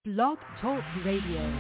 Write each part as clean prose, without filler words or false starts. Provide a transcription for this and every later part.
Blog Talk Radio.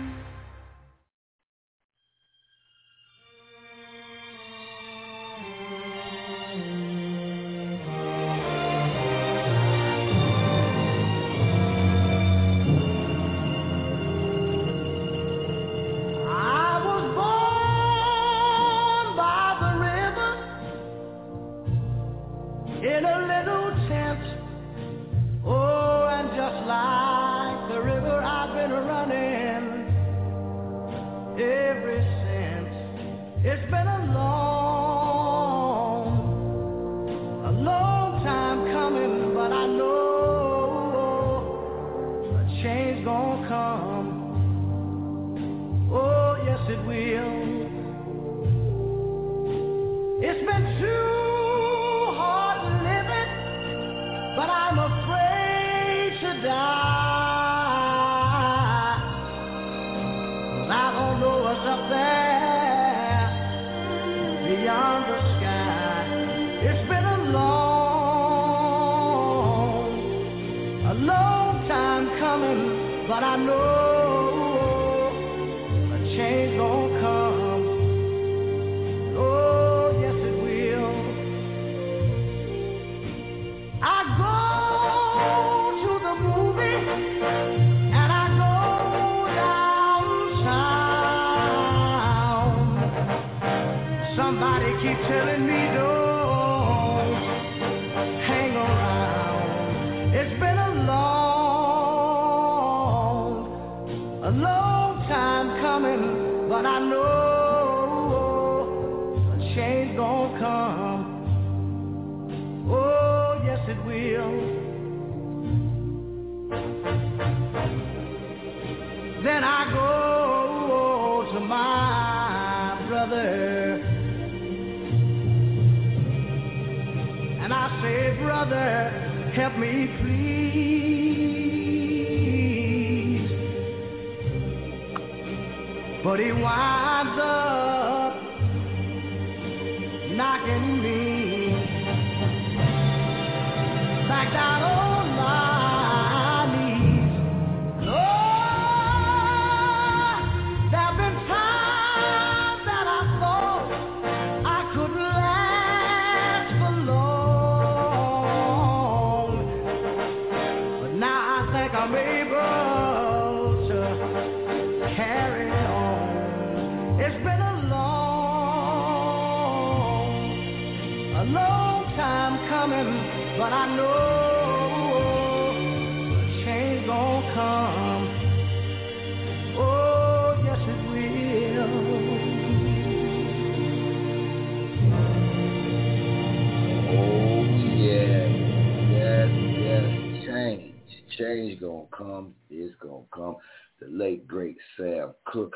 Change gonna come. It's gonna come. The late great Sam Cooke.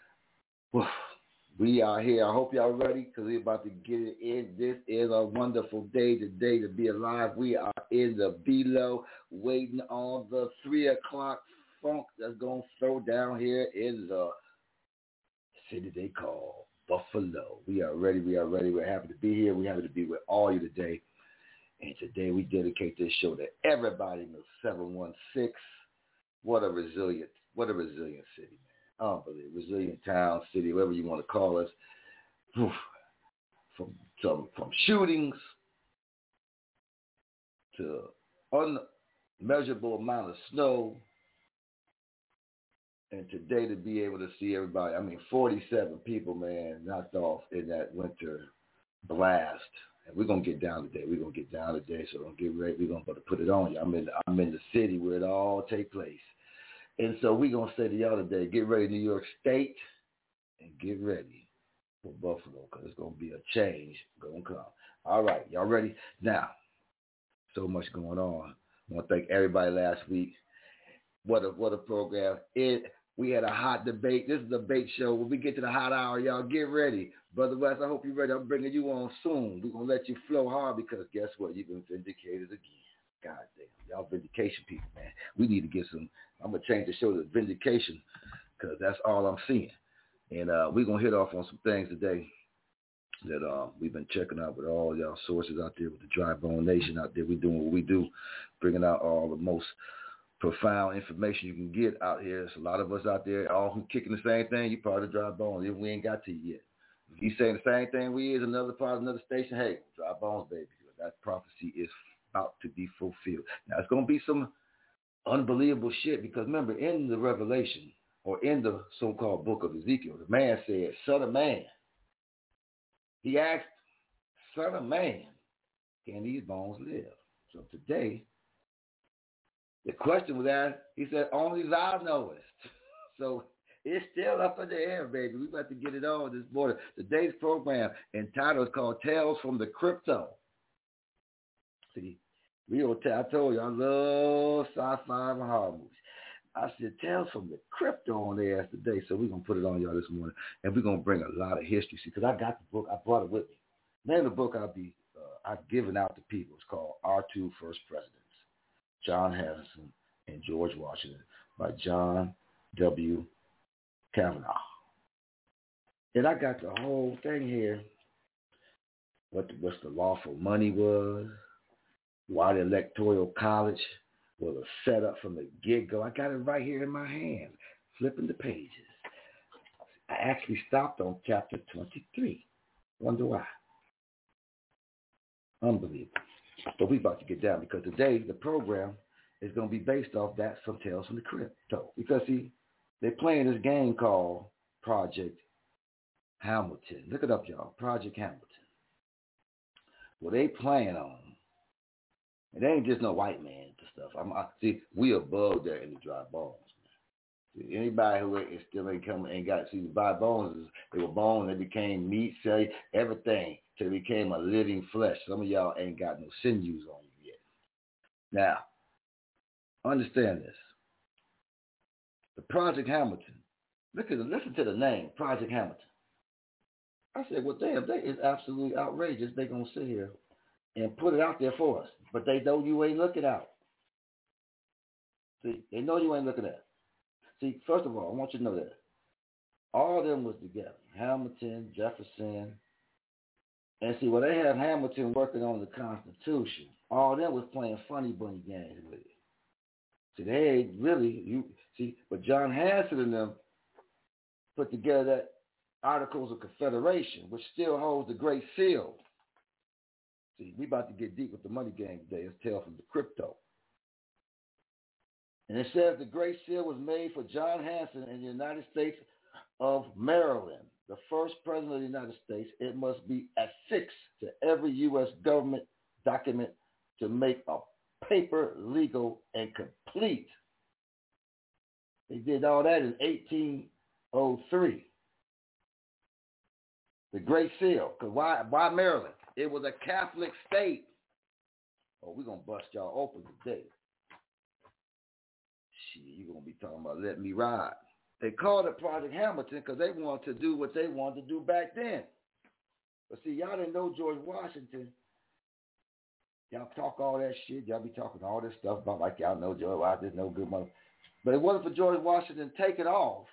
We are here. I hope y'all ready because we're about to get it in. This is a wonderful day today to be alive. We are in the below, waiting on the 3 o'clock funk that's gonna throw down here in the city they call Buffalo. We are ready. We are ready. We're happy to be here. We're happy to be with all of you today. And today we dedicate this show to everybody in the 716. What a resilient city, man. Unbelievable. Resilient town, city, whatever you want to call us. From shootings to unmeasurable amount of snow. And today to be able to see everybody, 47 people, man, knocked off in that winter blast. And we're going to get down today. So don't get ready. We're going to put it on you. I'm in the city where it all take place. And so we're going to say to y'all today, get ready, New York State, and get ready for Buffalo because it's going to be a change going to come. All right, y'all ready? Now, so much going on. I want to thank everybody last week. What a program. We had a hot debate. This is a debate show. When we get to the hot hour, y'all get ready. Brother West, I hope you're ready. I'm bringing you on soon. We're going to let you flow hard because guess what? You've been vindicated again. God damn. Y'all vindication people, man. We need to get some. I'm going to change the show to vindication because that's all I'm seeing. And we're going to hit off on some things today that we've been checking out with all y'all sources out there with the Dry Bone Nation out there. We're doing what we do, bringing out all the most profound information you can get out here. There's a lot of us out there all who kicking the same thing. You part of Dry Bones. If we ain't got to you yet. If you saying the same thing we is another part of another station, hey, Dry Bones, baby. That prophecy is about to be fulfilled. Now, it's going to be some unbelievable shit because remember, in the Revelation or in the so-called book of Ezekiel, the man said, Son of man. He asked, Son of man, can these bones live? So today, the question was asked, he said, only thou knowest. So it's still up in the air, baby. We about to get it on this morning. Today's program entitled is called Tales from the Crypto. See, I told you, I love sci-fi and horror movies. I said, Tales from the Crypto on the ass today. So we're going to put it on y'all this morning. And we're going to bring a lot of history. See, because I got the book. I brought it with me. The name of the book I've given out to people. It's called Our Two First Presidents, John Harrison and George Washington by John W. Kavanaugh. And I got the whole thing here. What the lawful money was, why the Electoral College was a setup from the get-go. I got it right here in my hand, flipping the pages. I actually stopped on chapter 23. Wonder why. Unbelievable. But we about to get down because today the program is going to be based off that from Tales from the Crypto. Because, see, they're playing this game called Project Hamilton. Look it up, y'all. Project Hamilton. Well, they playing on. It ain't just no white man and stuff. See, we above that in the Dry Bones. See, anybody who still ain't got, see, the Dry Bones, they were born, they became meat, cell, everything, till they became a living flesh. Some of y'all ain't got no sinews on you yet. Now, understand this. The Project Hamilton, listen to the name, Project Hamilton. I said, well, damn, that is absolutely outrageous. They're going to sit here and put it out there for us. But they know you ain't looking out. See, they know you ain't looking at. See, first of all, I want you to know that. All of them was together. Hamilton, Jefferson. And see, when they have Hamilton working on the Constitution, all of them was playing funny bunny games with it. See, they ain't really, but John Hanson and them put together that Articles of Confederation, which still holds the Great Seal. See, we about to get deep with the money game today. It's Tales from the Crypto. And it says the Great Seal was made for John Hanson in the United States of Maryland, the first president of the United States. It must be affixed to every U.S. government document to make a paper legal and complete. They did all that in 1803. The Great Seal. Because why Maryland? It was a Catholic state. Oh, we're going to bust y'all open today. Shit, you're going to be talking about Let Me Ride. They called it Project Hamilton because they wanted to do what they wanted to do back then. But see, y'all didn't know George Washington. Y'all talk all that shit. Y'all be talking all this stuff about like y'all know George Washington, no good money. But it wasn't for George Washington taking off.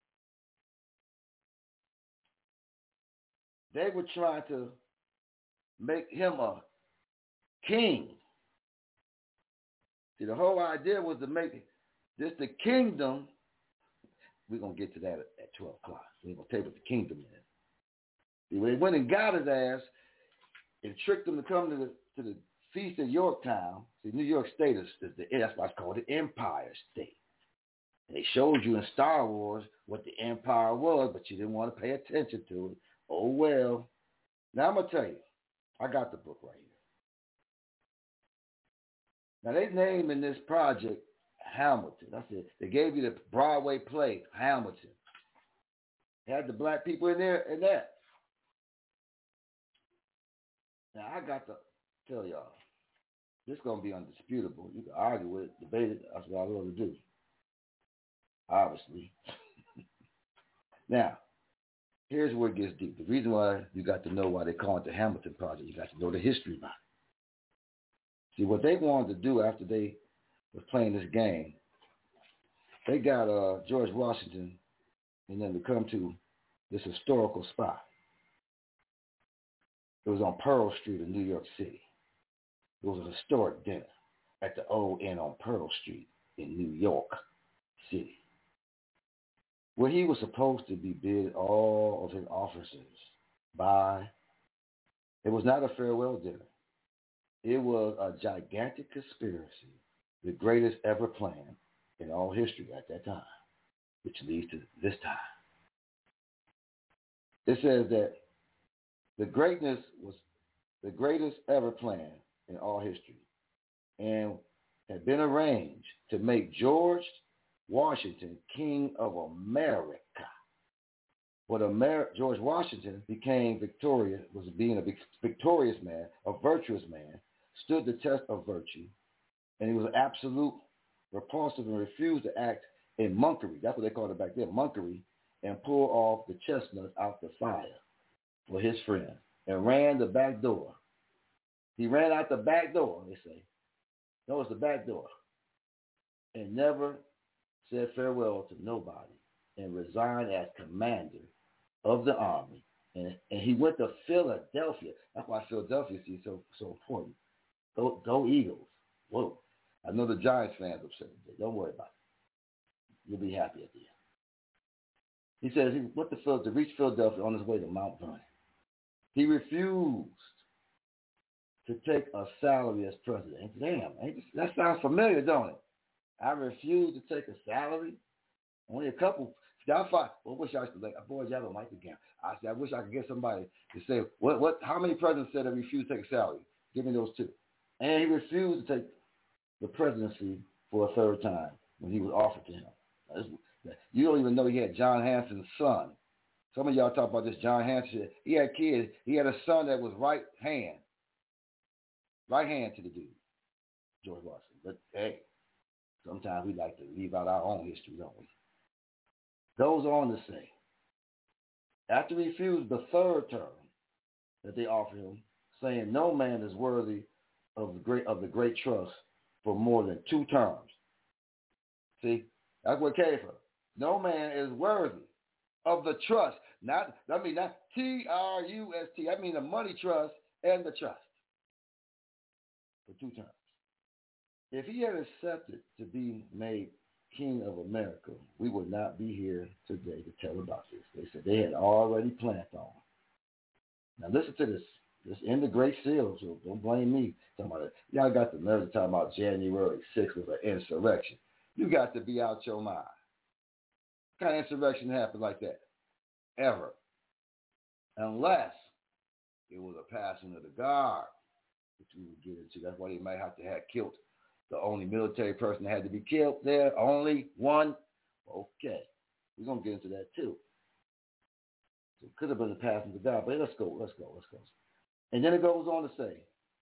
They were trying to make him a king. See, the whole idea was to make this the kingdom. We're going to get to that at 12 o'clock. We're going to tell you what the kingdom is. See, when they went and got his ass and tricked him to come to the Feast of Yorktown, see, New York State that's why it's called the Empire State. And they showed you in Star Wars what the empire was, but you didn't want to pay attention to it. Oh, well. Now, I'm going to tell you. I got the book right here. Now, they naming this project Hamilton. That's it. They gave you the Broadway play, Hamilton. They had the black people in there and that. Now, I got to tell y'all. This is going to be undisputable. You can argue with it, debate it. That's what I love to do. Obviously. Now, here's where it gets deep. The reason why you got to know why they call it the Hamilton Project, you got to know the history about it. See, what they wanted to do after they was playing this game, they got George Washington and them to come to this historical spot. It was on Pearl Street in New York City. It was a historic dinner at the Old Inn on Pearl Street. in New York City, where he was supposed to be bid all of his officers by. It was not a farewell dinner. It was a gigantic conspiracy, the greatest ever planned in all history at that time, which leads to this time. It says that the greatness was the greatest ever planned in all history and had been arranged to make George Washington King of America. But George Washington became victorious, was being a victorious man, a virtuous man, stood the test of virtue, and he was absolute repulsive and refused to act in monkery. That's what they called it back then, monkery, and pull off the chestnuts out the fire for his friend and ran the back door. He ran out the back door, they say. No, it's the back door. And never said farewell to nobody and resigned as commander of the army. And he went to Philadelphia. That's why Philadelphia is so important. Go Eagles. Whoa. I know the Giants fans upset today. Don't worry about it. You'll be happy at the end. He says he went to reach Philadelphia on his way to Mount Vernon. He refused to take a salary as president. Damn, that sounds familiar, don't it? I refuse to take a salary. Only a couple. Y'all fight. Well, I wish I used to like, boys, y'all don't like the game. I said, I wish I could get somebody to say, how many presidents said they refused to take a salary? Give me those two. And he refused to take the presidency for a third time when he was offered to him. You don't even know he had John Hanson's son. Some of y'all talk about this John Hanson. He had kids. He had a son that was right hand to the dude, George Washington. But hey, sometimes we like to leave out our own history, don't we? Goes on to say, after he refused the third term that they offered him, saying no man is worthy of the great trust for more than 2 terms. See, that's where it came from. No man is worthy of the trust. Not T-R-U-S-T. I mean the money trust and the trust for 2 terms. If he had accepted to be made King of America, we would not be here today to tell about this. They said they had already planned on. Now listen to this. This in the Great Seal, so don't blame me. Talking about it. Y'all got the nerve to talk about January 6th was an insurrection. You got to be out your mind. What kind of insurrection happened like that? Ever. Unless it was a passing of the guard, which we would get into. That's why they might have to have killed the only military person that had to be killed there. Only one. Okay. We're going to get into that too. So it could have been a passing of the guard, but let's go. And then it goes on to say,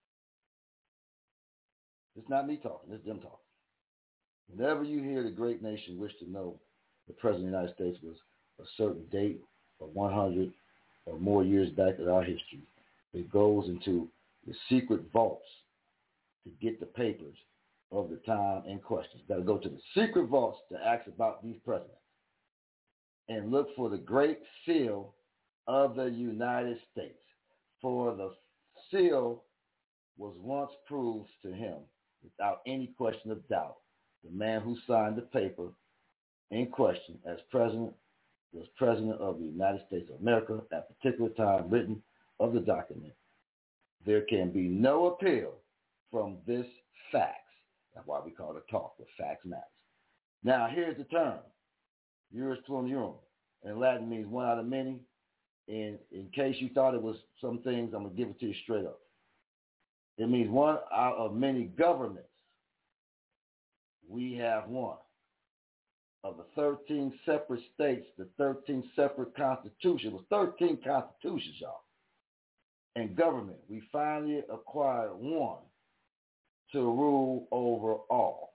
it's not me talking, it's them talking. Whenever you hear the great nation wish to know the President of the United States was a certain date or 100 or more years back in our history, it goes into the secret vaults to get the papers of the time in question. Got to go to the secret vaults to ask about these presidents and look for the great seal of the United States. For the seal was once proved to him without any question of doubt. The man who signed the paper in question as president was president of the United States of America at a particular time written of the document. There can be no appeal from this facts. That's why we call it a talk, but facts matters. Now, here's the term, juris plurium. In Latin means one out of many. And in case you thought it was some things, I'm going to give it to you straight up. It means one out of many governments. We have one. Of the 13 separate states, the 13 separate constitutions, it was 13 constitutions, y'all. And government, we finally acquired one to rule over all.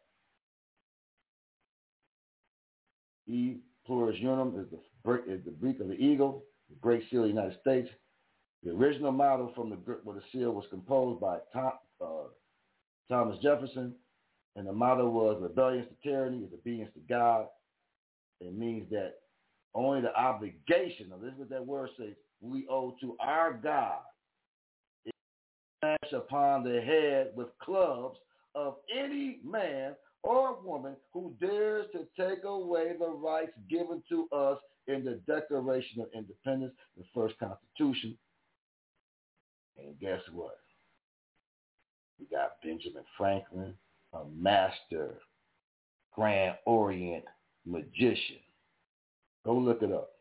E pluribus unum is the Greek of the eagle, the Great Seal of the United States. The original motto from where the seal was composed by Thomas Jefferson, and the motto was rebellion to tyranny is obedience to God. It means that only the obligation, now this is what that word says, we owe to our God is to smash upon the head with clubs of any man or woman who dares to take away the rights given to us in the Declaration of Independence, the first Constitution. And guess what? We got Benjamin Franklin, a master Grand Orient magician. Go look it up.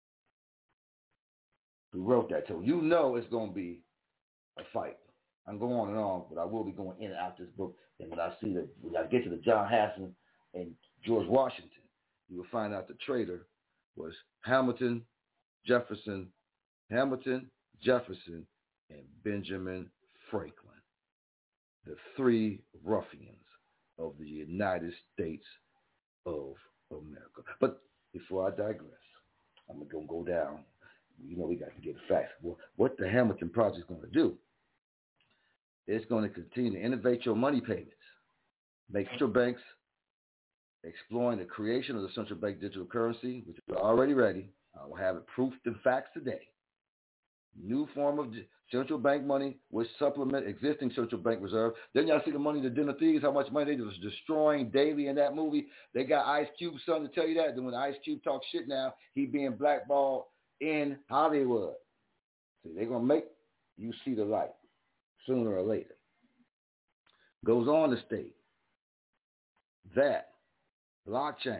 Who wrote that? So you know it's going to be a fight. I'm going on and on, but I will be going in and out this book. And when I get to the John Hassan and George Washington, you will find out the traitor was Hamilton, Jefferson, and Benjamin Franklin, the three ruffians of the United States of America. But before I digress, I'm going to go down. You know we got to get the facts. Well, what the Hamilton Project is going to do, it's going to continue to innovate your money payments, make central banks exploring the creation of the central bank digital currency, which is already ready. I will have it proofed in facts today. New form of central bank money which supplement existing central bank reserve. Then y'all see the money, the Den of Thieves, how much money they was destroying daily in that movie. They got Ice Cube's son to tell you that. Then when Ice Cube talks shit now, he being blackballed in Hollywood. See, they're going to make you see the light sooner or later. Goes on to state that blockchain,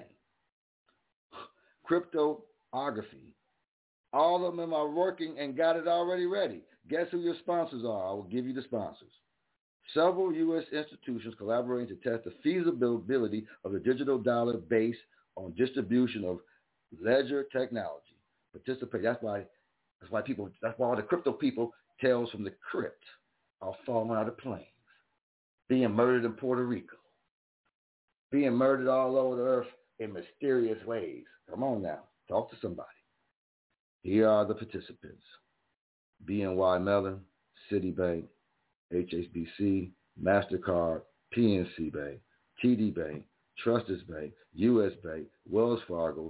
cryptography, all of them are working and got it already ready. Guess who your sponsors are? I will give you the sponsors. Several U.S. institutions collaborating to test the feasibility of the digital dollar based on distribution of ledger technology. Participate. That's why all the crypto people tales from the crypt are falling out of planes, being murdered in Puerto Rico, being murdered all over the earth in mysterious ways. Come on now, talk to somebody. Here are the participants: BNY Mellon, Citibank, HSBC, MasterCard, PNC Bank, TD Bank, Truist Bank, US Bank, Wells Fargo's,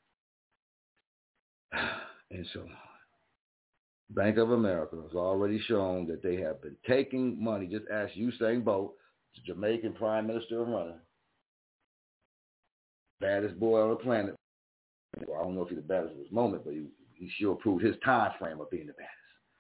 and so on. Bank of America has already shown that they have been taking money. Just ask Usain Bolt, the Jamaican Prime Minister and runner, baddest boy on the planet. Well, I don't know if he's the baddest at this moment, but he sure proved his time frame of being the baddest.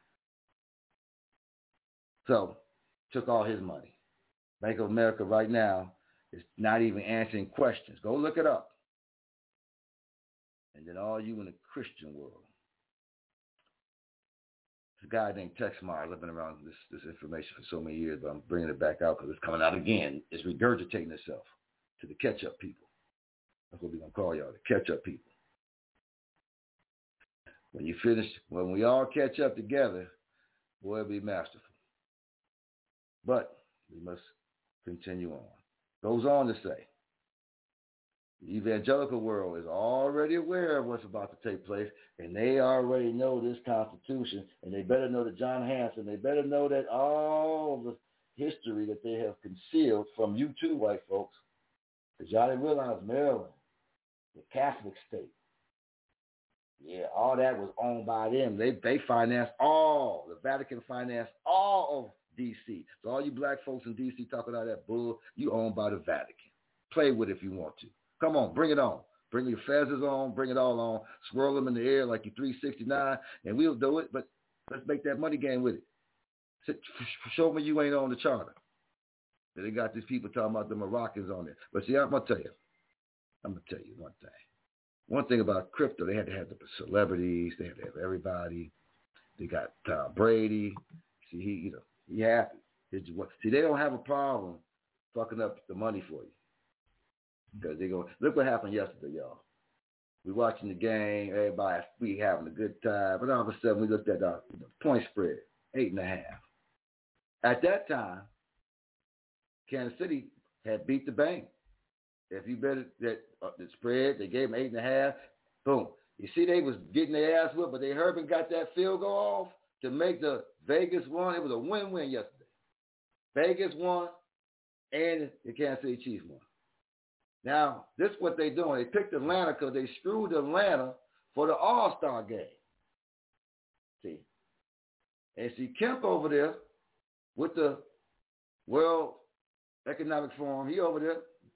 So, took all his money. Bank of America right now is not even answering questions. Go look it up. And then all you in the Christian world. There's a guy named Tex Meyer. I've been around this information for so many years, but I'm bringing it back out because it's coming out again. It's regurgitating itself to the catch-up people. That's what we're going to call y'all, the catch-up people. When we all catch up together, boy, it'll be masterful. But we must continue on. Goes on to say, the evangelical world is already aware of what's about to take place, and they already know this Constitution, and they better know that John Hassan, they better know that all the history that they have concealed from you too, white folks, because y'all didn't realize Maryland, the Catholic state, yeah, all that was owned by them. They financed all, the Vatican financed all of D.C. So all you black folks in D.C. talking all that bull, you owned by the Vatican. Play with it if you want to. Come on, bring it on. Bring your fezzes on, bring it all on. Swirl them in the air like you're 369, and we'll do it, but let's make that money game with it. Show me you ain't on the charter. They got these people talking about the Moroccans on there. But see, I'm going to tell you one thing. One thing about crypto, they had to have the celebrities. They had to have everybody. They got Tom Brady. See, he happy. See, they don't have a problem fucking up the money for you. Because they go, look what happened yesterday, y'all. We watching the game, everybody, we having a good time. But all of a sudden, we looked at the point spread, 8.5. At that time, Kansas City had beat the bank. If you bet that the spread, they gave them 8.5. Boom. You see, they was getting their ass whipped, but they Herbert got that field goal off to make the Vegas won. It was a win-win yesterday. Vegas won, and the Kansas City Chiefs won. Now, this is what they're doing. They picked Atlanta because they screwed Atlanta for the All-Star game. See? And see Kemp over there with the World Economic Forum. He over there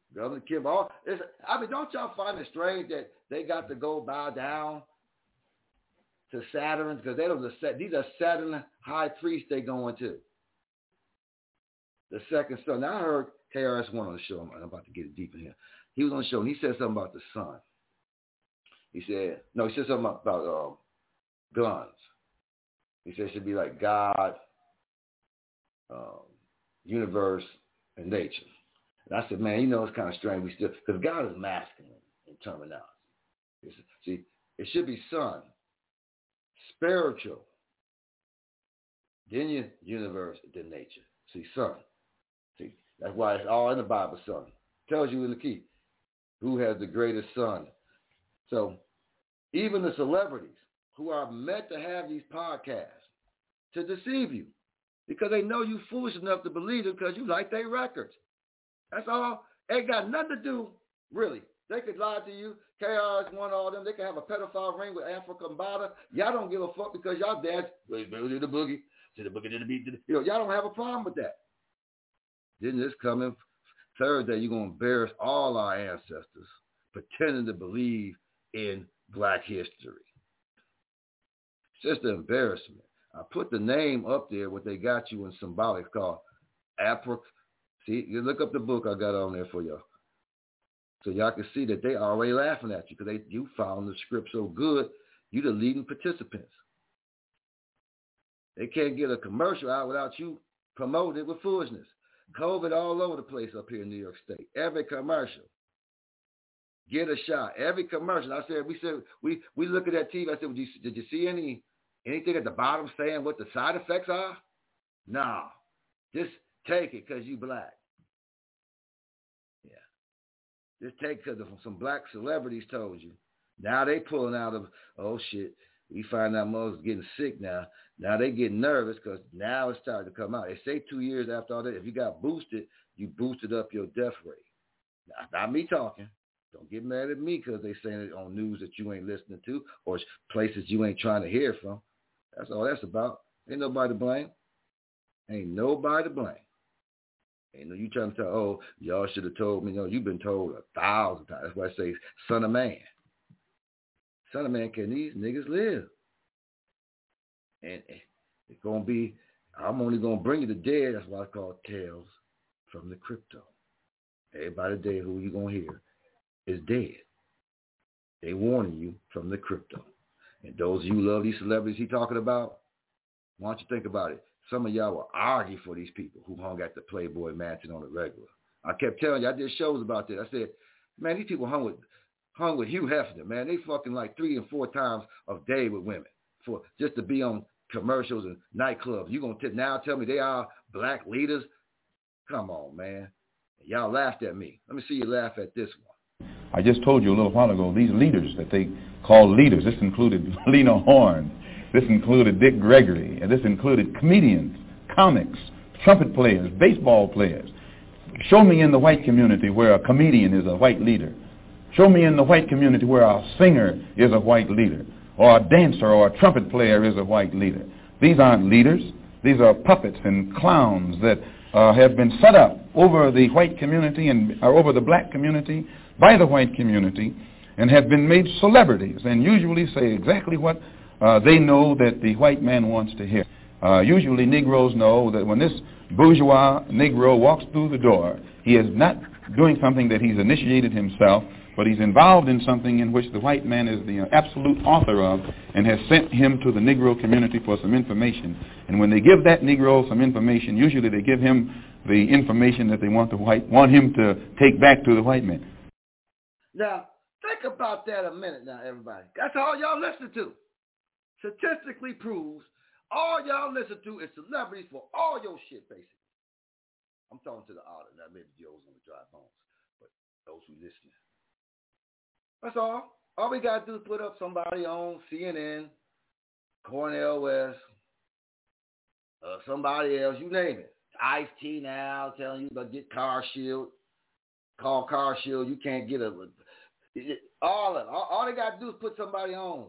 Governor Kim, don't y'all find it strange that they got to go bow down to Saturn? Because these are Saturn high priests they going to. The second son. Now I heard KRS-One on the show. I'm about to get it deep in here. He was on the show and he said something about the sun. He said something about guns. He said it should be like God, universe, and nature. And I said, man, it's kind of strange. Because God is masculine in terminology. See, it should be sun, spiritual, then universe, then nature. See, sun. See, that's why it's all in the Bible, son. Tells you in the key who has the greatest son. So even the celebrities who are meant to have these podcasts to deceive you because they know you foolish enough to believe it because you like their records. That's all. Ain't got nothing to do, really. They could lie to you. KRS-One, all them. They could have a pedophile ring with Africa Bambaataa. Y'all don't give a fuck because y'all dance to the boogie, to the boogie, to the beat. Y'all don't have a problem with that. Then this coming Thursday, you're going to embarrass all our ancestors pretending to believe in black history. It's just an embarrassment. I put the name up there, what they got you in symbolic called Africa. See, you look up the book I got on there for y'all. So y'all can see that they already laughing at you because you found the script so good, you the leading participants. They can't get a commercial out without you promoting it with foolishness. COVID all over the place up here in New York State. Every commercial. Get a shot. Every commercial. We look at that TV. I said, did you see anything at the bottom saying what the side effects are? No. Just take it because you black. Yeah. Just take it because some black celebrities told you. Now they pulling out of, oh shit, we find out most getting sick now. Now they getting nervous because now it's starting to come out. They say 2 years after all that, if you got boosted, you boosted up your death rate. Now, not me talking. Don't get mad at me because they saying it on news that you ain't listening to or places you ain't trying to hear from. That's all that's about. Ain't nobody to blame. Ain't nobody to blame. Ain't no you trying to tell, oh, y'all should have told me. No, you've been told 1,000 times. That's why I say son of man. Son of man, can these niggas live? And it's going to be, I'm only going to bring you the dead. That's why I call it Tales from the Crypto. Everybody today who you going to hear is dead. They warning you from the crypto. And those of you who love these celebrities he talking about, why don't you think about it? Some of y'all will argue for these people who hung at the Playboy Mansion on the regular. I kept telling you, I did shows about that. I said, man, these people hung with Hugh Hefner, man. They fucking like 3 and 4 times a day with women for just to be on commercials and nightclubs. You gonna now tell me they are black leaders? Come on, man. Y'all laughed at me. Let me see you laugh at this one. I just told you a little while ago, these leaders that they call leaders, this included Lena Horne, this included Dick Gregory, and this included comedians, comics, trumpet players, baseball players. Show me in the white community where a comedian is a white leader. Show me in the white community where a singer is a white leader, or a dancer or a trumpet player is a white leader. These aren't leaders. These are puppets and clowns that have been set up over the white community and over the black community by the white community and have been made celebrities and usually say exactly what they know that the white man wants to hear. Usually Negroes know that when this bourgeois Negro walks through the door, he is not doing something that he's initiated himself, but he's involved in something in which the white man is the absolute author of and has sent him to the Negro community for some information. And when they give that Negro some information, usually they give him the information that they want him to take back to the white man. Now, think about that a minute now, everybody. That's all y'all listen to. Statistically proves all y'all listen to is celebrities for all your shit, basically. I'm talking to the audience, not maybe Joe's on the dry bones, but those who listening. That's all. All we got to do is put up somebody on CNN, Cornel West, somebody else, you name it. Ice-T now telling you to get Car Shield. Call Car Shield. You can't get all of it. All they got to do is put somebody on.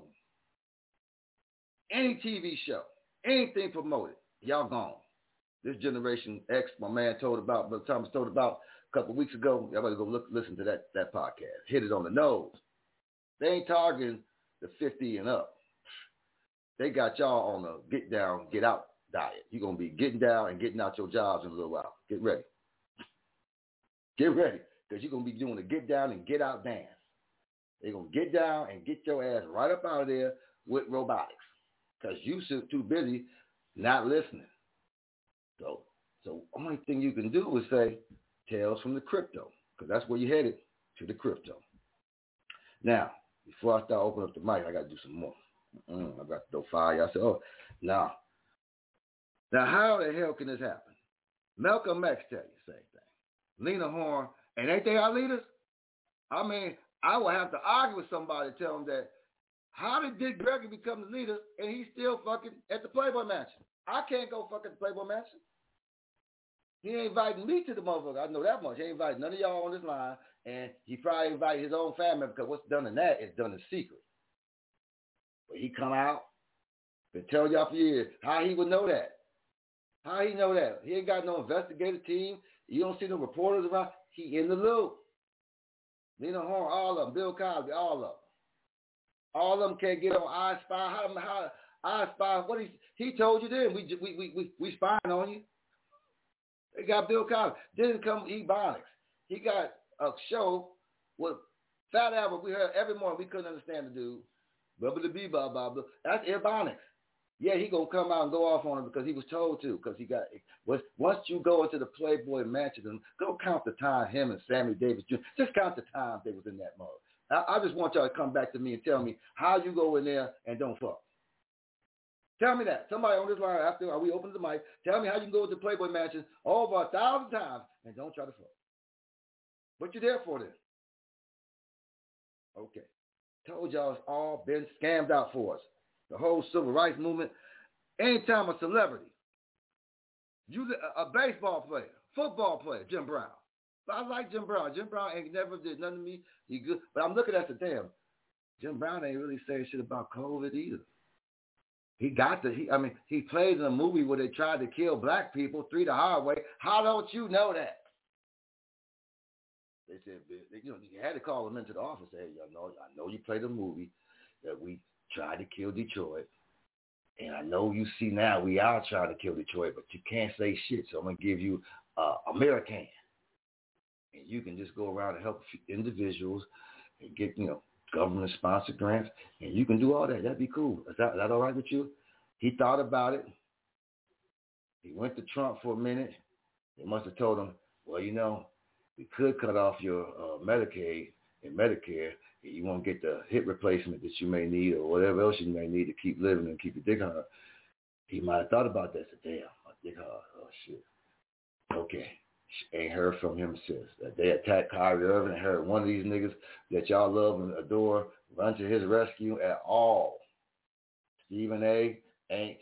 Any TV show, anything promoted, y'all gone. This Generation X, my man told about, Brother Thomas told about a couple of weeks ago. Y'all better go listen to that podcast. Hit it on the nose. They ain't targeting the 50 and up. They got y'all on a get down, get out diet. You're going to be getting down and getting out your jobs in a little while. Get ready. Get ready, because you're going to be doing a get down and get out dance. They're going to get down and get your ass right up out of there with robotics, because you too busy not listening. So only thing you can do is say, Tales from the Crypto, because that's where you're headed, to the crypto. Now, before I start opening up the mic, I got to do some more. I got to throw fire. I said, now how the hell can this happen? Malcolm X tell you the same thing. Lena Horne, and ain't they our leaders? I mean, I will have to argue with somebody to tell them that, how did Dick Gregory become the leader and he's still fucking at the Playboy Mansion? I can't go fuck at the Playboy Mansion. He ain't inviting me to the motherfucker. I know that much. He ain't inviting none of y'all on this line, and he probably invited his own family, because what's done in that is done in secret. But he come out, been telling y'all for years how he would know that. How he know that? He ain't got no investigative team. You don't see no reporters around. He in the loop. Lena Horne, all of them. Bill Cosby, all of them. All of them can't get on I Spy. How I Spy? What he told you then? We spying on you. They got Bill Cosby. Didn't come Ebonics. He got a show with Fat Albert. We heard every morning. We couldn't understand the dude. Bubba the bee, blah, blah, blah. That's Ebonics. Yeah, he gonna come out and go off on him because he was told to. Because he got once you go into the Playboy Mansion, go count the time him and Sammy Davis Jr. Just count the times they was in that mode. I just want y'all to come back to me and tell me how you go in there and don't fuck. Tell me that. Somebody on this line after we open the mic, tell me how you can go to the Playboy Mansion over 1,000 times and don't try to fuck. What you there for then? Okay. Told y'all it's all been scammed out for us. The whole civil rights movement. Anytime a celebrity, a baseball player, football player, Jim Brown. I like Jim Brown. Jim Brown ain't never did nothing to me. He good, but I'm looking at the damn. Jim Brown ain't really saying shit about COVID either. He played in a movie where they tried to kill black people, 3 the Hard Way. How don't you know that? They said, you had to call him into the office. Say, hey, I know you played a movie that we tried to kill Detroit. And I know you see now we are trying to kill Detroit, but you can't say shit. So I'm going to give you American. And you can just go around and help individuals and get, government-sponsored grants. And you can do all that. That'd be cool. Is that all right with you? He thought about it. He went to Trump for a minute. They must have told him, well, we could cut off your Medicaid and Medicare. And you won't get the hip replacement that you may need or whatever else you may need to keep living and keep your dick hard. He might have thought about that. Said, damn, my dick hard. Oh, shit. Okay. Ain't heard from him since. They attacked Kyrie Irving and heard one of these niggas that y'all love and adore run to his rescue at all. Stephen A. ain't.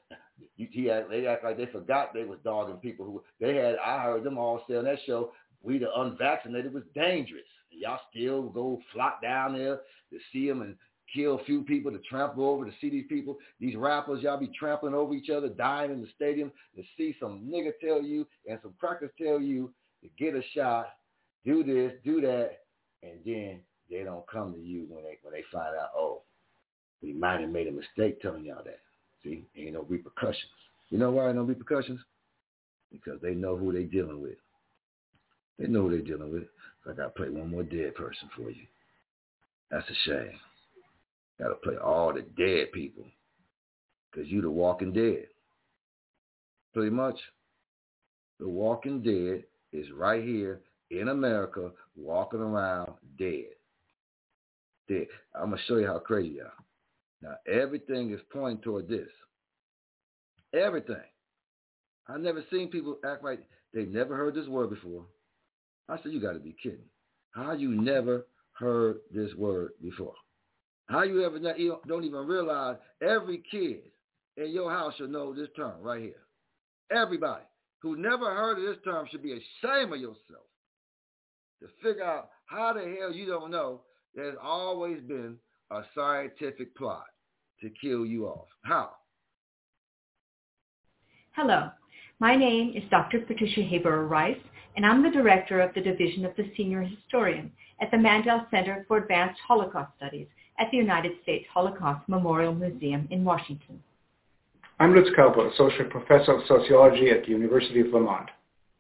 They act like they forgot they was dogging people who they had. I heard them all say on that show, we the unvaccinated was dangerous. Y'all still go flock down there to see them and kill a few people, to trample over, to see these people, these rappers, y'all be trampling over each other, dying in the stadium, to see some nigga tell you and some crackers tell you to get a shot, do this, do that, and then they don't come to you when they find out, oh, we might have made a mistake telling y'all that. See, ain't no repercussions. You know why ain't no repercussions? Because they know who they dealing with. They know who they dealing with. So I got to play one more dead person for you. That's a shame. Got to play all the dead people because you the walking dead. Pretty much. The walking dead is right here in America walking around dead. Dead. I'm going to show you how crazy you are. Now, everything is pointing toward this. Everything. I've never seen people act like they've never heard this word before. I said, you got to be kidding. How you never heard this word before? How you ever don't even realize every kid in your house should know this term right here. Everybody who never heard of this term should be ashamed of yourself to figure out how the hell you don't know there's always been a scientific plot to kill you off. How? Hello. My name is Dr. Patricia Haber Rice, and I'm the director of the Division of the Senior Historian at the Mandel Center for Advanced Holocaust Studies at the United States Holocaust Memorial Museum in Washington. I'm Lutz Kelper, Associate Professor of Sociology at the University of Vermont.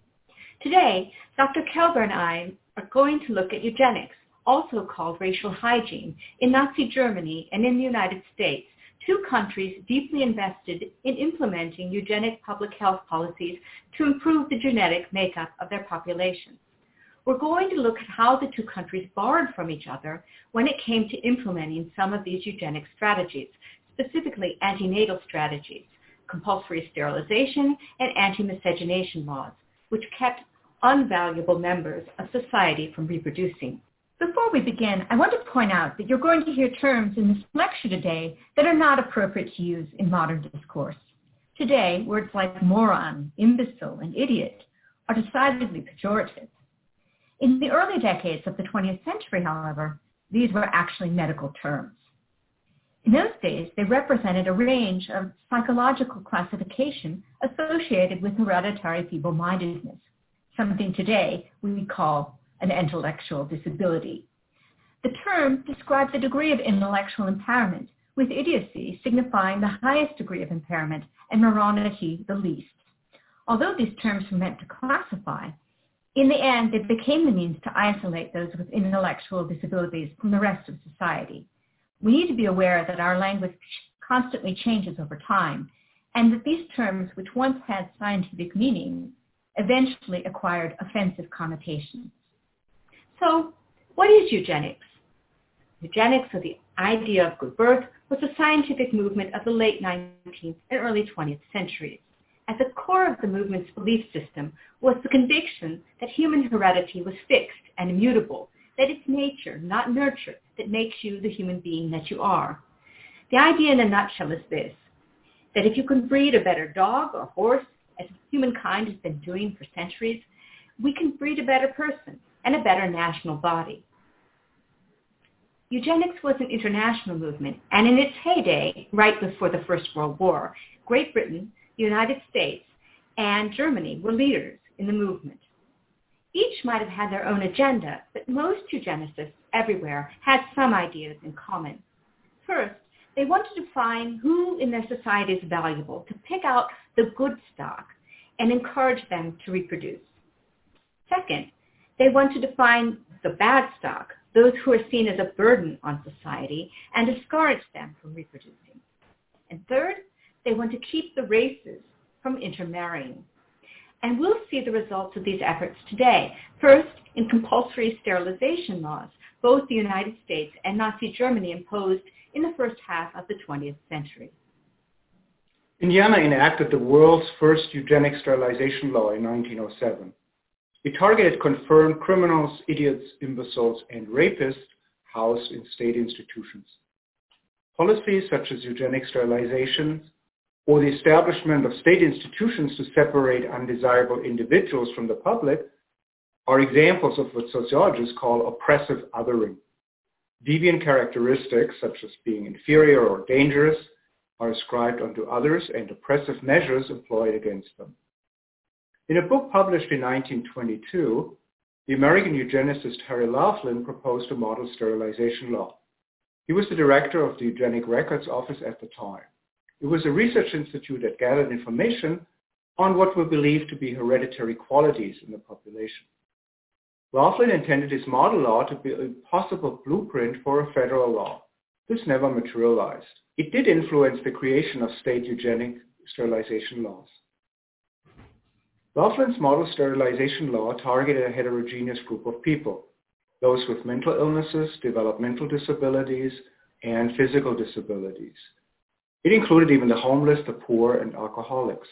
Today, Dr. Kelber and I are going to look at eugenics, also called racial hygiene, in Nazi Germany and in the United States, two countries deeply invested in implementing eugenic public health policies to improve the genetic makeup of their populations. We're going to look at how the two countries borrowed from each other when it came to implementing some of these eugenic strategies, specifically antenatal strategies, compulsory sterilization, and anti-miscegenation laws, which kept unvaluable members of society from reproducing. Before we begin, I want to point out that you're going to hear terms in this lecture today that are not appropriate to use in modern discourse. Today, words like moron, imbecile, and idiot are decidedly pejorative. In the early decades of the 20th century, however, these were actually medical terms. In those days, they represented a range of psychological classification associated with hereditary feeble-mindedness, something today we call an intellectual disability. The term describes a degree of intellectual impairment, with idiocy signifying the highest degree of impairment and moronity the least. Although these terms were meant to classify, in the end, they became the means to isolate those with intellectual disabilities from the rest of society. We need to be aware that our language constantly changes over time, and that these terms, which once had scientific meaning, eventually acquired offensive connotations. So, what is eugenics? Eugenics, or the idea of good birth, was a scientific movement of the late 19th and early 20th centuries. At the core of the movement's belief system was the conviction that human heredity was fixed and immutable, that it's nature, not nurture, that makes you the human being that you are. The idea in a nutshell is this, that if you can breed a better dog or horse, as humankind has been doing for centuries, we can breed a better person and a better national body. Eugenics was an international movement, and in its heyday, right before the First World War, Great Britain, the United States, and Germany were leaders in the movement. Each might have had their own agenda, but most eugenicists everywhere had some ideas in common. First, they wanted to find who in their society is valuable, to pick out the good stock and encourage them to reproduce. Second, they wanted to find the bad stock, those who are seen as a burden on society, and discourage them from reproducing. And third, they want to keep the races from intermarrying. And we'll see the results of these efforts today. First, in compulsory sterilization laws, both the United States and Nazi Germany imposed in the first half of the 20th century. Indiana enacted the world's first eugenic sterilization law in 1907. It targeted confirmed criminals, idiots, imbeciles, and rapists housed in state institutions. Policies such as eugenic sterilization or the establishment of state institutions to separate undesirable individuals from the public are examples of what sociologists call oppressive othering. Deviant characteristics, such as being inferior or dangerous, are ascribed onto others and oppressive measures employed against them. In a book published in 1922, the American eugenicist Harry Laughlin proposed a model sterilization law. He was the director of the Eugenic Records Office at the time. It was a research institute that gathered information on what were believed to be hereditary qualities in the population. Laughlin intended his model law to be a possible blueprint for a federal law. This never materialized. It did influence the creation of state eugenic sterilization laws. Laughlin's model sterilization law targeted a heterogeneous group of people, those with mental illnesses, developmental disabilities, and physical disabilities. It included even the homeless, the poor, and alcoholics.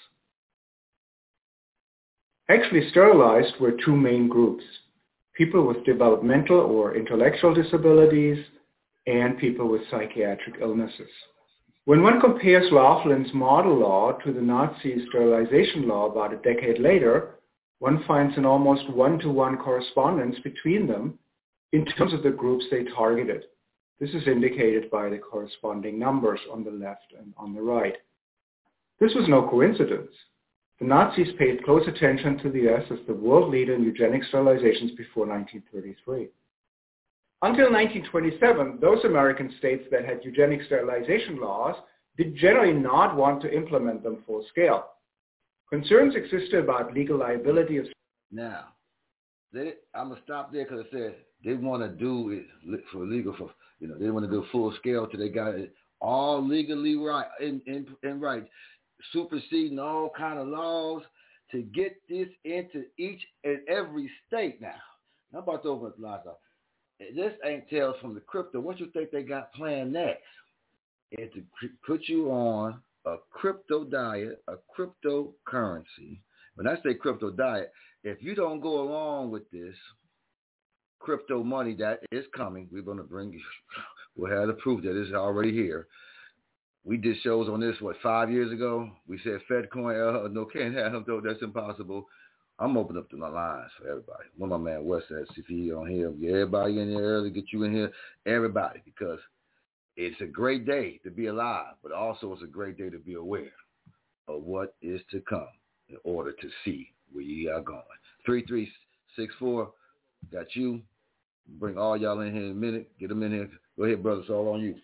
Actually sterilized were two main groups, people with developmental or intellectual disabilities and people with psychiatric illnesses. When one compares Laughlin's model law to the Nazi sterilization law about a decade later, one finds an almost one-to-one correspondence between them in terms of the groups they targeted. This is indicated by the corresponding numbers on the left and on the right. This was no coincidence. The Nazis paid close attention to the U.S. as the world leader in eugenic sterilizations before 1933. Until 1927, those American states that had eugenic sterilization laws did generally not want to implement them full scale. Concerns existed about legal liability of... Now, I'm going to stop there because I said they want to do it for legal, they want to do full scale till they got it all legally right, and right, superseding all kind of laws to get this into each and every state now. I'm about to open up lots of... This ain't Tales from the Crypto. What you think they got planned next? Is to put you on a crypto diet, a cryptocurrency. When I say crypto diet, if you don't go along with this crypto money that is coming, we're going to bring you, we'll have the proof that it's already here. We did shows on this, 5 years ago? We said FedCoin, no, can't have them, though. That's impossible. I'm opening up my lines for everybody. One of my man West said, CP on here, get everybody in here early, get you in here, everybody, because it's a great day to be alive, but also it's a great day to be aware of what is to come in order to see where you are going. 3364, got you. Bring all y'all in here in a minute. Get them in here. Go ahead, brother. It's all on you.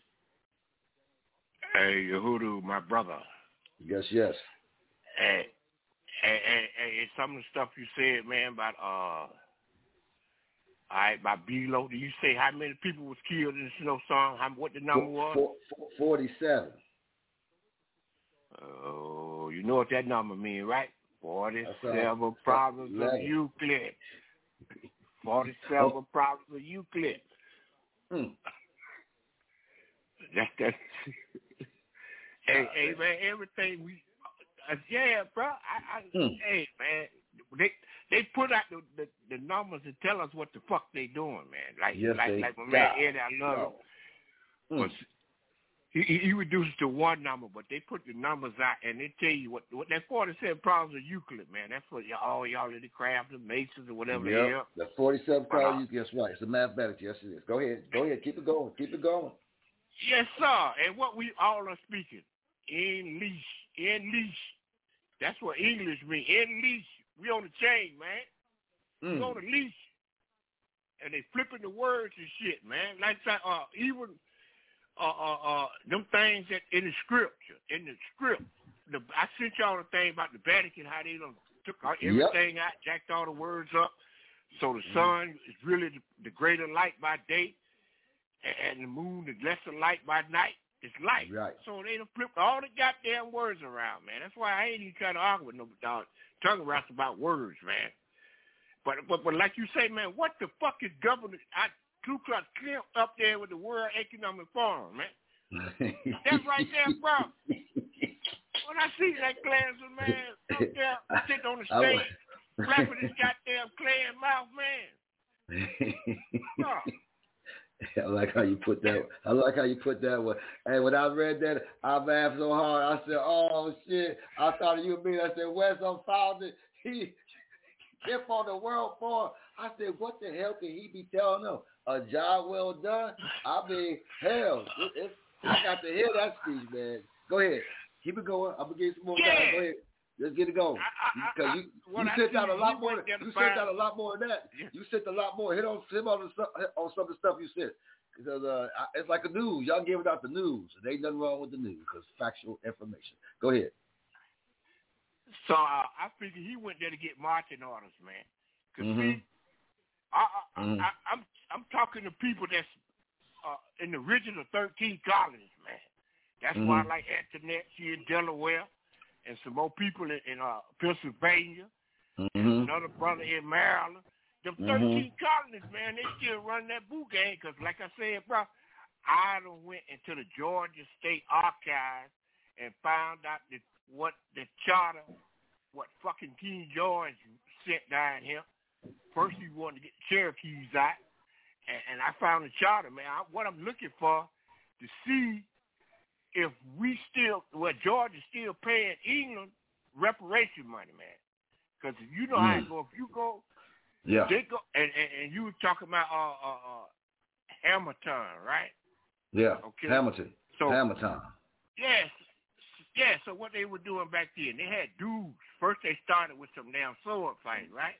Hey, Yehudu, my brother. Yes. Hey, some of the stuff you said, man, about by B-Lo. Do you say how many people was killed in the snowstorm? What the number was? 47. Oh, you know what that number means, right? 47 problems of Euclid. 47 problems of Euclid. That's hey, man, everything we... yeah, bro. Hey, man, they put out the numbers to tell us what the fuck they doing, man. Like my man Eddie, I love him. He reduced to one number, but they put the numbers out and they tell you what that 47 problems of Euclid, man. That's what all y'all in the craft, the masons or whatever. Yep. The 47 problems. Yes, right. It's a mathematics. Yes, it is. Go ahead. Keep it going. Yes, sir. And what we all are speaking, English. That's what English means. English. We on the chain, man. We on the leash. And they flipping the words and shit, man. Like even them things that in the script. I sent y'all the thing about the Vatican, how they done took everything out, jacked all the words up. So the sun is really the greater light by day, and the moon the lesser light by night. It's light. Right. So they done flipped all the goddamn words around, man. That's why I ain't even trying to argue with no tongue wrestle about words, man. But like you say, man, what the fuck is government? Ku Klux Klan up there with the World Economic Forum, man. That's right there, bro. When I see that Klansman, man, up there sitting on the stage, flapping his goddamn Klan mouth, man. Bro. I like how you put that one. And when I read that, I laughed so hard. I said, oh, shit. I thought of you and me. I said, Wes unfounded. He kept on the World Forum. I said, what the hell can he be telling them? A job well done? I mean, hell, I got to hear that speech, man. Go ahead. Keep it going. I'm going to give you some more time. Go ahead. Let's get it going. You sent out a lot more. You sent out a lot more than that. You sent a lot more. Hit on some of the stuff you said. Because it's like the news. Y'all giving out the news. There ain't nothing wrong with the news because factual information. Go ahead. So I figured he went there to get marching orders, man. Because see, I'm talking to people that's in the original 13 colonies, man. That's why I like Antoinette. She in Delaware. And some more people in Pennsylvania, and another brother in Maryland. Them 13 colonies, man, they still run that boo game because, like I said, bro, I done went into the Georgia State Archives and found out what the charter, what fucking King George sent down here. First, he wanted to get the Cherokees out, and I found the charter, man. What I'm looking for to see if we still, Georgia's still paying England reparation money, man. Because you know how it goes. If you go, they go, and you were talking about Hamilton, right? Yeah, okay. Hamilton. So, Hamilton. Yes. Yeah, so what they were doing back then, they had dudes. First they started with some damn sword fighting, right?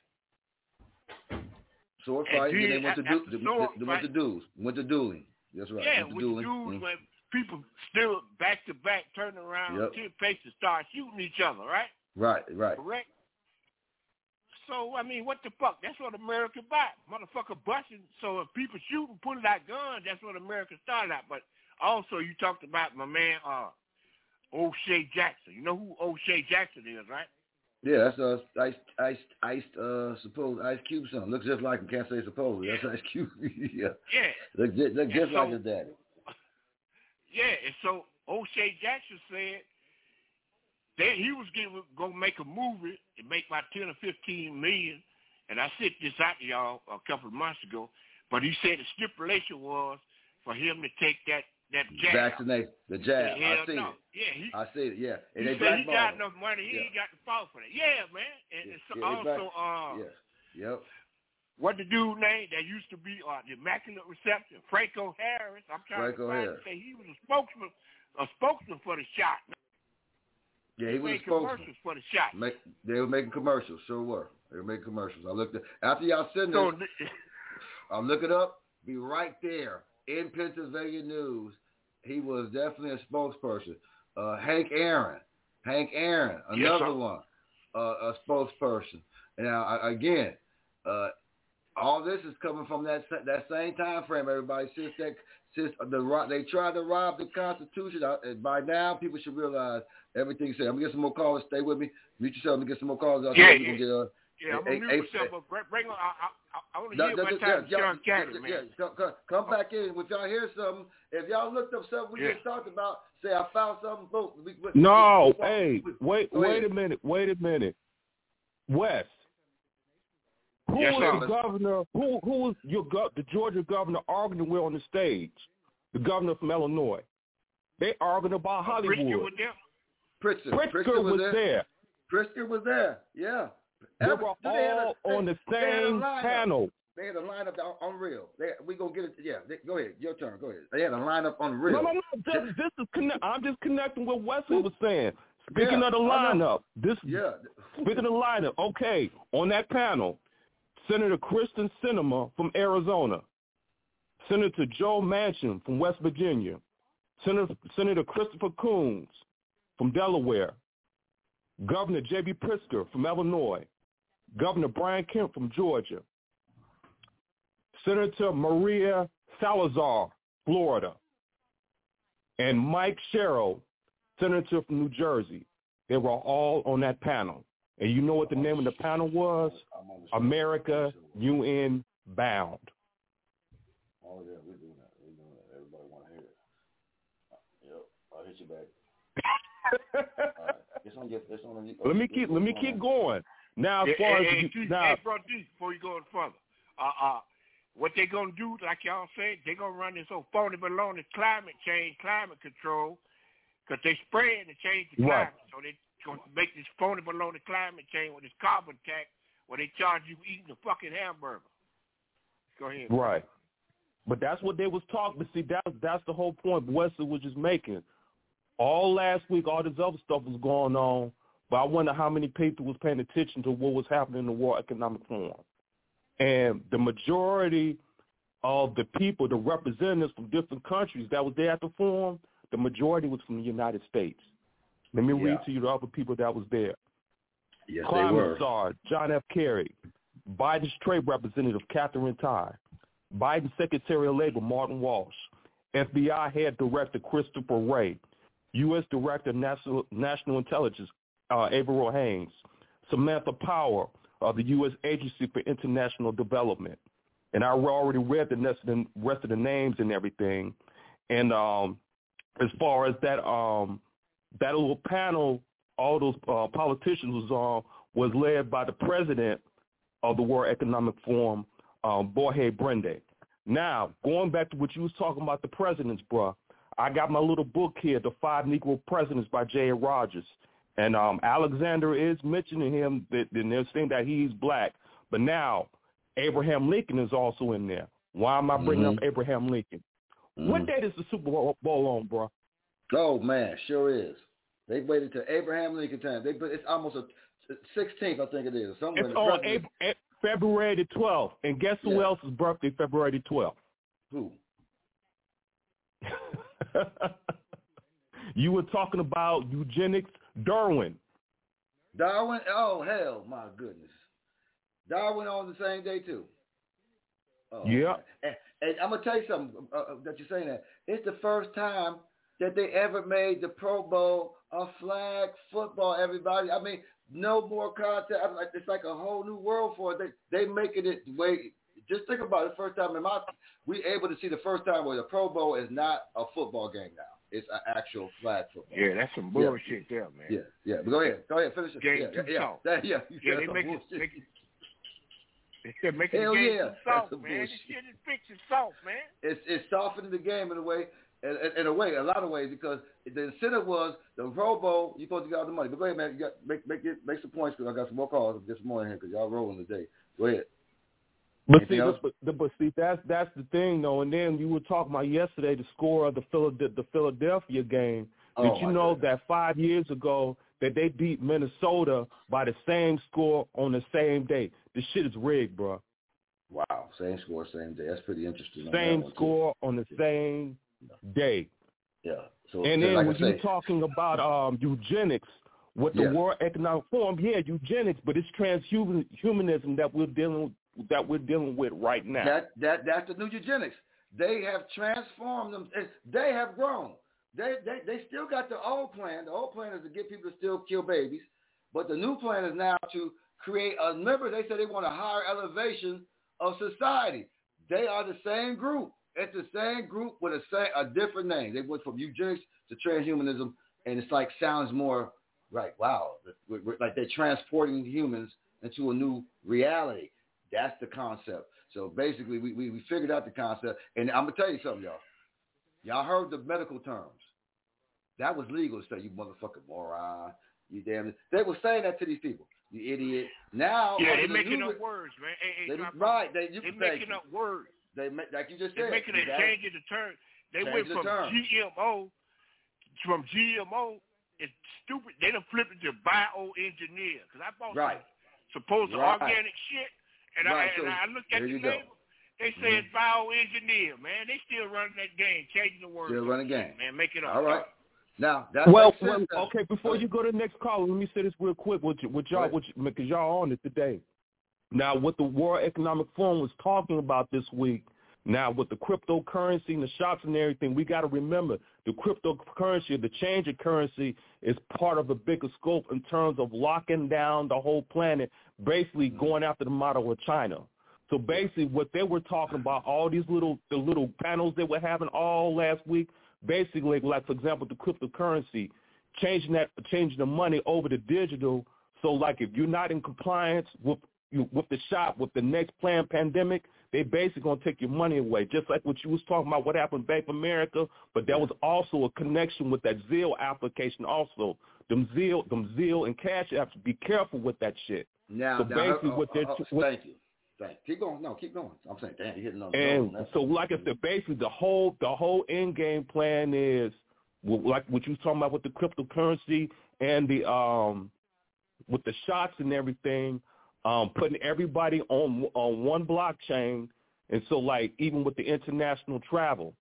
Sword fighting, then they went to duels. Went to dueling. That's right. Yeah, with the dudes when people stood back to back, turning around, 10 paces, start shooting each other, right? Right. Correct? So, I mean, what the fuck? That's what America bought. Motherfucker busting. So if people shooting, pulling out guns, that's what America started out. But also, you talked about my man, O'Shea Jackson. You know who O'Shea Jackson is, right? Yeah, that's supposed Ice Cube son. Looks just like him. Can't say supposedly. Yeah. That's Ice Cube. Yeah. Yeah. Look just like his daddy. Yeah, and so O'Shea Jackson said that he was going to make a movie and make about 10 or 15 million. And I sent this out to y'all a couple of months ago. But he said the stipulation was for him to take that jab. Vaccinate the jab. I see it. Yeah, I see it. Yeah, and he said he got enough money. He ain't got to fall for that. Yeah, man. And Yep. What the dude named that used to be the Immaculate Reception, Franco Harris. I'm trying to find to say he was a spokesman for the shot. Yeah, he was a spokesman. Commercials for the shot. They were making commercials. Sure were. They were making commercials. I looked at after y'all send this. I'll look it up. Be right there in Pennsylvania News. He was definitely a spokesperson. Hank Aaron, another one, a spokesperson. Now again, all this is coming from that same time frame. Everybody, since they tried to rob the Constitution. By now, people should realize everything you say. I'm gonna get some more callers. Stay with me. Mute yourself and get some more callers. I'm gonna mute myself. But bring on. I want to hear my time, Sean Cannon, man. Come back in. If y'all hear something, if y'all looked up something we just talked about, say I found something. Wait a minute. Wes. Who was the governor? Who was the Georgia governor arguing with on the stage? The governor from Illinois. They arguing about Hollywood. Pritzker was there. Pritzker was there. Yeah. They were all on the same panel. They had a lineup unreal. We gonna get it. Yeah. Go ahead. Your turn. Go ahead. They had a lineup unreal. No. I'm just connecting with Wesley was saying. Speaking of the lineup. Speaking of the lineup. Okay. On that panel. Senator Kristen Sinema from Arizona, Senator Joe Manchin from West Virginia, Senator Christopher Coons from Delaware, Governor J.B. Pritzker from Illinois, Governor Brian Kemp from Georgia, Senator Maria Salazar, Florida, and Mike Sherrill, Senator from New Jersey. They were all on that panel. And you know what the name of the panel was? America UN Bound. Oh, yeah, we're doing that. Everybody want to hear it. Yep, I'll hit you back. All right. Let me keep going. Now, as far as Bro D, before you go any further, what they gonna do, like y'all said, they gonna run this whole phony baloney climate change, climate control, because they spread to change the climate, so they going to make this phony baloney climate change with this carbon tax where they charge you eating a fucking hamburger. Go ahead. Right. But that's what they was talking. But see, that's the whole point Wesley was just making. All last week, all this other stuff was going on, but I wonder how many people was paying attention to what was happening in the World Economic Forum. And the majority of the people, the representatives from different countries that was there at the forum, the majority was from the United States. Let me read to you the other people that was there. Yes, Climate they were. Czar John F. Kerry, Biden's Trade Representative Catherine Tai, Biden's Secretary of Labor Martin Walsh, FBI Head Director Christopher Wray, U.S. Director of National Intelligence Averill Haines, Samantha Power of the U.S. Agency for International Development. And I already read the rest of the names and everything. And as far as that little panel, all those politicians was led by the president of the World Economic Forum, Jorge Brende. Now, going back to what you was talking about the presidents, bruh, I got my little book here, The 5 Negro Presidents by J.A. Rogers. And Alexander is mentioning him, and they're saying that he's black. But now, Abraham Lincoln is also in there. Why am I bringing up Abraham Lincoln? What date is the Super Bowl on, bro? Oh, man, sure is. They waited till Abraham Lincoln time. It's almost a 16th, I think it is. Somewhere it's on February the 12th. And guess who else's birthday February the 12th? Who? You were talking about eugenics, Darwin. Darwin? Oh, hell, my goodness. Darwin on the same day, too. Oh, yeah. And I'm going to tell you something that you're saying that. It's the first time that they ever made the Pro Bowl a flag football, everybody. I mean, no more contact. It's like a whole new world for it. They making it the way. Just think about it. The first time we able to see the first time where the Pro Bowl is not a football game now. It's an actual flag football. Yeah, that's some bullshit there, man. Yeah. But go ahead, finish it. Game too soft. They make the game too soft, man. This shit is fiction soft, man. It's softening the game in a way. In a way, a lot of ways, because the incentive was the Pro Bowl. You're supposed to get all the money. But go ahead, man. You got make some points because I got some more calls. I'll get some more in here because y'all rolling today. Go ahead. But see, that's the thing though. And then you were talking about yesterday the score of the Philadelphia game. Did you know that 5 years ago that they beat Minnesota by the same score on the same day? This shit is rigged, bro. Wow, same score, same day. That's pretty interesting. Same score on the same day. Yeah. So, and then when you're talking about eugenics with the World Economic Forum, eugenics, but it's transhumanism that we're dealing with right now. That's the new eugenics. They have transformed them. They have grown. They still got the old plan. The old plan is to get people to still kill babies, but the new plan is now to create a. Remember, they said they want a higher elevation of society. They are the same group. It's the same group with a different name. They went from eugenics to transhumanism, and it's like sounds more like, wow, like they're transporting humans into a new reality. That's the concept. So basically, we figured out the concept, and I'm gonna tell you something, y'all. Y'all heard the medical terms. That was legal to say, you motherfucking moron, you damn. They were saying that to these people, you idiot. Now, they're making up words, man. They're making up words. Like you just said, they're making a change in the term. They went from GMO. From GMO, it's stupid. They done flipped it to bioengineer. Because I bought supposed organic shit, and I looked at the label. They say it's bioengineer, man. They still running that game, changing the words. Still running game, man. Make it up. All right. Now, that's okay. Before you go to the next call, let me say this real quick with y'all, because y'all on it today. Now, what the World Economic Forum was talking about this week, now with the cryptocurrency and the shops and everything, we got to remember the cryptocurrency, the change of currency is part of a bigger scope in terms of locking down the whole planet, basically going after the model of China. So basically what they were talking about, all these little panels they were having all last week, basically, like, for example, the cryptocurrency, changing the money over to digital. So, like, if you're not in compliance with the shop, with the next planned pandemic, they basically going to take your money away. Just like what you was talking about, what happened in Bank of America, but there was also a connection with that Zelle application also. Them Zelle and Cash apps, be careful with that shit. Now, thank you. Keep going. No, keep going. I'm saying, damn, you're hitting on. And so, like I said, basically the whole end game plan is like what you was talking about with the cryptocurrency and the with the shots and everything, putting everybody on one blockchain. And so, like, even with the international travel,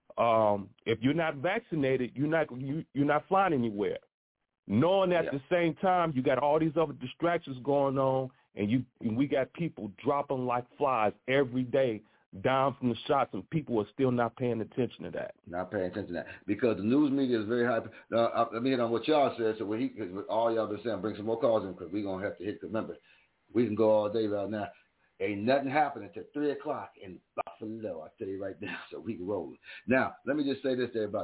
if you're not vaccinated, you're not flying anywhere. Knowing at the same time you got all these other distractions going on, and we got people dropping like flies every day down from the shots, and people are still not paying attention to that. Not paying attention to that because the news media is very high. Let me hit on what y'all said. So because all y'all been saying, bring some more calls in because we're gonna have to hit. Remember, we can go all day right now. Ain't nothing happening until 3 o'clock in Buffalo. I tell you right now, so we can roll. Now, let me just say this to everybody.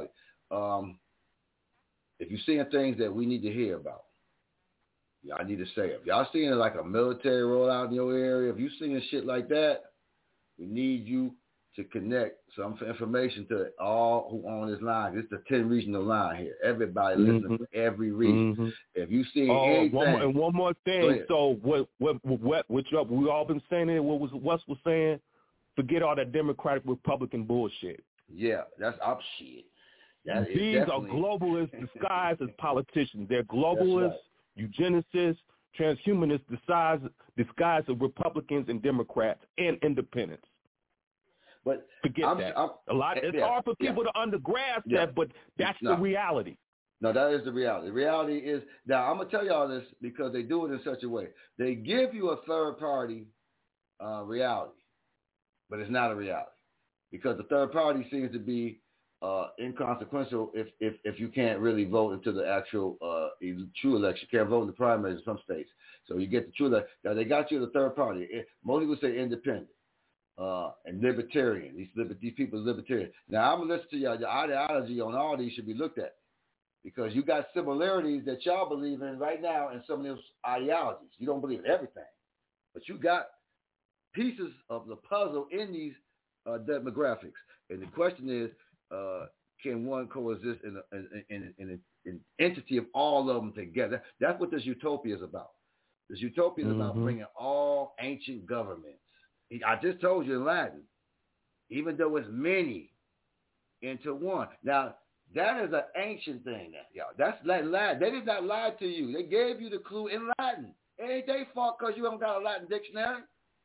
If you're seeing things that we need to hear about, y'all need to say it. If y'all seeing like a military rollout in your area, if you're seeing shit like that, we need you to connect some information to all who on this line. It's the 10 regional line here. Everybody listening from every region. If you see anything. One more thing. So what we all been saying it, what Wes was saying, forget all that Democratic Republican bullshit. Yeah, that's up shit. These are globalists disguised as politicians. They're globalists, eugenicists, transhumanists disguised as Republicans and Democrats and independents. But forget that. It's hard for people to grasp that, but that's the reality. No, that is the reality. The reality is, now I'm going to tell y'all this because they do it in such a way. They give you a third party reality, but it's not a reality because the third party seems to be inconsequential if you can't really vote into the actual true election. You can't vote in the primaries in some states. So you get the true election. Now, they got you the third party. Most people say independent and libertarian. These people are libertarian. Now, I'm going to listen to y'all. The ideology on all these should be looked at because you got similarities that y'all believe in right now in some of those ideologies. You don't believe in everything, but you got pieces of the puzzle in these demographics. And the question is, can one coexist in an entity of all of them together? That's what this utopia is about. This utopia is about bringing all ancient governments. I just told you in Latin, even though it's many, into one. Now, that is an ancient thing. Y'all. That's Latin. They did not lie to you. They gave you the clue in Latin. It ain't their fault because you haven't got a Latin dictionary.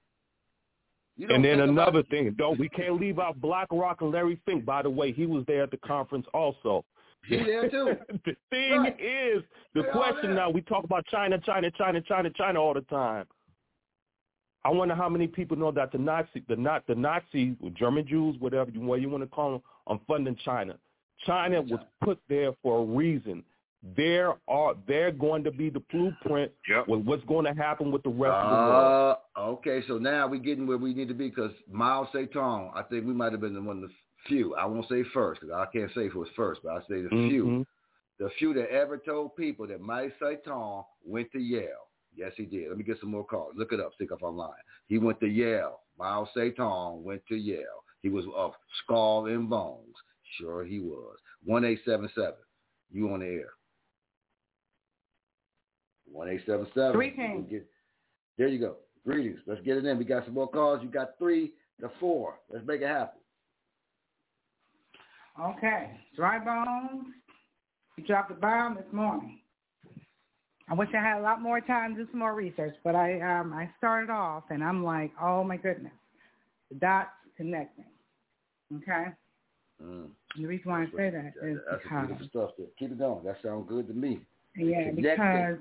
And then another thing, we can't leave out BlackRock and Larry Fink. By the way, he was there at the conference also. He there too. The thing is, the question now, we talk about China all the time. I wonder how many people know that the Nazis, German Jews, whatever you want to call them, are funding China. China was put there for a reason. They're going to be the blueprint with what's going to happen with the rest of the world. Okay, so now we're getting where we need to be because Mao Zedong, I think we might have been one of the few. I won't say first because I can't say if it was first, but I'll say the few. The few that ever told people that Mao Zedong went to Yale. Yes, he did. Let me get some more calls. Look it up. See if I'm lying. He went to Yale. Mao Zedong went to Yale. He was of skull and bones. Sure he was. 1877. You on the air. 1877. Greetings. There you go. Greetings. Let's get it in. We got some more calls. You got 3 to 4. Let's make it happen. Okay. Dry bones. You dropped the bomb this morning. I wish I had a lot more time to do some more research, but I started off and I'm like, oh my goodness, the dots connecting. Okay. The reason why I say that is that's because beautiful stuff. Keep it going. That sounds good to me. Yeah, because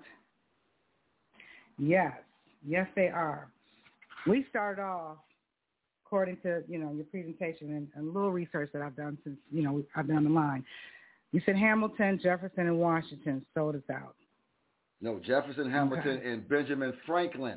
yes, they are. We started off according to your presentation and a little research that I've done since I've been on the line. You said Hamilton, Jefferson, and Washington sold us out. No, Jefferson, Hamilton, and Benjamin Franklin.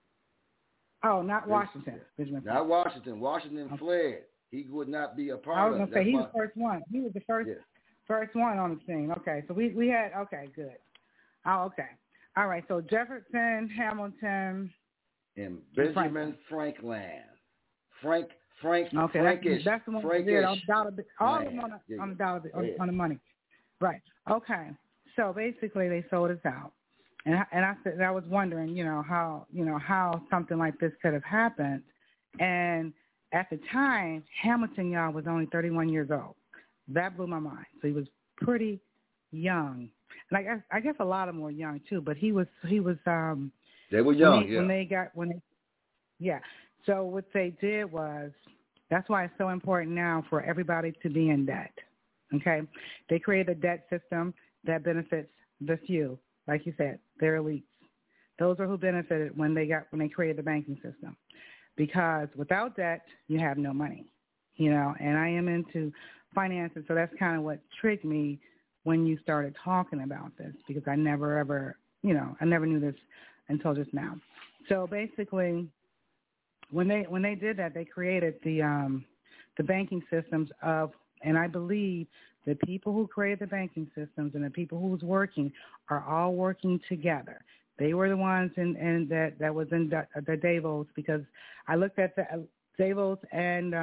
Oh, not Washington. Benjamin Franklin. Not Washington. Washington fled. He would not be a part of it. I was going to say he was the first one. He was the first one on the scene. Okay, so we had, okay, good. Oh, okay. All right, so Jefferson, Hamilton. And Benjamin Franklin. Frankish. That's the one. Frankish. All of them on the money. Right. Okay. So basically they sold us out. And I was wondering, how something like this could have happened. And at the time, Hamilton, y'all, was only 31 years old. That blew my mind. So he was pretty young. And I guess a lot of them were young too, but he was they were young, So what they did was, that's why it's so important now for everybody to be in debt. Okay? They created a debt system that benefits the few. Like you said, they're elites. Those are who benefited when they created the banking system. Because without debt, you have no money, and I am into finances, so that's kind of what tricked me when you started talking about this, because I never ever, I never knew this until just now. So basically, when they did that, they created the banking systems of, and I believe the people who created the banking systems and the people who was working are all working together. They were the ones that was in the Davos, because I looked at the Davos and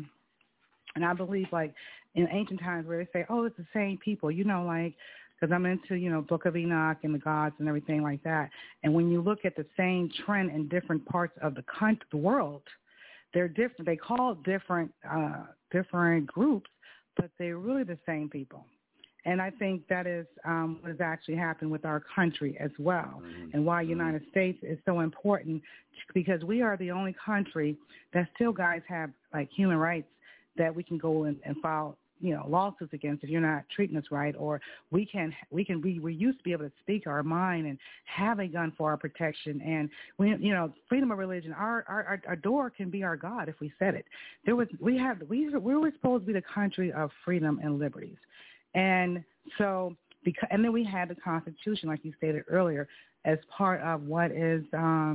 I believe like in ancient times where they say, oh, it's the same people, because I'm into, Book of Enoch and the gods and everything like that. And when you look at the same trend in different parts of the world, they're different. They call different groups, but they're really the same people. And I think that is what has actually happened with our country as well, and why United States is so important, because we are the only country that still, guys, have like human rights that we can go and file, lawsuits against if you're not treating us right, or we used to be able to speak our mind and have a gun for our protection, and freedom of religion, our door can be our God if we said it. We were supposed to be the country of freedom and liberties. And so, and then we had the Constitution, like you stated earlier, as part of what is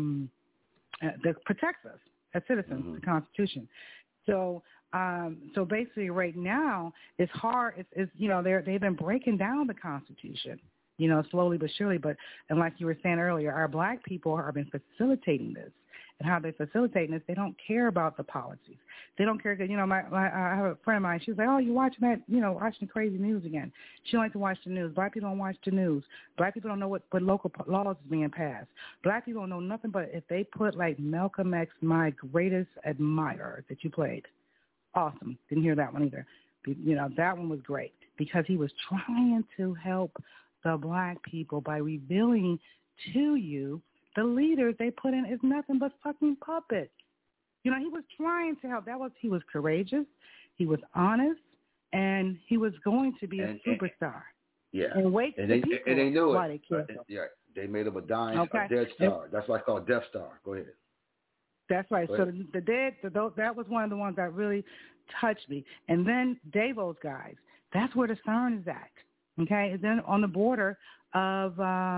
that protects us as citizens, the Constitution. So, so basically, right now it's hard. They've been breaking down the Constitution, slowly but surely. And like you were saying earlier, our black people have been facilitating this. And how they're facilitating this, they don't care about the policies. They don't care because, I have a friend of mine. She was like, oh, you watching that, watching crazy news again. She don't like to watch the news. Black people don't watch the news. Black people don't know what local laws is being passed. Black people don't know nothing but if they put like Malcolm X, My Greatest Admirer, that you played. Awesome. Didn't hear that one either. That one was great because he was trying to help the black people by revealing to you the leaders they put in is nothing but fucking puppets. He was trying to help. He was courageous, he was honest, and he was going to be a superstar. And they knew it. They made him a dead star. That's why it's called Death Star. Go ahead. That's right. So that was one of the ones that really touched me. And then Davo's guys. That's where the CERN is at. Okay, and then on the border of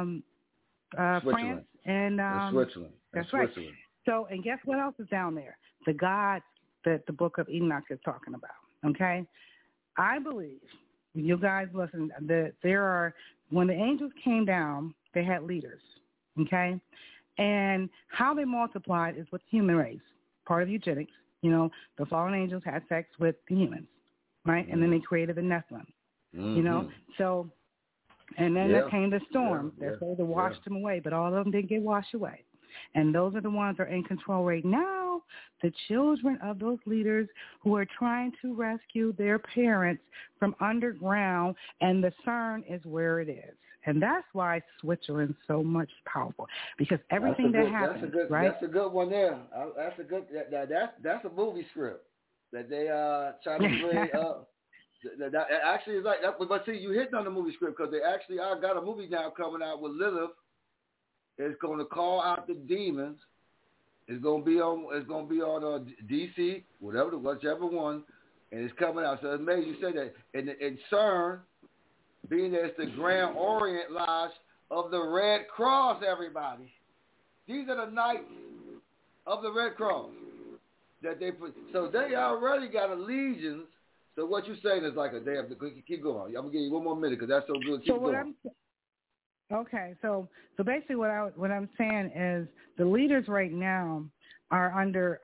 France and Switzerland. That's right. So, and guess what else is down there? The gods that the Book of Enoch is talking about. Okay, I believe, you guys listen, that when the angels came down, they had leaders. Okay, and how they multiplied is with the human race, part of eugenics. The fallen angels had sex with the humans, right? And then they created the Nephilim. So. And then there came the storm. They're supposed to wash them away, but all of them didn't get washed away. And those are the ones that are in control right now, the children of those leaders who are trying to rescue their parents from underground, and the CERN is where it is. And that's why Switzerland's so much powerful, because everything that happens, right? That's a good one there. That's a good. That's a movie script that they try to bring up. That actually is like that, but see, you hitting on the movie script because they actually got a movie now coming out with Lilith. It's going to call out the demons. It's going to be on DC, whichever one, and it's coming out. So it's made you say that in CERN, being that it's the Grand Orient Lodge of the Red Cross. Everybody, these are the Knights of the Red Cross that they put. So they already got allegiance. So what you're saying is like they have to keep going. I'm gonna give you one more minute because that's so good. Keep going. So basically what I'm saying is the leaders right now are under.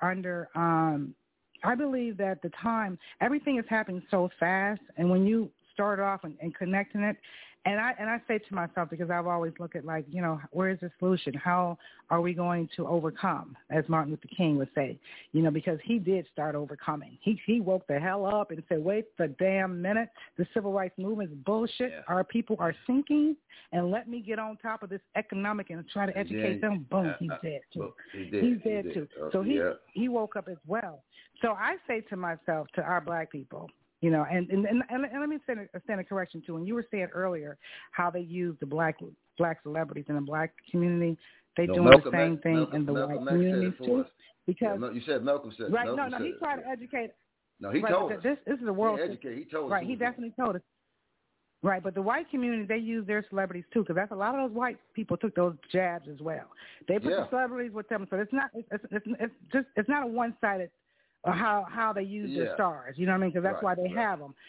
I believe that the time everything is happening so fast, and when you start off and connecting it. And I say to myself, because I've always looked at where is the solution? How are we going to overcome, as Martin Luther King would say, because he did start overcoming. He woke the hell up and said, wait the damn minute, the civil rights movement is bullshit. Yeah. Our people are sinking, and let me get on top of this economic and try to educate them. Boom, he's dead too. He's dead too. So he woke up as well. So I say to myself, to our black people, and let me send a correction too. When you were saying earlier how they use the black celebrities in the black community, they're doing the same thing in the white community too. Because you said Malcolm said. Right? Malcolm he tried to educate. No, he told us. This is the world. He told us. Right, he definitely told us. Right, but the white community, they use their celebrities too, because that's a lot of those white people took those jabs as well. They put the celebrities with them, so it's not a one-sided. Or how they use their stars, you know what I mean? Because that's why they have them,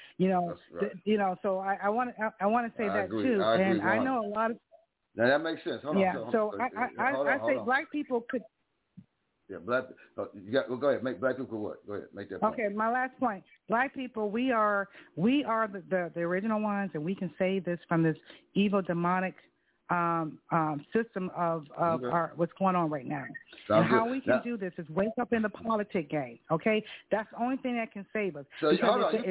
So I want to say that too, and I know a lot of. Now that makes sense. Hold on. So I say black people could. Yeah, black. Go ahead. Make black people what? Go ahead. Make that point. Okay, my last point. Black people, we are the original ones, and we can save this from this evil demonic system of our what's going on right now. And how we can do this is wake up in the politic game. Okay, that's the only thing that can save us. So hold on,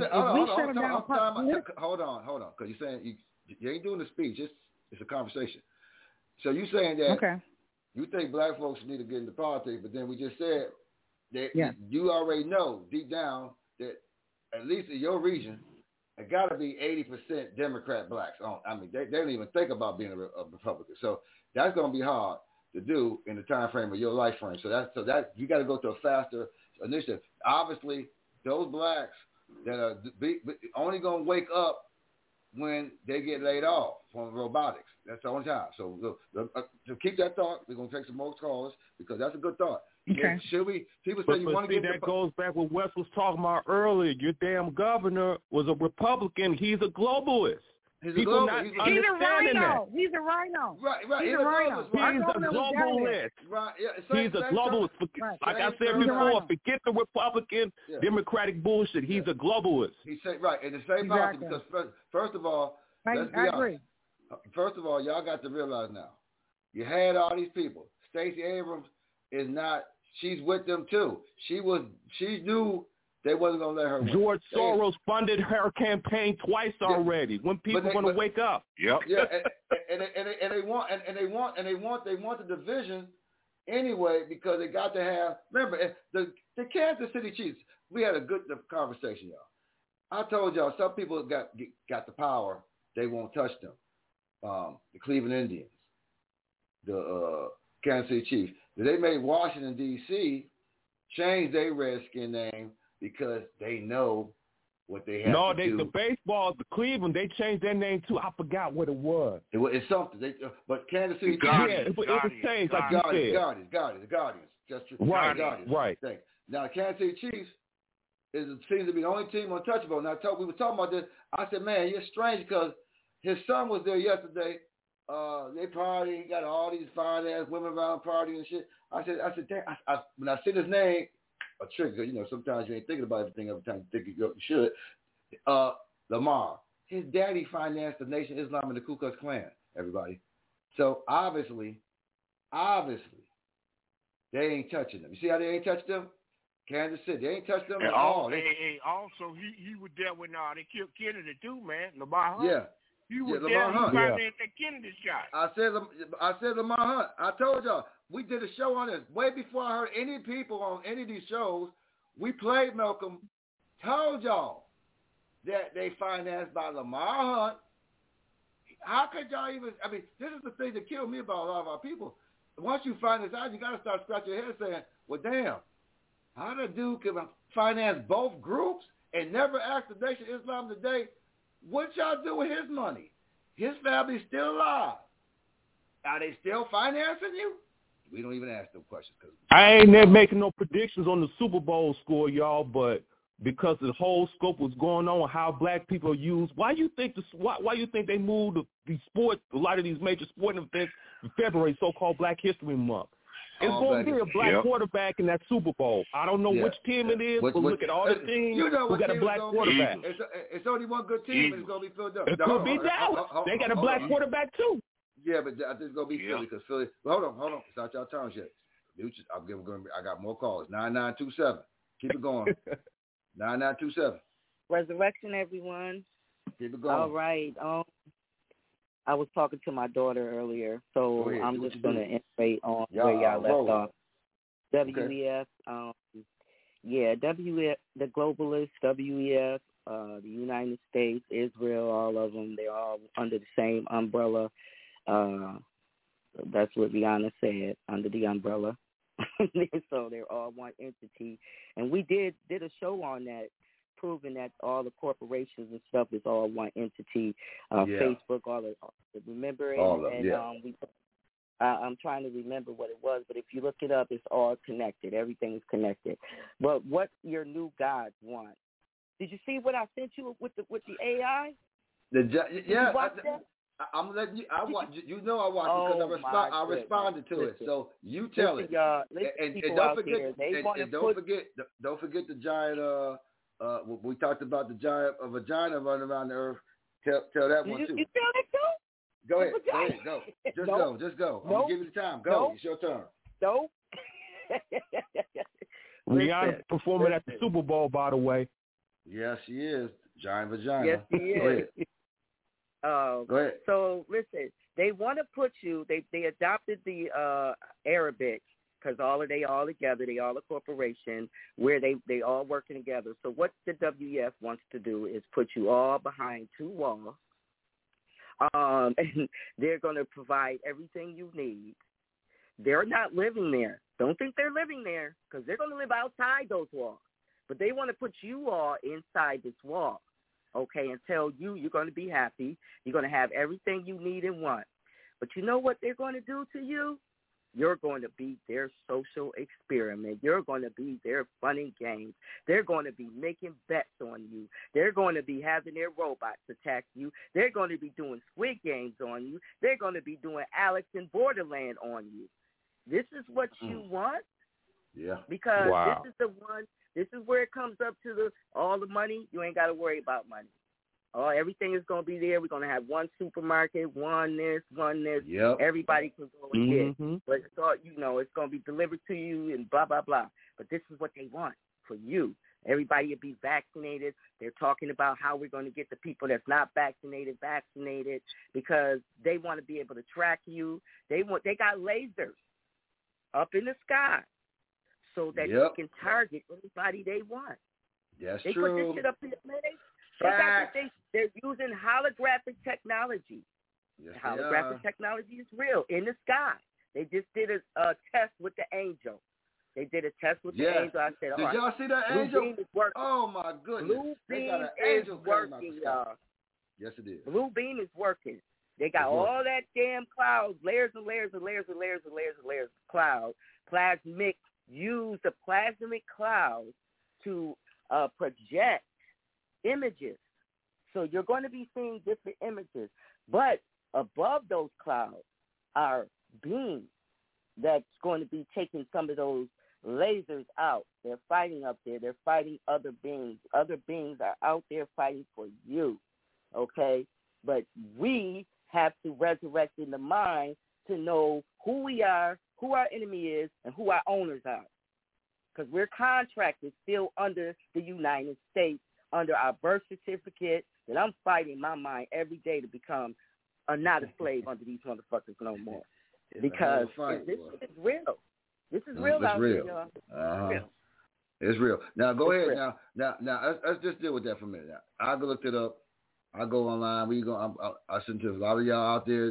because you're saying you ain't doing the speech. It's a conversation. So you saying that you think black folks need to get into politics, but then we just said that you already know deep down that at least in your region, it got to be 80% Democrat blacks. I mean, they don't even think about being a Republican. So that's going to be hard to do in the time frame of your life frame. So that you got to go to a faster initiative. Obviously, those blacks that are only going to wake up when they get laid off from robotics. That's the only time. So to keep that thought, we're going to take some more calls because that's a good thought. Okay. Should we? People say you want to get that goes back what Wes was talking about earlier. Your damn governor was a Republican. He's a globalist. He's a rhino. He's a rhino. Right. He's a rrhino. He's a globalist. Right. Yeah. He's a globalist. Like I said before, forget the Republican Democratic bullshit. He's a globalist. He said right in the same policy because first of all, let's be honest. First of all, y'all got to realize now, you had all these people. Stacey Abrams is not. She's with them too. She knew they wasn't gonna let her win. George Soros funded her campaign twice already. When people are gonna wake up? Yep. Yeah, and they want the division anyway because they got to have. Remember the Kansas City Chiefs. We had a good conversation, y'all. I told y'all some people got the power. They won't touch them. The Cleveland Indians, the Kansas City Chiefs. They made Washington, D.C. change their Redskin name because they know what they have to do. The baseball, the Cleveland, they changed their name too. I forgot what it was. It's something. But Kansas City Guardians, it was changed like you said. Guardians. Just Guardians. Right. Now, the Kansas City Chiefs seems to be the only team untouchable. Now, we were talking about this. I said, man, you're strange because his son was there yesterday. They party, got all these fine ass women around partying and shit. I said, damn, when I said his name, a trigger, sometimes you ain't thinking about everything every time you think you should. Lamar, his daddy financed the Nation of Islam and the Ku Klux Klan, everybody. So obviously, they ain't touching them. You see how they ain't touched them? Kansas City, they ain't touched them at all. Also, he was there when they killed Kennedy too, man. Lamar Hunt. Yeah. You were there. He financed that Kennedy shot. I said Lamar Hunt. I told y'all we did a show on this way before I heard any people on any of these shows. We played Malcolm. Told y'all that they financed by Lamar Hunt. How could y'all even? I mean, this is the thing that killed me about a lot of our people. Once you find this out, you got to start scratching your head saying, "Well, damn, how the dude can finance both groups and never ask the Nation of Islam today?" What y'all do with his money? His family's still alive. Are they still financing you? We don't even ask them questions. I ain't never making no predictions on the Super Bowl score, y'all, but because the whole scope was going on, how black people are used, why you think they moved the sport, a lot of these major sporting events in February, so-called Black History Month? It's going to be a black quarterback in that Super Bowl. I don't know which team it is, but look at all the teams who got a black quarterback. It's only one good team, and it's going to be Philadelphia. It could be Dallas. They got a black quarterback, too. Yeah, but I think it's going to be Philly because Philly. Well, hold on. It's not y'all turns yet. I got more calls. 9927. Keep it going. 9927. Resurrection, everyone. Keep it going. All right. I was talking to my daughter earlier, so I'm just going to iterate on where y'all left off. WEF, WEF, the globalists, WEF, the United States, Israel, all of them, they're all under the same umbrella. That's what Rihanna said, under the umbrella. So they're all one entity. And we did a show on that, proving that all the corporations and stuff is all one entity. Facebook, all the remember it. I'm trying to remember what it was, but if you look it up, it's all connected. Everything is connected. But what your new gods want? Did you see what I sent you with the AI? I'm letting you. I watch. You know I watch it because I responded to it. So you tell it. And don't forget the giant. We talked about the giant vagina running around the earth. Tell that one too. You tell it too? Go ahead. Go. Just go. I'm going to give you the time. Go. It's your turn. Nope. Rihanna performing at the Super Bowl, by the way. Yes, she is. Giant vagina. Yes, she is. Go ahead. So, listen, they want to put you, they adopted the Arabic, because they all together, they all a corporation where they all working together. So what the WEF wants to do is put you all behind two walls, and they're going to provide everything you need. They're not living there. Don't think they're living there, because they're going to live outside those walls. But they want to put you all inside this wall, okay, and tell you you're going to be happy. You're going to have everything you need and want. But you know what they're going to do to you? You're going to be their social experiment. You're going to be their fun and games. They're going to be making bets on you. They're going to be having their robots attack you. They're going to be doing Squid Games on you. They're going to be doing Alex in Borderland on you. This is what you want? Yeah. Because this is the one, this is where it comes up to all the money. You ain't got to worry about money. Everything is going to be there. We're going to have one supermarket, one this. Yep. Everybody can go and get. But it's all, it's going to be delivered to you and blah, blah, blah. But this is what they want for you. Everybody will be vaccinated. They're talking about how we're going to get the people that's not vaccinated because they want to be able to track you. They got lasers up in the sky so that you can target anybody they want. That's they true. Put this shit up in the They're using holographic technology. Yes, holographic technology is real in the sky. They just did a test with the angel. They did a test with the angel. I said, did y'all see that Blue angel? Beam is working. Oh, my goodness. Blue they Beam got an angel is working, y'all. Yes, it is. Blue Beam is working. They got all that damn clouds, layers and layers and layers and layers and layers and layers of cloud. Use the plasmic clouds to project images. So you're going to be seeing different images. But above those clouds are beams that's going to be taking some of those lasers out. They're fighting up there. They're fighting other beings. Other beings are out there fighting for you, okay? But we have to resurrect in the mind to know who we are, who our enemy is, and who our owners are. Because we're contracted still under the United States, under our birth certificate, that I'm fighting my mind every day to become not a slave under these motherfuckers no more. Because this is real. This is real out here, y'all. It's real. Now, go ahead. Now, let's just deal with that for a minute. Now, I looked it up. I go online. I listen to a lot of y'all out there.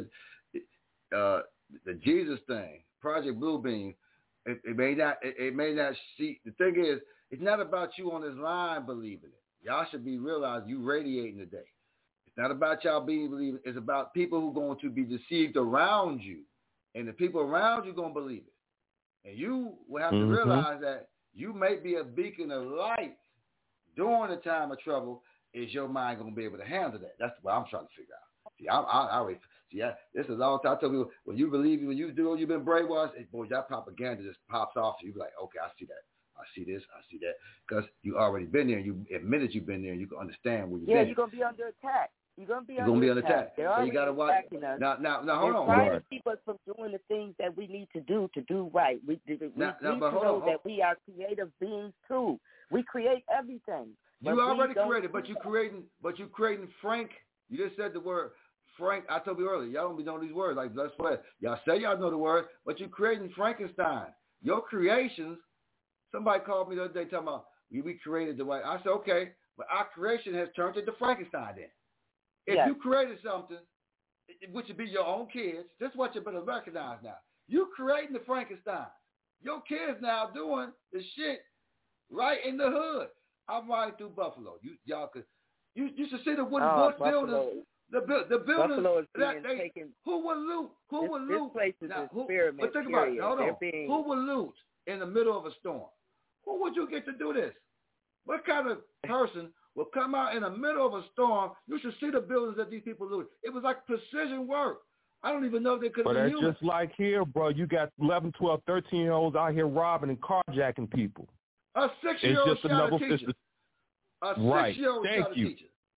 The Jesus thing, Project Blue Beam, it may not see. The thing is, it's not about you on this line believing it. Y'all should be realizing you radiating today. It's not about y'all being believing. It's about people who are going to be deceived around you. And the people around you are going to believe it. And you will have to realize that you may be a beacon of light during the time of trouble. Is your mind going to be able to handle that? That's what I'm trying to figure out. See, this is all I tell people, when you believe, when you do, you've been brainwashed, boy, that propaganda just pops off. You be like, okay, I see that. I see this. I see that. Because you already been there. You admitted you've been there. And you can understand where you've been. Yeah, you're going to be under attack. You're going to be under attack. So you got to watch. Now, hold on. They're trying to keep us from doing the things that we need to do right. We need to know that we are creative beings too. We create everything. You already created, but you creating Frank. You just said the word Frank. I told you earlier, y'all don't be knowing these words like blood sweat. Y'all say y'all know the word, but you're creating Frankenstein. Your creations. Somebody called me the other day talking about we created the way. I said, okay, but our creation has turned into Frankenstein then. If you created something, which would be your own kids, this is what you better recognize now. You creating the Frankenstein. Your kids now doing the shit right in the hood. I'm riding through Buffalo. You should see the wooden buildings. The buildings. Buffalo is being taken. Who would loot? This place is an experiment. But think about it. Hold on. Who would loot in the middle of a storm? Who would you get to do this? What kind of person will come out in the middle of a storm? You should see the buildings that these people looted. It was like precision work. I don't even know if they could have been human. But that's just like here, bro. You got 11, 12, 13-year-olds out here robbing and carjacking people. A 6-year-old shot a teacher. A 6-year-old shot a teacher.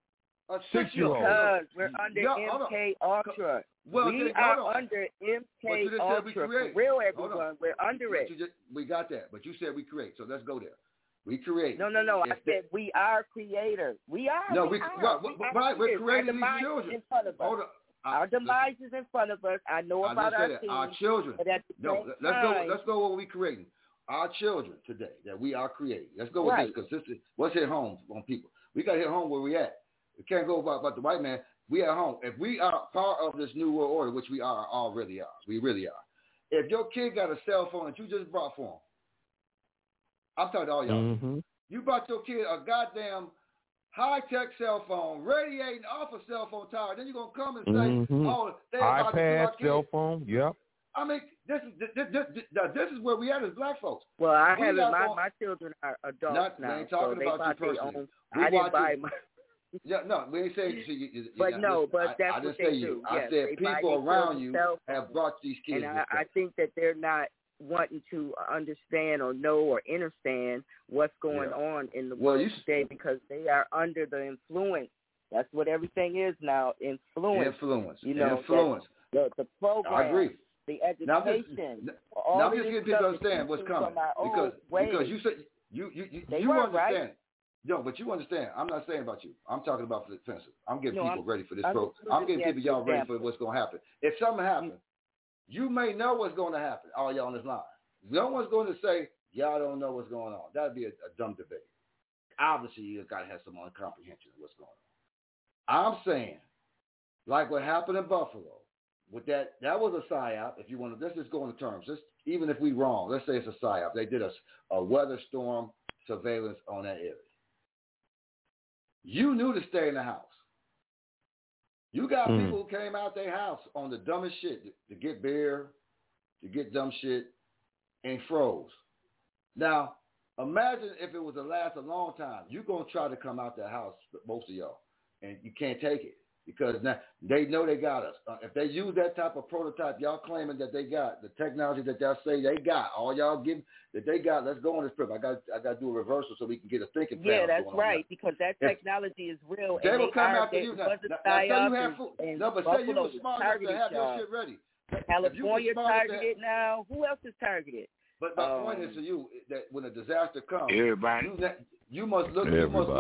A 6-year-old. Because we're under MK Ultra. Well, we are under MK Ultra. For real, everyone. We're under it. We got that. But you said we create. So let's go there. We create. No. I said we are creators. We are. No, we're creating these children. Hold on. Our demise is in front of us. I know about our team. Our children. But at the same time, let's go what we're creating. Our children today that we are creating. Let's go with this because this is what's hit home on people. We got to hit home where we at. We can't go about the white man. We at home. If we are part of this new world order, which we already are. We really are. If your kid got a cell phone that you just brought for him, I'm talking to all y'all. Mm-hmm. You brought your kid a goddamn high-tech cell phone, radiating off a cell phone tower. Then you're going to come and say, oh, they about to iPad, cell phone, yep. I mean, this is where we at as black folks. Well, my children are adults now. We ain't talking about you personally. I didn't buy my... Yeah, no, we ain't saying but that's what they do. I said people around you have brought these kids. And I think that they're not wanting to understand or know or understand what's going on in the world today because they are under the influence. That's what everything is now, influence. You know, influence. The program. I agree. The education. Now I'm just getting people to understand what's coming because you said you understand. Right? No, but you understand. I'm not saying about you. I'm talking about for the fences. I'm getting people ready for this program. I'm getting people y'all ready for what's going to happen. If something happens, you may know what's going to happen, all y'all on this line. No one's going to say, y'all don't know what's going on. That would be a dumb debate. Obviously, you got to have some comprehension of what's going on. I'm saying, like what happened in Buffalo, with that was a psyop. If you want to, let's just go into terms. Even if we wrong, let's say it's a psyop. They did a weather storm surveillance on that area. You knew to stay in the house. You got people who came out their house on the dumbest shit to get beer, to get dumb shit, and froze. Now, imagine if it was to last a long time. You're going to try to come out the house, most of y'all, and you can't take it because now they know they got us. If they use that type of prototype, y'all claiming that they got, the technology that y'all say they got, all y'all give that they got, let's go on this trip. I got to do a reversal so we can get a thinking pattern. Yeah, that's right, because that technology is real. They will come after you. Now say you have food. No, but say you were smart enough to have your shit ready. California targeted now. Who else is targeted? But my point is to you that when a disaster comes, everybody, you must look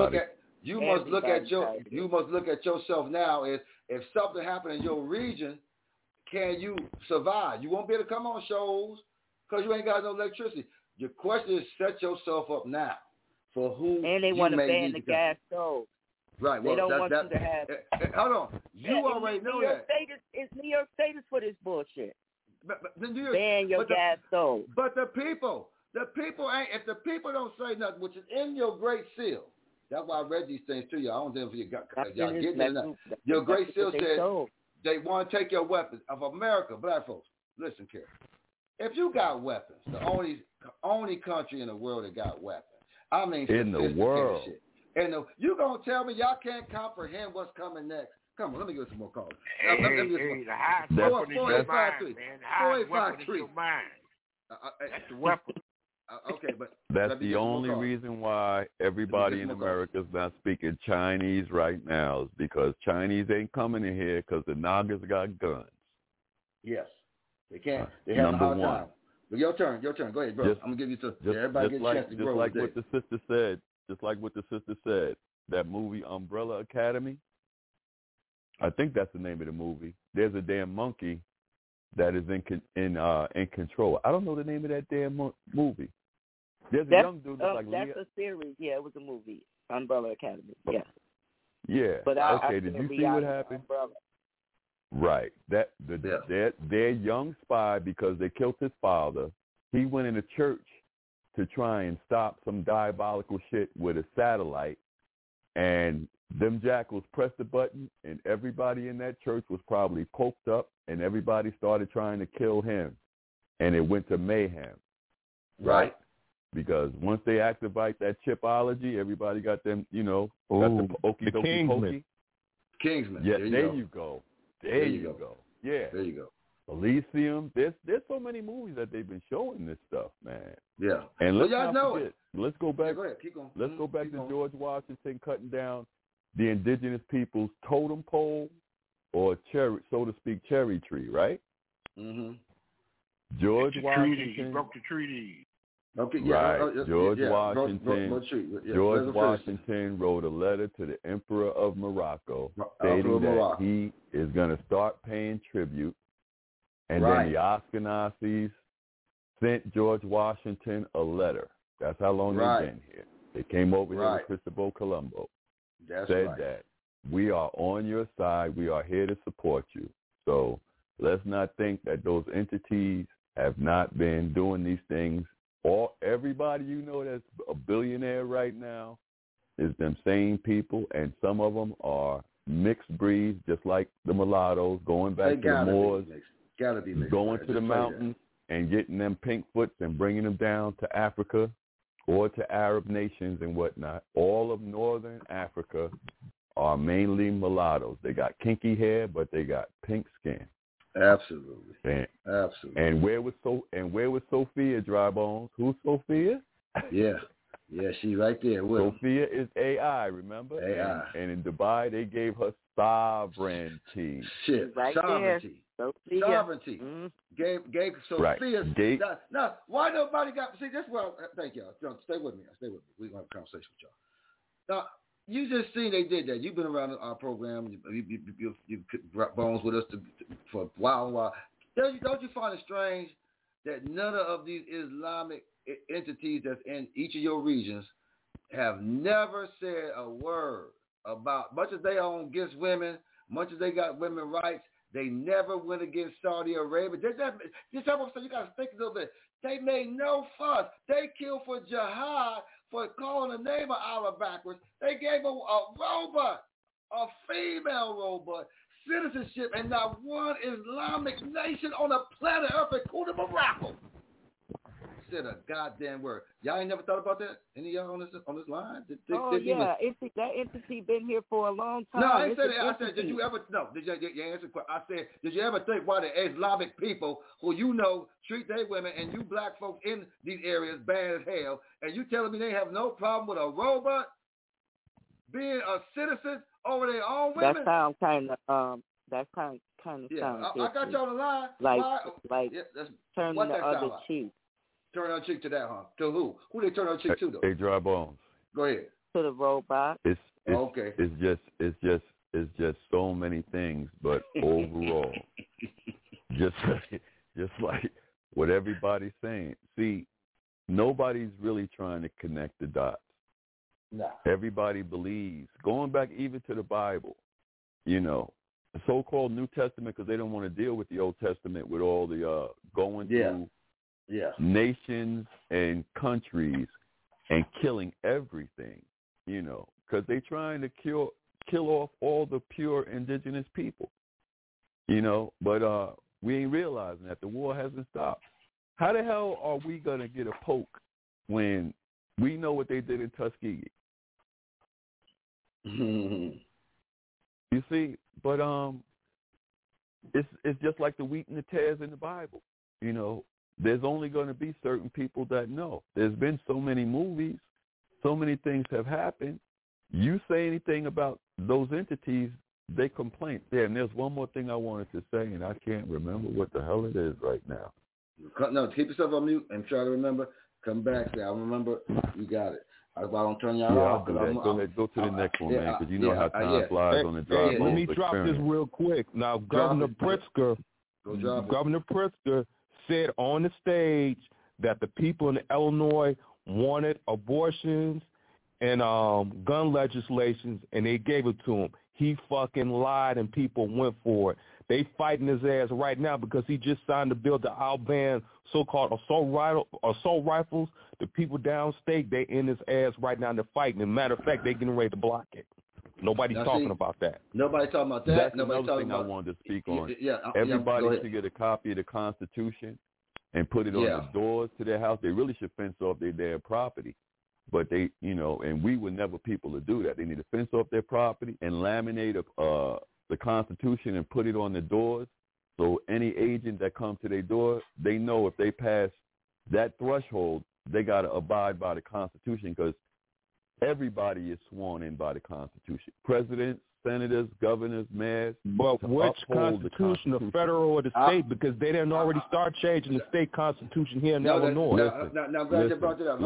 at yourself now. If something happened in your region, can you survive? You won't be able to come on shows because you ain't got no electricity. Your question is set yourself up now for who. And they want to ban the gas stove. Right. Well, they don't want you to have. Hold on. You already know that. New York State is for this bullshit. But ban your gas stove. But the people ain't. If the people don't say nothing, which is in your Great Seal. That's why I read these things to you. I don't know if y'all getting it. Your Great Seal said they want to take your weapons of America, black folks. Listen, Kerry. If you got weapons, the only country in the world that got weapons. I mean, in the world. Shit. And you gonna tell me y'all can't comprehend what's coming next? Come on, let me get some more calls. The highest weapon is your mind, man. The highest weapon is your mind. That's the weapon. Okay, but that's the only reason why everybody in America is not speaking Chinese right now is because Chinese ain't coming in here because the Nagas got guns. Yes, they can't. They have a hard time. But your turn. Go ahead, bro. I'm gonna give you some. Everybody get a chance to grow. Just like what the sister said, that movie Umbrella Academy. I think that's the name of the movie. There's a damn monkey that is in control. I don't know the name of that damn movie. There's a young dude that's a series. Yeah, it was a movie. Umbrella Academy. Yeah. Yeah. But did you see what happened? Umbrella. Right. Their young spy, because they killed his father, he went in a church to try and stop some diabolical shit with a satellite, and them jackals pressed the button, and everybody in that church was probably poked up, and everybody started trying to kill him, and it went to mayhem. Right. Because once they activate that chipology, everybody got them, got the okey dokey pokey. Kingsman. Yeah, there you go. There you go. Yeah. There you go. Elysium. There's so many movies that they've been showing this stuff, man. Yeah. And let's not forget. Let's go back. Yeah, go ahead. Keep going. Let's go back to George Washington cutting down the indigenous people's totem pole or cherry, so to speak, cherry tree, right? Mm-hmm. George Washington. Treaty. He broke the treaty. Okay, right. George Washington. George Washington wrote a letter to the Emperor of Morocco stating that he is going to start paying tribute, and then the Ashkenazis sent George Washington a letter. That's how long they've been here. They came over here with Cristobal Colombo. Said that we are on your side. We are here to support you. So let's not think that those entities have not been doing these things. Everybody you know that's a billionaire right now is them same people, and some of them are mixed breeds, just like the mulattoes, going back to the Moors, going to the mountains and getting them pink foots and bringing them down to Africa or to Arab nations and whatnot. All of northern Africa are mainly mulattoes. They got kinky hair, but they got pink skin. Absolutely. Absolutely. And where was Sophia, Dry Bones? Who's Sophia? Yeah, she's right there with Sophia is AI, remember? AI. And in Dubai, they gave her sovereignty. Shit, right sovereignty. Sophia. Sovereignty. Gave Sophia. Right. Now, why nobody got? See, this is what. Thank y'all. Stay with me. We're gonna have a conversation with y'all. Now, you just seen they did that. You've been around our program. You put bones with us for a while. Don't you find it strange that none of these Islamic entities that's in each of your regions have never said a word about, much as they own against women, much as they got women rights, they never went against Saudi Arabia. You got to think a little bit. They made no fuss. They killed for jihad for calling the name of Allah backwards. They gave a robot, a female robot, citizenship, and not one Islamic nation on the planet Earth, including Morocco, said a goddamn word. Y'all ain't never thought about that? Any of y'all on this line? That entity been here for a long time. No, I ain't said that. I said, did you ever? No, did you answer? I said, did you ever think why the Islamic people who you know treat their women and you black folks in these areas bad as hell, and you telling me they have no problem with a robot being a citizen over their own women? That sounds kind of sounds. I got you on the line. Turning the other cheek. Turn our cheek to that, huh? To who? Who they turn our cheek to, though? Hey, Dry Bones. Go ahead. To the robot. It's just so many things, but overall, just like what everybody's saying. See, nobody's really trying to connect the dots. No. Everybody believes, going back even to the Bible, the so-called New Testament, because they don't want to deal with the Old Testament with all the going through nations and countries and killing everything, because they're trying to kill off all the pure indigenous people, but we ain't realizing that the war hasn't stopped. How the hell are we going to get a poke when we know what they did in Tuskegee? You see, but it's just like the wheat and the tares in the Bible, There's only going to be certain people that know. There's been so many movies, so many things have happened. You say anything about those entities, they complain. Yeah, and there's one more thing I wanted to say, and I can't remember what the hell it is right now. No, keep yourself on mute and try to remember. Come back, say, I remember. You got it. I don't turn y'all off. Go to the next one, man, because you know how time flies on the drive. Let me drop this real quick. Now, Governor Pritzker said on the stage that the people in Illinois wanted abortions and gun legislations, and they gave it to him. He fucking lied, and people went for it. They fighting his ass right now because he just signed a bill to outban so-called assault rifles. The people downstate, they in his ass right now. They're fighting. As a matter of fact, they getting ready to block it. Nobody's talking about that. Nobody's talking about that. That's another thing I wanted to speak on. Everybody should get a copy of the Constitution and put it on the doors to their house. They really should fence off their damn property. But they, and we were never people to do that. They need to fence off their property and laminate the Constitution and put it on the doors, so any agent that comes to their door, they know if they pass that threshold, they got to abide by the Constitution, because Everybody is sworn in by the Constitution. Presidents, senators, governors, mayors. But which Constitution, the federal or the state? Because they didn't already start changing the state constitution here in Illinois. Now, I'm glad you brought that up.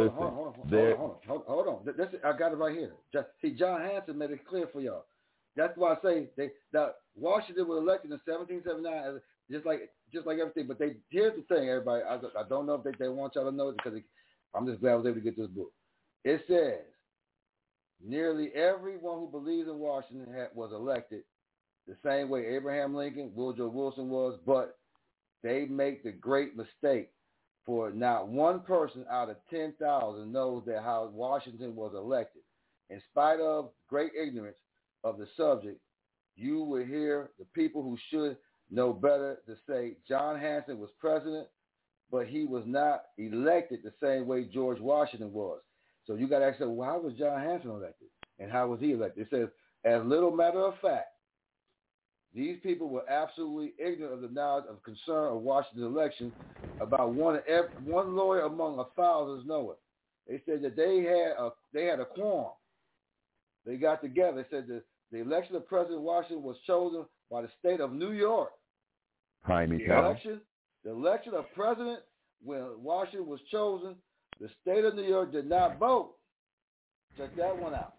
Hold on. I got it right here. See, John Hanson made it clear for y'all. That's why I say that Washington was elected in 1779, just like everything. But here's the thing, everybody. I don't know if they want y'all to know it because I'm just glad I was able to get this book. It says, nearly everyone who believes in Washington was elected the same way Abraham Lincoln, Woodrow Wilson was, but they make the great mistake for not one person out of 10,000 knows that how Washington was elected. In spite of great ignorance of the subject, you will hear the people who should know better to say John Hanson was president, but he was not elected the same way George Washington was. So you got to ask yourself, well, how was John Hanson elected? And how was he elected? It says, as little matter of fact, these people were absolutely ignorant of the knowledge of concern of Washington's election. About one lawyer among 1,000 knoweth. They said that they had a quorum. They got together. They said that the election of President Washington was chosen by the state of New York. The election of President, when Washington was chosen, the state of New York did not vote. Check that one out.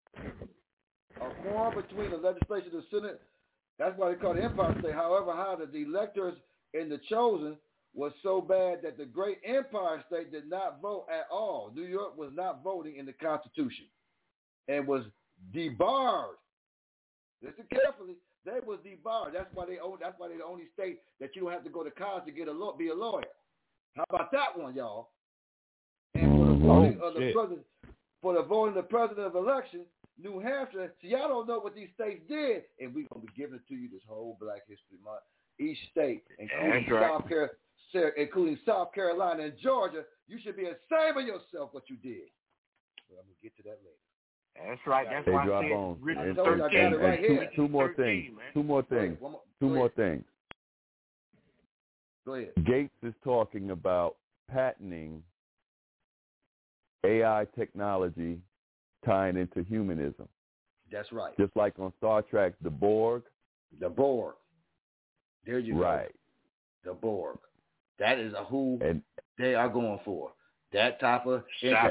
A quorum between the legislature and the Senate, that's why they call it Empire State. However, how the electors in the chosen was so bad that the great Empire State did not vote at all. New York was not voting in the Constitution and was debarred. Listen carefully. They was debarred. That's why they're the only state that you don't have to go to college to be a lawyer. How about that one, y'all? And for the voting of the president, for the voting of the president of election, New Hampshire. See, y'all don't know what these states did, and we're gonna be giving it to you this whole Black History Month. Each state, including South Carolina and Georgia, you should be ashamed of yourself what you did. Well, I'm gonna get to that later. That's right. That's why I said two more things. Go ahead. Gates is talking about patenting AI technology tying into humanism. That's right. Just like on Star Trek, the Borg. The Borg. There you right. go. The Borg. That is who they are going for. That type of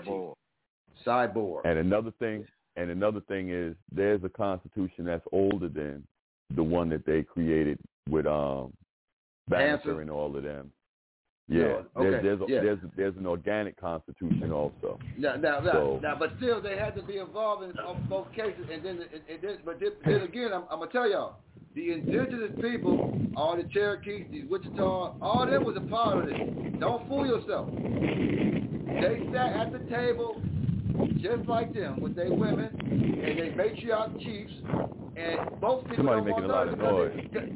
cyborg. And another thing is there's a constitution that's older than the one that they created with Banneker and all of them. Yeah, there's an organic constitution also. Now, but still, they had to be involved in both cases. But then again, I'm gonna tell y'all, the indigenous people, all the Cherokees, these Wichita, all them was a part of this. Don't fool yourself. They sat at the table just like them with their women and their matriarch chiefs, and both people. Somebody's making a lot of noise.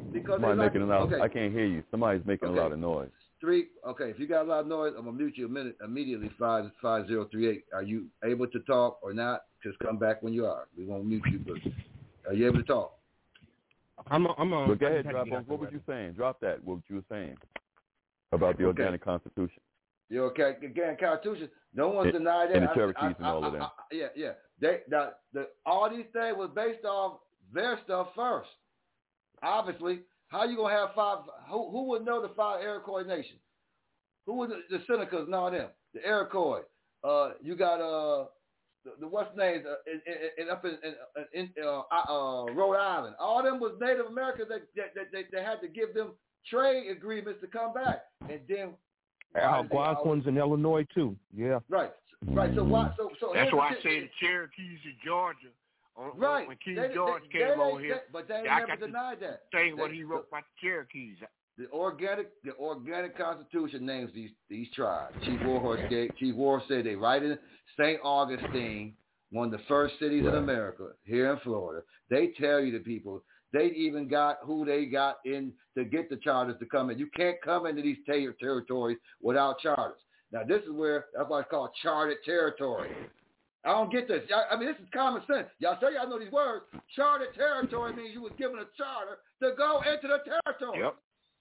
I can't hear you. Somebody's making a lot of noise. Okay, if you got a lot of noise, I'm going to mute you immediately, 5038. Are you able to talk or not? Just come back when you are. We won't mute you, but are you able to talk? I'm on. But go ahead, drop on. What were you saying? Drop that, what you were saying about the organic constitution. The organic constitution, no one's denied that. And the Cherokees and all of them. Yeah. All these things was based off their stuff first. Obviously. How you gonna have five? Who would know the five Iroquois nations? Who would the Senecas and all them? The Iroquois. You got the what's names up in Rhode Island. All them was Native Americans that had to give them trade agreements to come back, and then Algonquins in Illinois too. Yeah. Right. So why? So that's why I say the Cherokees in Georgia. Right. When King George came over here, but they never denied that. Saying what he wrote about the Cherokees. The organic constitution names these tribes. Chief Warhorse said they right in St. Augustine, one of the first cities in America, here in Florida. They tell you the people. They even got who they got in to get the charters to come in. You can't come into these territories without charters. Now this is that's why it's called chartered territory. I don't get this. I mean, this is common sense. Y'all say y'all know these words. Chartered territory means you was given a charter to go into the territory. Yep.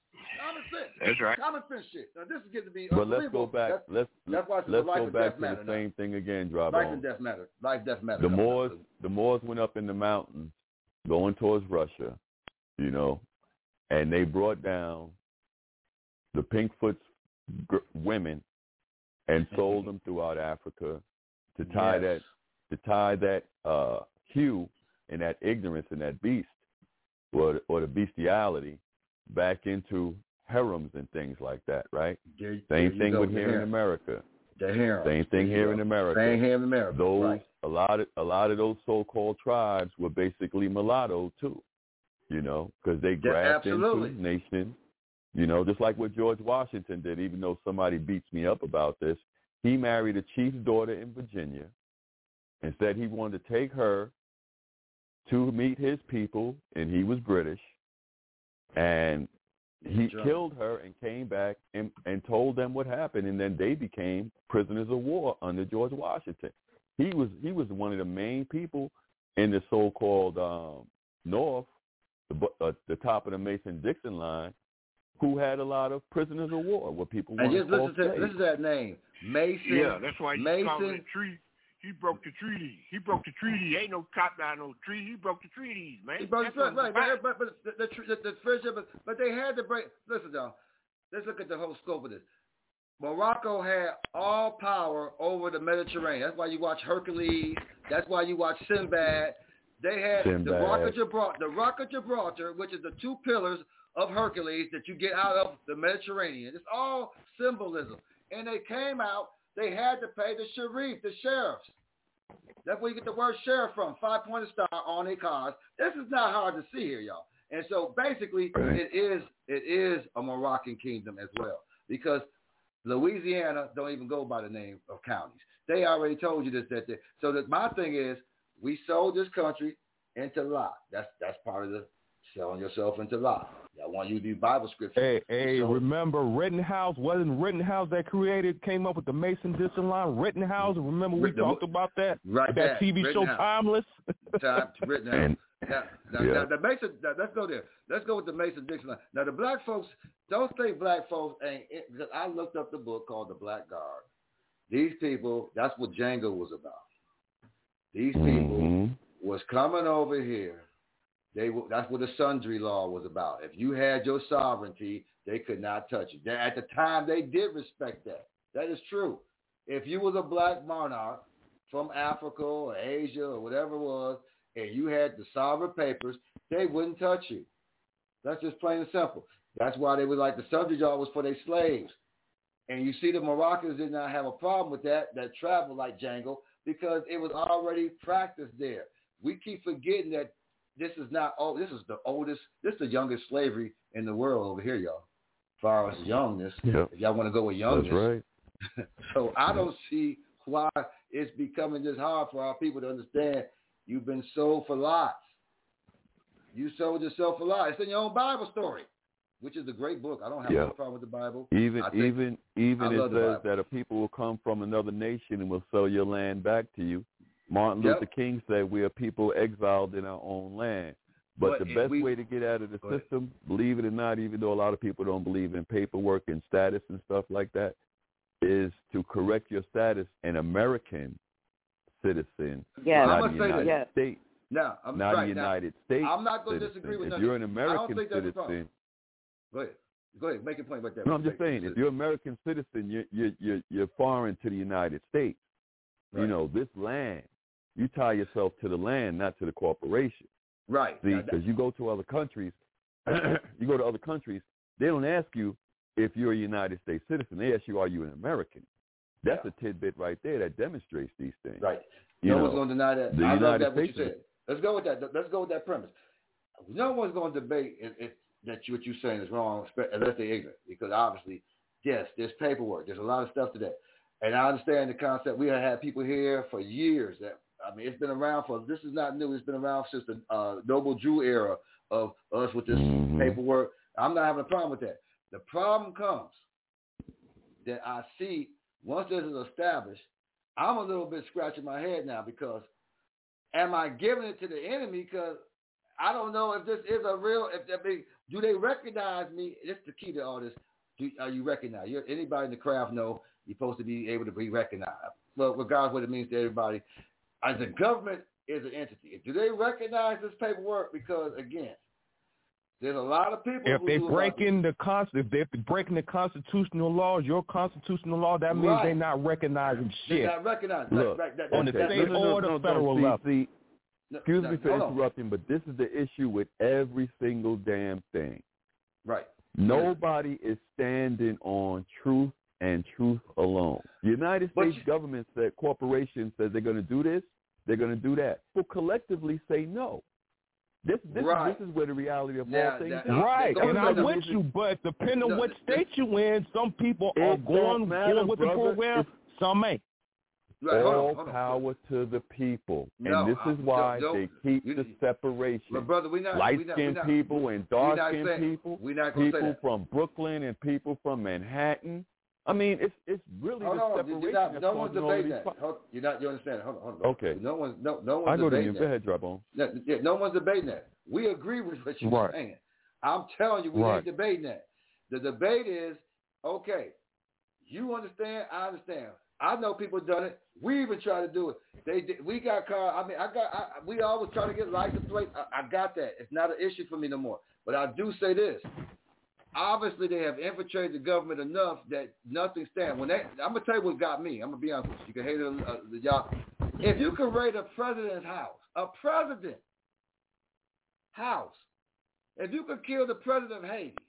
Common sense. That's right. Common sense shit. Now, this is getting to be But unbelievable. let's go back. Let's go back to the same thing again, Drop. Life and death matter. Life, death matter. The Moors went up in the mountains, going towards Russia, you know, and they brought down the Pinkfoot's women and sold them throughout Africa to tie that hue and that ignorance and that beast or the bestiality back into harems and things like that, right? Same thing with here in America. The harem. Same thing here in America. Same here in America. Those right. a lot of those so-called tribes were basically mulatto too, you know, because they grabbed into nations, you know, just like what George Washington did. Even though somebody beats me up about this, he married a chief's daughter in Virginia and said he wanted to take her to meet his people, and he was British, and he killed her and came back and told them what happened, and then they became prisoners of war under George Washington. He was one of the main people in the so-called North, the top of the Mason-Dixon line, who had a lot of prisoners of war, where people wanted to call slaves. Listen to that name, Mason. Yeah, that's why he called it treaty. He broke the treaty. Ain't no cop down no treaty. He broke the treaties, man. He broke the right. But the friendship. But they had to break. Listen, y'all. Let's look at the whole scope of this. Morocco had all power over the Mediterranean. That's why you watch Hercules. That's why you watch Sinbad. They had the Rock of Gibraltar, which is the two pillars of Hercules that you get out of the Mediterranean. It's all symbolism. And they came out. They had to pay the sharif, the sheriffs. That's where you get the word sheriff from, 5-pointed star on their cars. This is not hard to see here, y'all. And so basically, it is a Moroccan kingdom as well, because Louisiana don't even go by the name of counties. They already told you this. So my thing is, we sold this country into Lot. That's part of the selling yourself into Lot. I want you to do Bible scripture. Hey, remember Rittenhouse? Wasn't Rittenhouse that came up with the Mason-Dixon line? Rittenhouse, remember we talked about that? Right. That TV show Timeless? Rittenhouse. Now, the Mason, let's go there. Let's go with the Mason-Dixon line. Now, the black folks, don't think black folks ain't, because I looked up the book called The Black Guard. These people, that's what Django was about. These people was coming over here. That's what the sundry law was about. If you had your sovereignty, they could not touch you. At the time, they did respect that. That is true. If you was a black monarch from Africa or Asia or whatever it was, and you had the sovereign papers, they wouldn't touch you. That's just plain and simple. That's why they were like the sundry law was for their slaves. And you see the Moroccans did not have a problem with that traveled like Django, because it was already practiced there. We keep forgetting that this is the youngest slavery in the world over here, y'all. As far as youngness, if y'all want to go with youngness. That's right. So I don't see why it's becoming this hard for our people to understand you've been sold for lots. You sold yourself for lots. It's in your own Bible story, which is a great book. I don't have no problem with the Bible. Even it says that a people will come from another nation and will sell your land back to you. Martin Luther King said we are people exiled in our own land. But the best way to get out of the system, believe it or not, even though a lot of people don't believe in paperwork and status and stuff like that, is to correct your status an American citizen, not a United States. Now, not a United States. I'm not going to disagree with that. If you're an American citizen, go ahead, make a point about that. No, I'm just saying, if you're an American citizen, you're foreign to the United States. Right. You know, this land, you tie yourself to the land, not to the corporation. Right. See, because you go to other countries, they don't ask you if you're a United States citizen. They ask you, are you an American? That's a tidbit right there that demonstrates these things. Right. No one's going to deny that. I love that what you said. Let's go with that. Let's go with that premise. No one's going to debate that what you're saying is wrong unless they're ignorant, because obviously, yes, there's paperwork. There's a lot of stuff to that. And I understand the concept. We have had people here for years it's been around this is not new. It's been around since the Noble Jew era of us with this paperwork. I'm not having a problem with that. The problem comes that I see once this is established, I'm a little bit scratching my head now, because am I giving it to the enemy? Because I don't know if this is a real. Do they recognize me? That's the key to all this. Are you recognized? Anybody in the craft know you're supposed to be able to be recognized. Well, regardless of what it means to everybody, as a government is an entity. Do they recognize this paperwork? Because again, there's a lot of people. If they're breaking the constitutional laws, your constitutional law, that means they're not recognizing shit. They're not recognizing. Look, on the state or the federal level. Excuse me for interrupting, but this is the issue with every single damn thing. Right. Nobody is standing on truth and truth alone. The United States government said, corporations says they're going to do this, they're going to do that. People collectively say no. This is where the reality of all things is. Right, and I'm with you, but depending on what state you in, some people are going with the program, some ain't. Right, all power to the people, and this is why they keep the separation. But brother, light-skinned people and dark-skinned people, people from Brooklyn and people from Manhattan. I mean, it's really the separation. No one's debating that. You understand? Hold on. Okay. No one's I go debating to you. Go ahead, drop on. No one's debating that. We agree with what you're saying. I'm telling you, we ain't debating that. The debate is, okay, you understand, I understand. I know people done it. We even try to do it. We got cars. I mean, we always try to get license plates. I got that. It's not an issue for me no more. But I do say this. Obviously, they have infiltrated the government enough that nothing stands. I'm going to tell you what got me. I'm going to be honest with you. You can hate it, y'all. If you can raid a president's house, if you could kill the president of Haiti,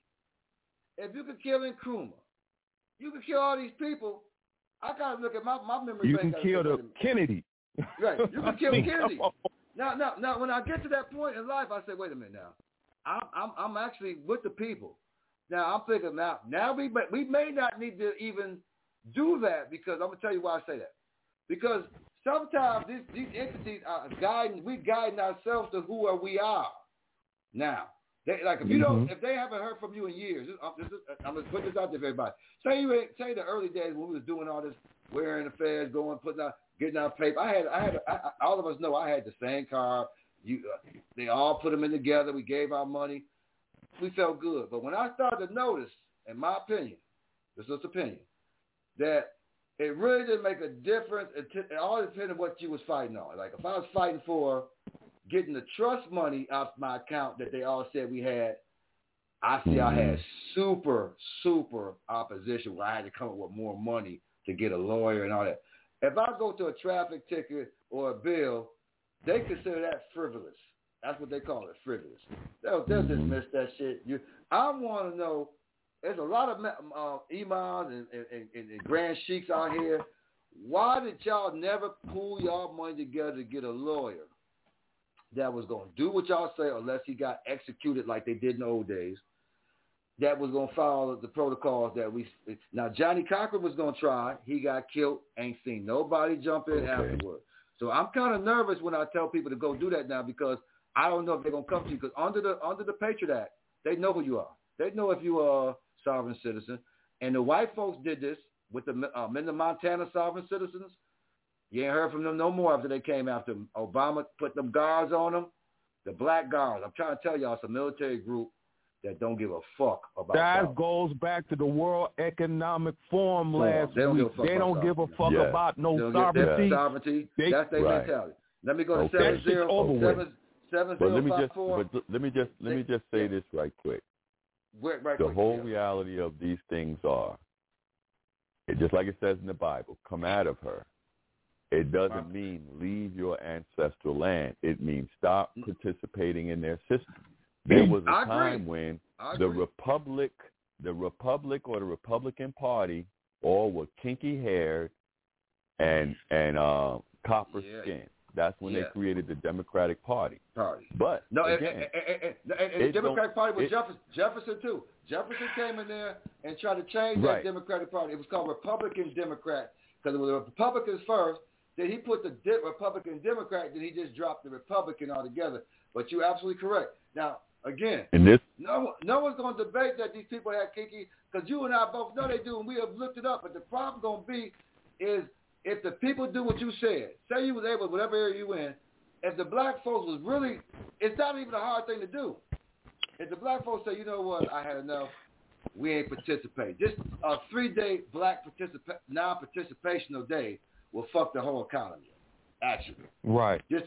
if you could kill Nkrumah, you could kill all these people. I gotta look at my memory. You can kill the Kennedy. Right, you can kill Kennedy. Now, when I get to that point in life, I say, wait a minute. Now, I'm actually with the people. Now I'm thinking now we may not need to even do that because I'm gonna tell you why I say that. Because sometimes these entities are guiding ourselves to who we are. Now, if they haven't heard from you in years, I'm gonna put this out there for everybody. Say the early days when we was doing all this wearing affairs, getting out paper. I had all of us know I had the same car. They all put them in together. We gave our money. We felt good. But when I started to notice, in my opinion, this is opinion, that it really didn't make a difference. It all depended on what you was fighting on. Like if I was fighting for getting the trust money off my account that they all said we had, I had super, super opposition where I had to come up with more money to get a lawyer and all that. If I go to a traffic ticket or a bill, they consider that frivolous. That's what they call it, frivolous. They'll dismiss that shit. I want to know, there's a lot of imams and grand sheiks out here. Why did y'all never pool y'all money together to get a lawyer that was going to do what y'all say unless he got executed like they did in the old days, that was going to follow the protocols that we – now, Johnny Cochran was going to try. He got killed. Ain't seen nobody jump in afterward. So I'm kind of nervous when I tell people to go do that now because I don't know if they're going to come to you because under the Patriot Act, they know who you are. They know if you are a sovereign citizen. And the white folks did this with the Montana sovereign citizens. You ain't heard from them no more after they came after them. Obama put them guards on them, the black guards. I'm trying to tell y'all, it's a military group that don't give a fuck about that goes back to the World Economic Forum last week. They don't give a fuck about no sovereignty. That's their mentality. Let me go to 7054. But let me just say this right quick. The whole reality of these things are, just like it says in the Bible, come out of her. It doesn't mean leave your ancestral land. It means stop participating in their system. There was a time when the Republic or the Republican Party all were kinky-haired and copper skin. That's when they created the Democratic Party. But again, and the Democratic Party was Jefferson too. Jefferson came in there and tried to change that Democratic Party. It was called Republican Democrat because it was the Republicans first. Then he put the Republican Democrat. Then he just dropped the Republican altogether. But you're absolutely correct. Now, again, no one's going to debate that these people had kinky because you and I both know they do, and we have looked it up. But the problem going to be is if the people do what you said, say you was able, whatever area you in, if the black folks was really, it's not even a hard thing to do. If the black folks say, you know what, I had enough, we ain't participate. Just a 3-day black non-participational day will fuck the whole economy. Actually, right. But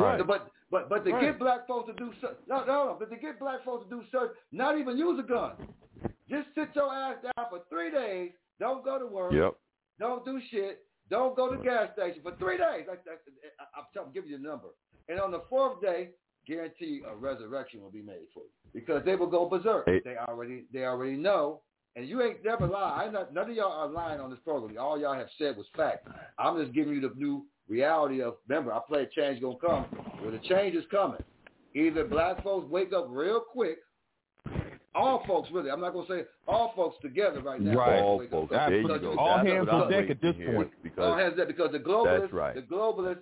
to get black folks to do but to get black folks to do certain, not even use a gun. Just sit your ass down for 3 days. Don't go to work. Yep. Don't do shit. Don't go to the gas station for 3 days. I'm giving you the number. And on the 4th day, guarantee a resurrection will be made for you because they will go berserk. They already know. And you ain't never lie. None of y'all are lying on this program. All y'all have said was fact. I'm just giving you the new reality of, remember, I played Change Gonna Come. Well, the change is coming. Either black folks wake up real quick, all folks really, I'm not going to say all folks together right now. Right. All folks. All hands on deck at this point. All hands on deck because the globalist, that's right. the globalist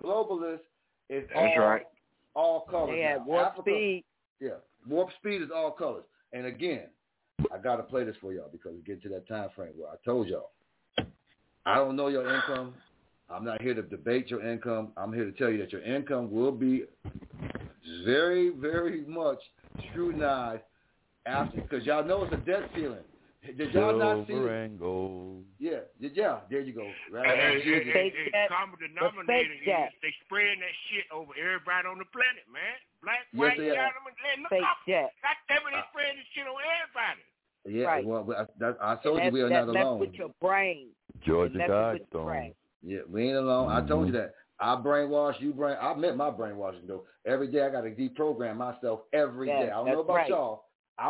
is all colors. They had warp speed. Yeah, warp speed is all colors. And again, I got to play this for y'all because we get to that time frame where I told y'all, I don't know your income. I'm not here to debate your income. I'm here to tell you that your income will be very, very much scrutinized after, because y'all know it's a debt ceiling. Did y'all not see Silver and gold. Yeah, there you go. Right. Common denominator is they spraying that shit over everybody on the planet, man. Black, white, gentlemen, look up. God damn it, they spraying this shit over everybody. Yeah, right. Well, I told you we are not alone. With your brain. Georgia Guidestones. Yeah, we ain't alone. I told you that. I brainwash, I admit my brainwashing though. Every day I got to deprogram myself every day. I don't know about y'all.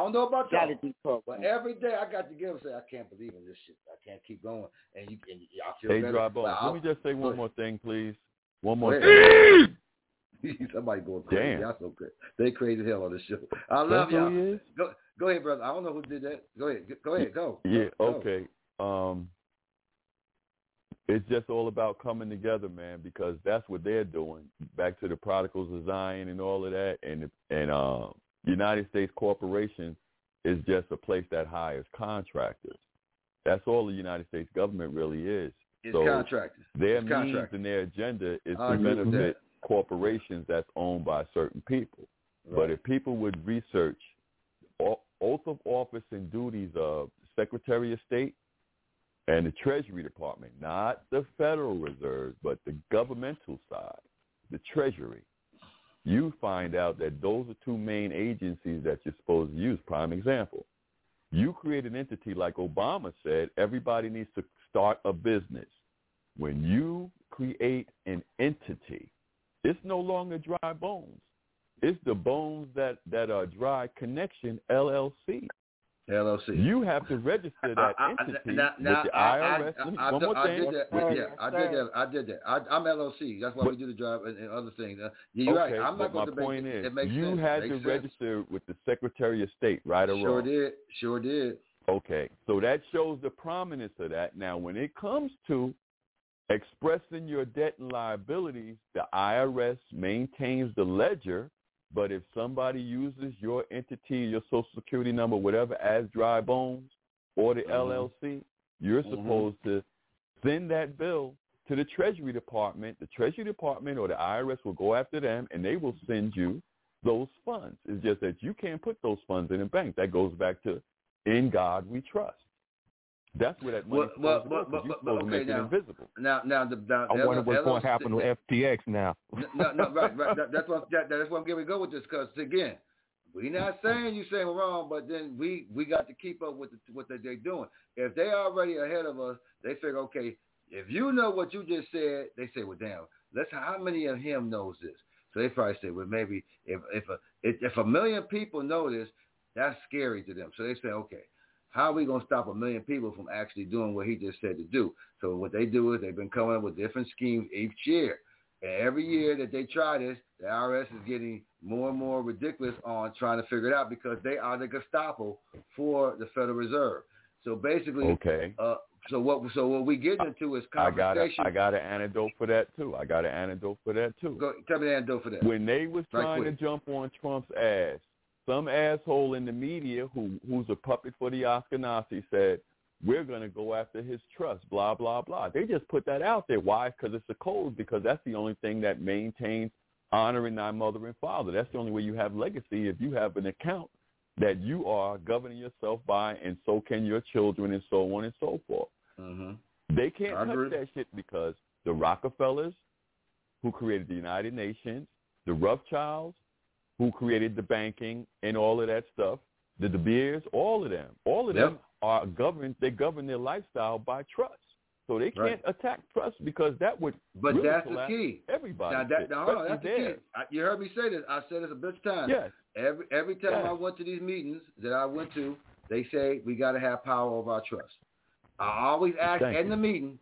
But every day I got to give and say, I can't believe in this shit. I can't keep going. And I feel better. Dry Bones, let me just say one more thing, please. One more thing. Somebody going crazy. Damn. Y'all so crazy. They crazy hell on this show. I love y'all. Go ahead, brother. I don't know who did that. Go ahead. Go. Yeah, go. Okay. It's just all about coming together, man, because that's what they're doing. Back to the Prodigals of Zion and all of that. And United States Corporation is just a place that hires contractors. That's all the United States government really is. It's contractors. Their means and their agenda is to benefit corporations that's owned by certain people. Right. But if people would research oath of office and duties of Secretary of State and the Treasury Department, not the Federal Reserve, but the governmental side, the Treasury, you find out that those are two main agencies that you're supposed to use. Prime example, you create an entity like Obama said, everybody needs to start a business. When you create an entity, it's no longer Dry Bones. It's the Bones that are Dry Connection, LLC. You have to register that entity with the IRS. I did that. I'm LLC. That's why we do the drive and other things. You're right. I'm not going to debate. My point is, it makes you sense. had to register with the Secretary of State, right or wrong? Sure did. Okay, so that shows the prominence of that. Now, when it comes to expressing your debt and liabilities, the IRS maintains the ledger. But if somebody uses your entity, your Social Security number, whatever, as Dry Bones or the LLC, you're supposed to send that bill to the Treasury Department. The Treasury Department or the IRS will go after them, and they will send you those funds. It's just that you can't put those funds in a bank. That goes back to In God We Trust. That's where that money is supposed to go. Make it invisible. Now, I wonder what's going to happen with FTX now. Right. That's what I'm going to go with this, because again, we're not saying you saying we're wrong, but then we got to keep up with what they're doing. If they're already ahead of us, they figure, okay, if you know what you just said, they say, well, damn, how many of him knows this? So they probably say, well, maybe if a million people know this, that's scary to them. So they say, okay, how are we going to stop 1 million people from actually doing what he just said to do? So what they do is they've been coming up with different schemes each year. And every year that they try this, the IRS is getting more and more ridiculous on trying to figure it out, because they are the Gestapo for the Federal Reserve. So basically, so what we get into is confiscation. I got an antidote for that too. Go, tell me the antidote for that. When they was trying to jump on Trump's ass, some asshole in the media who's a puppet for the Ashkenazi said, we're going to go after his trust, blah, blah, blah. They just put that out there. Why? Because it's a code, because that's the only thing that maintains honoring thy mother and father. That's the only way you have legacy, if you have an account that you are governing yourself by, and so can your children, and so on and so forth. Mm-hmm. They can't touch that shit because the Rockefellers, who created the United Nations, the Rothschilds, who created the banking and all of that stuff, the De Beers, all of them are governed. They govern their lifestyle by trust. So they can't attack trust because that would really that's the collapse key. Everybody. Now, that's the key. You heard me say this. I said this a bunch of times. Yes. Every time I went to these meetings that I went to, they say we got to have power over our trust. I always ask in the meeting.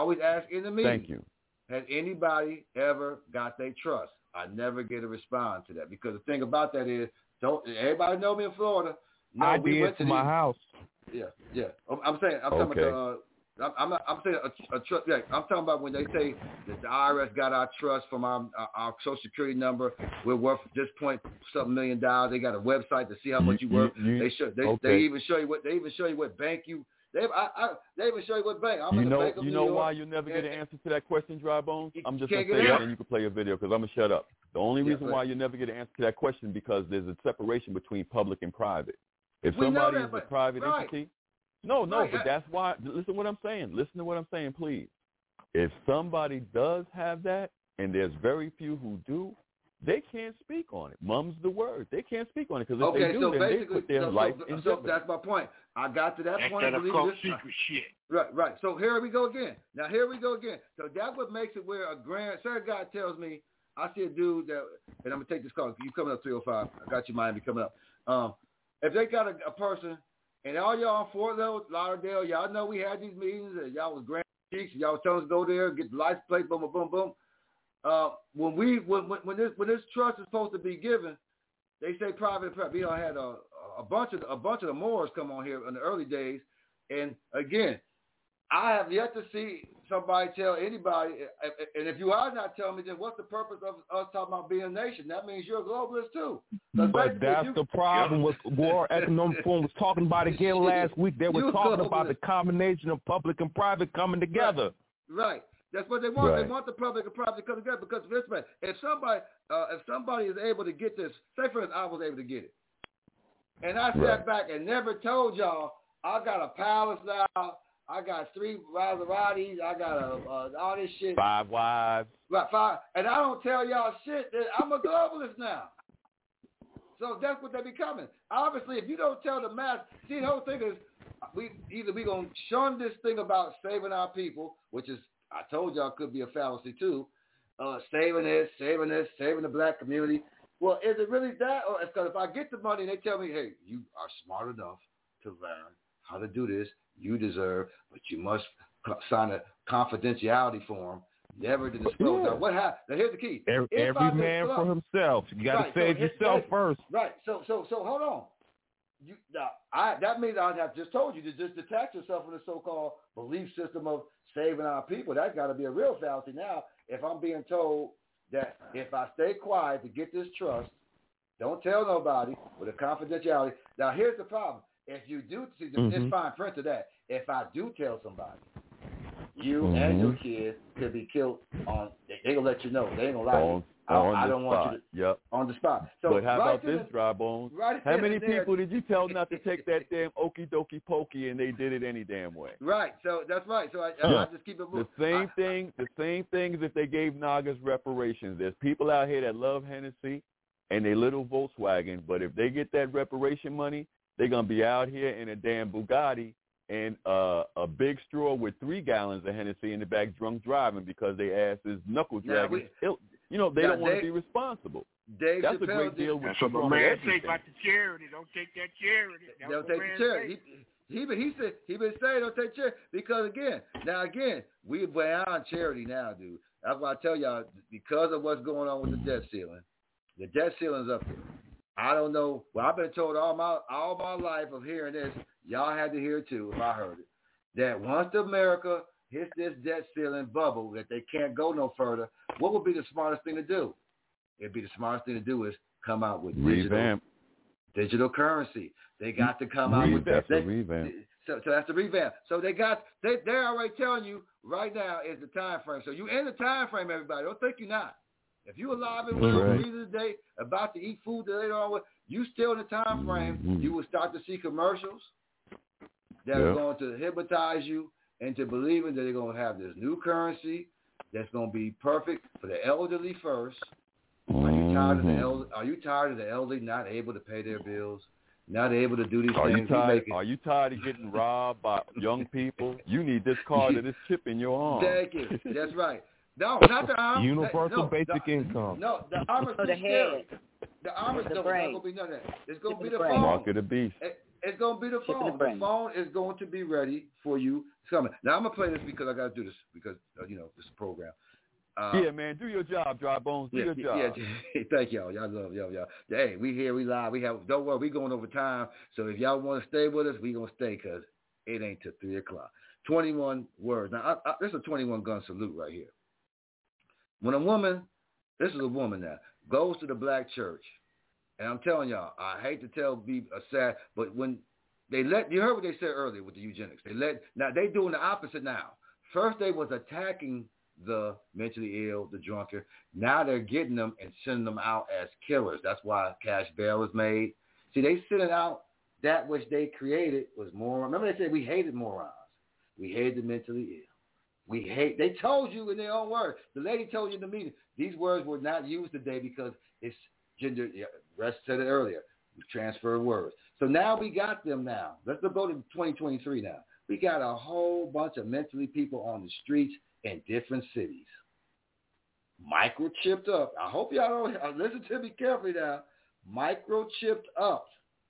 Thank you. Has anybody ever got their trust? I never get a response to that, because the thing about that is, don't everybody know me in Florida? No, I did for my house. Yeah. I'm talking about. I'm saying a trust. Yeah, I'm talking about when they say that the IRS got our trust from our Social Security number. We're worth this $something million. They got a website to see how much you worth. They even show you what bank you. They even show you what bank. You know why you never get an answer to that question, Dry Bones? I'm just going to say it, and you can play a video because I'm going to shut up. The only reason why you never get an answer to that question because there's a separation between public and private. If somebody is a private entity, but that's why. Listen to what I'm saying. Listen to what I'm saying, please. If somebody does have that, and there's very few who do, they can't speak on it. Mum's the word. They can't speak on it because if they do, then they put their life in jeopardy. That's my point. I got to that point. That's called secret shit. Right. So here we go again. So that's what makes it where a certain guy tells me, I see a dude that, and I'm going to take this call. You coming up 305. I got you, Miami, coming up. If they got a person, and all y'all in Fort Lauderdale, y'all know we had these meetings, and y'all was grand cheeks, and y'all was telling us to go there, get the license plate, boom, boom, boom, boom. When this trust is supposed to be given, they say private. We done had a bunch of the Moors come on here in the early days, and again, I have yet to see somebody tell anybody. And if you are not telling me, then what's the purpose of us talking about being a nation? That means you're a globalist too. But that's the problem with World Economic Forum was talking about again last week. They were talking about the combination of public and private coming together. Right. That's what they want. Right. They want the public and private to come together because if somebody is able to get this, say for instance, I was able to get it, and I sat back and never told y'all I got a palace now. I got 3 Maseratis. I got all this shit. 5 wives. Right, 5. And I don't tell y'all shit. I'm a globalist now. So that's what they becoming. Obviously, if you don't tell the mass, see, the whole thing is we going to shun this thing about saving our people, which is, I told y'all, could be a fallacy too. Saving the black community. Well, is it really that? Or because if I get the money and they tell me, hey, you are smart enough to learn how to do this, you deserve, but you must sign a confidentiality form, never to disclose. Now, what happened? Now, here's the key. Every man for himself. You got to save yourself first. Right. So hold on. That means I have just told you to just detach yourself from the so-called belief system of saving our people. That's got to be a real fallacy now. If I'm being told that if I stay quiet to get this trust, don't tell nobody with a confidentiality. Now, here's the problem. If you do, see, it's fine print to that. If I do tell somebody, you and your kids could be killed on, they going to let you know. They ain't going to lie to you. I don't want you to, on the spot. So but how about this, Dry Bones? How many people did you tell not to take that damn okie dokie pokey and they did it any damn way? Right. So that's right. So I just keep it moving. The same thing as if they gave Nagas reparations. There's people out here that love Hennessy and they little Volkswagen, but if they get that reparation money, they're going to be out here in a damn Bugatti and a big straw with 3 gallons of Hennessy in the back drunk driving because they ass is knuckle dragging. They don't want to be responsible. That's a great deal with so my man say about the charity. Don't take that charity. Don't take the charity. He been saying don't take charity because again, we're beyond charity now, dude. That's why I tell y'all, because of what's going on with the debt ceiling. The debt ceiling's up there. I don't know. Well, I've been told all my life of hearing this. Y'all had to hear it too, if I heard it. That once America hits this debt ceiling bubble, that they can't go no further, what would be the smartest thing to do? It'd be the smartest thing to do is come out with digital currency. They got to come out with that. Revamp. So that's the revamp. So they're already telling you right now is the time frame. So you in the time frame, everybody. Don't think you're not. If you're alive and well today, about to eat food that later on, you still in the time frame, you will start to see commercials that are going to hypnotize you into believing that they're going to have this new currency that's going to be perfect for the elderly first. Are you tired of the elderly not able to pay their bills, not able to do these things? Are you tired of getting robbed by young people? You need this card or this chip in your arm. Thank you. That's right. No, not the arm. Universal basic income. No, the arm is too scary. The arm is not going to be none of that. It's going to be the phone. Mark of the beast. It's going to be the phone. The phone is going to be ready for you. Coming. Now, I'm going to play this because I got to do this because, this is a program. Yeah, man, do your job, Dry Bones. Do your job. Yeah, thank y'all. Y'all love y'all. Hey, we here, we live. Don't worry, we going over time. So if y'all want to stay with us, we going to stay because it ain't till 3 o'clock. 21 words. Now, this is a 21 gun salute right here. When a woman, this is a woman now, goes to the black church, and I'm telling y'all, I hate to tell be sad, but when they you heard what they said earlier with the eugenics. Now they doing the opposite now. First they was attacking the mentally ill, the drunkard. Now they're getting them and sending them out as killers. That's why cash bail is made. See, they sending out that which they created was moron. Remember they said we hated morons. We hated the mentally ill. They told you in their own words. The lady told you in the meeting, these words were not used today because it's gender. Russ said it earlier. We transfer words. So now we got them now. Let's go to 2023 now. We got a whole bunch of mentally people on the streets in different cities. Microchipped up. I hope y'all don't listen to me carefully now. Microchipped up.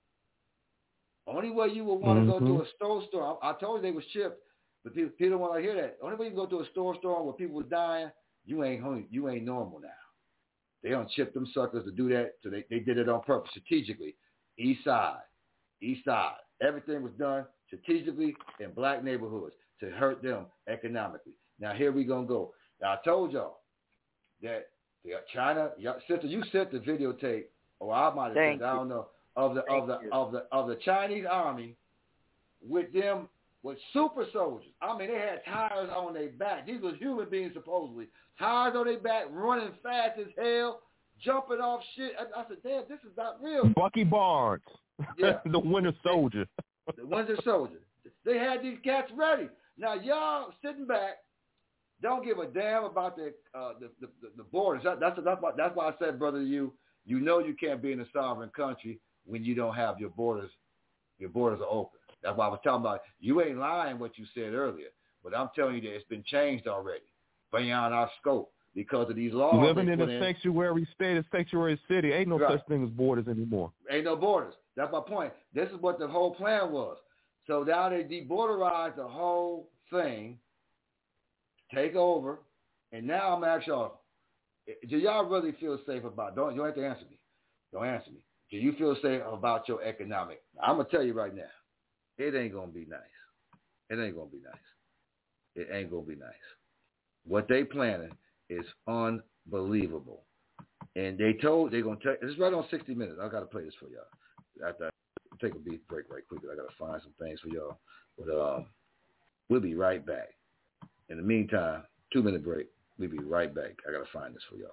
Only way you would want to go to a store. I told you they was chipped, but people don't want to hear that. Only way you can go to a store where people was dying, you ain't normal now. They don't chip them suckers to do that, so they did it on purpose, strategically. East side. Everything was done strategically in black neighborhoods to hurt them economically. Now here we gonna go. Now I told y'all that China, sister, you sent the videotape, or I might have said, I don't know, of the Chinese army with super soldiers. I mean, they had tires on their back. These were human beings supposedly. Tires on their back, running fast as hell, jumping off shit. I said, damn, this is not real. Bucky Barnes. Yeah. The Winter Soldier. The Winter Soldier. They had these cats ready. Now y'all sitting back, don't give a damn about the borders. That's why I said, brother, you know you can't be in a sovereign country when you don't have your borders. Your borders are open. That's why I was talking about. You ain't lying what you said earlier, but I'm telling you that it's been changed already beyond our scope because of these laws. Living in a sanctuary state, a sanctuary city, ain't no such thing as borders anymore. Ain't no borders. That's my point. This is what the whole plan was. So now they deborderized the whole thing, take over, and now I'm asking y'all, do y'all really feel safe about, you don't have to answer me. Don't answer me. Do you feel safe about your economic? I'm going to tell you right now, it ain't going to be nice. It ain't going to be nice. It ain't going to be nice. What they planning is unbelievable. And they're going to tell, this is right on 60 Minutes. I got to play this for y'all. After I take a break right quickly. I got to find some things for y'all. But we'll be right back. In the meantime, 2-minute break. We'll be right back. I got to find this for y'all.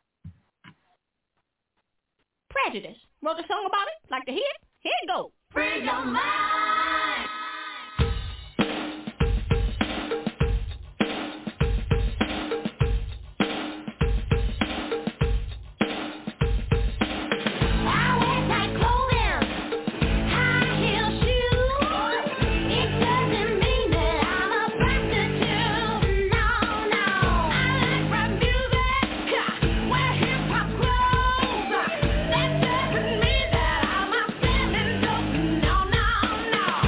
Prejudice. Wrote a song about it? Like to hear it? Here it goes. Free your mind. No.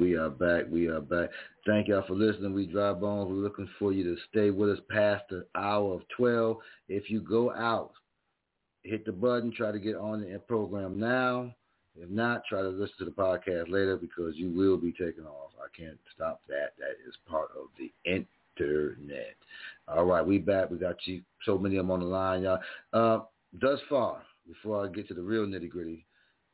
We are back. Thank y'all for listening. We Dry Bones. We're looking for you to stay with us past the hour of 12. If you go out, hit the button. Try to get on the program now. If not, try to listen to the podcast later because you will be taken off. I can't stop that. That is part of the internet. All right, we back. We got you. So many of them on the line, y'all. Thus far, before I get to the real nitty-gritty,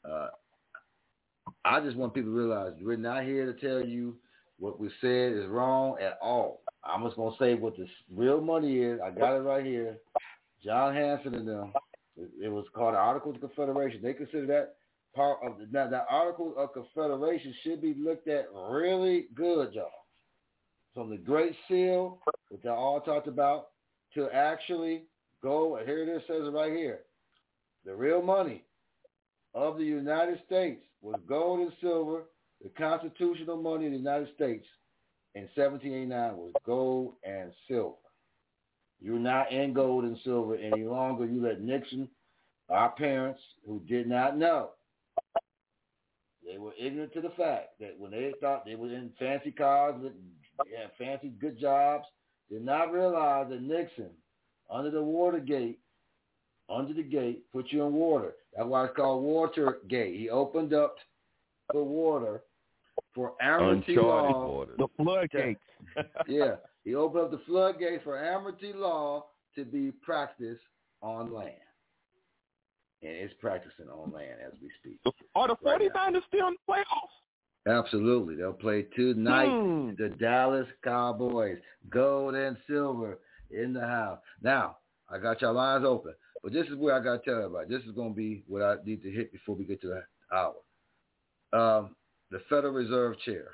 I just want people to realize we're not here to tell you what we said is wrong at all. I'm just going to say what the real money is. I got it right here. John Hanson and them. It was called the Articles of Confederation. They consider that part of the Articles of Confederation should be looked at really good, y'all. From the Great Seal, which I all talked about, to actually go, here it is, says it right here. The real money of the United States was gold and silver. The constitutional money of the United States in 1789 was gold and silver. You're not in gold and silver any longer. You let Nixon, our parents, who did not know, they were ignorant to the fact that when they thought they were in fancy cars, they had fancy good jobs, did not realize that Nixon, under the gate, put you in water. That's why it's called Watergate. He opened up the water for amnesty law. Water. The floodgates. Yeah. He opened up the floodgates for amnesty law to be practiced on land. And it's practicing on land as we speak. Are the 49ers still in the playoffs? Absolutely. They'll play tonight. The Dallas Cowboys. Gold and silver in the house. Now, I got your lines open. But this is where I got to tell everybody. This is going to be what I need to hit before we get to the hour. The Federal Reserve Chair.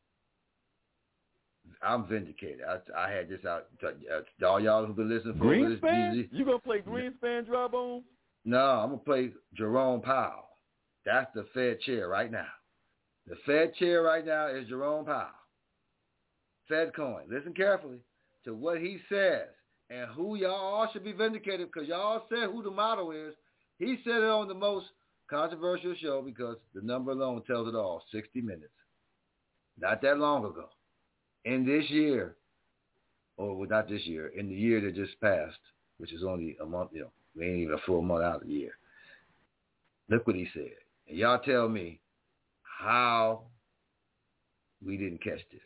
I'm vindicated. I had this out. All y'all who've been listening for this. Greenspan? You going to play Greenspan, Dry Bones? No, I'm going to play Jerome Powell. That's the Fed chair right now. The Fed chair right now is Jerome Powell. Fed coin. Listen carefully to what he says and who y'all all should be vindicated because y'all said who the model is. He said it on the most controversial show because the number alone tells it all, 60 Minutes. Not that long ago. In this year, or not this year, in the year that just passed, which is only a month, we ain't even a full month out of the year. Look what he said. And y'all tell me how we didn't catch this.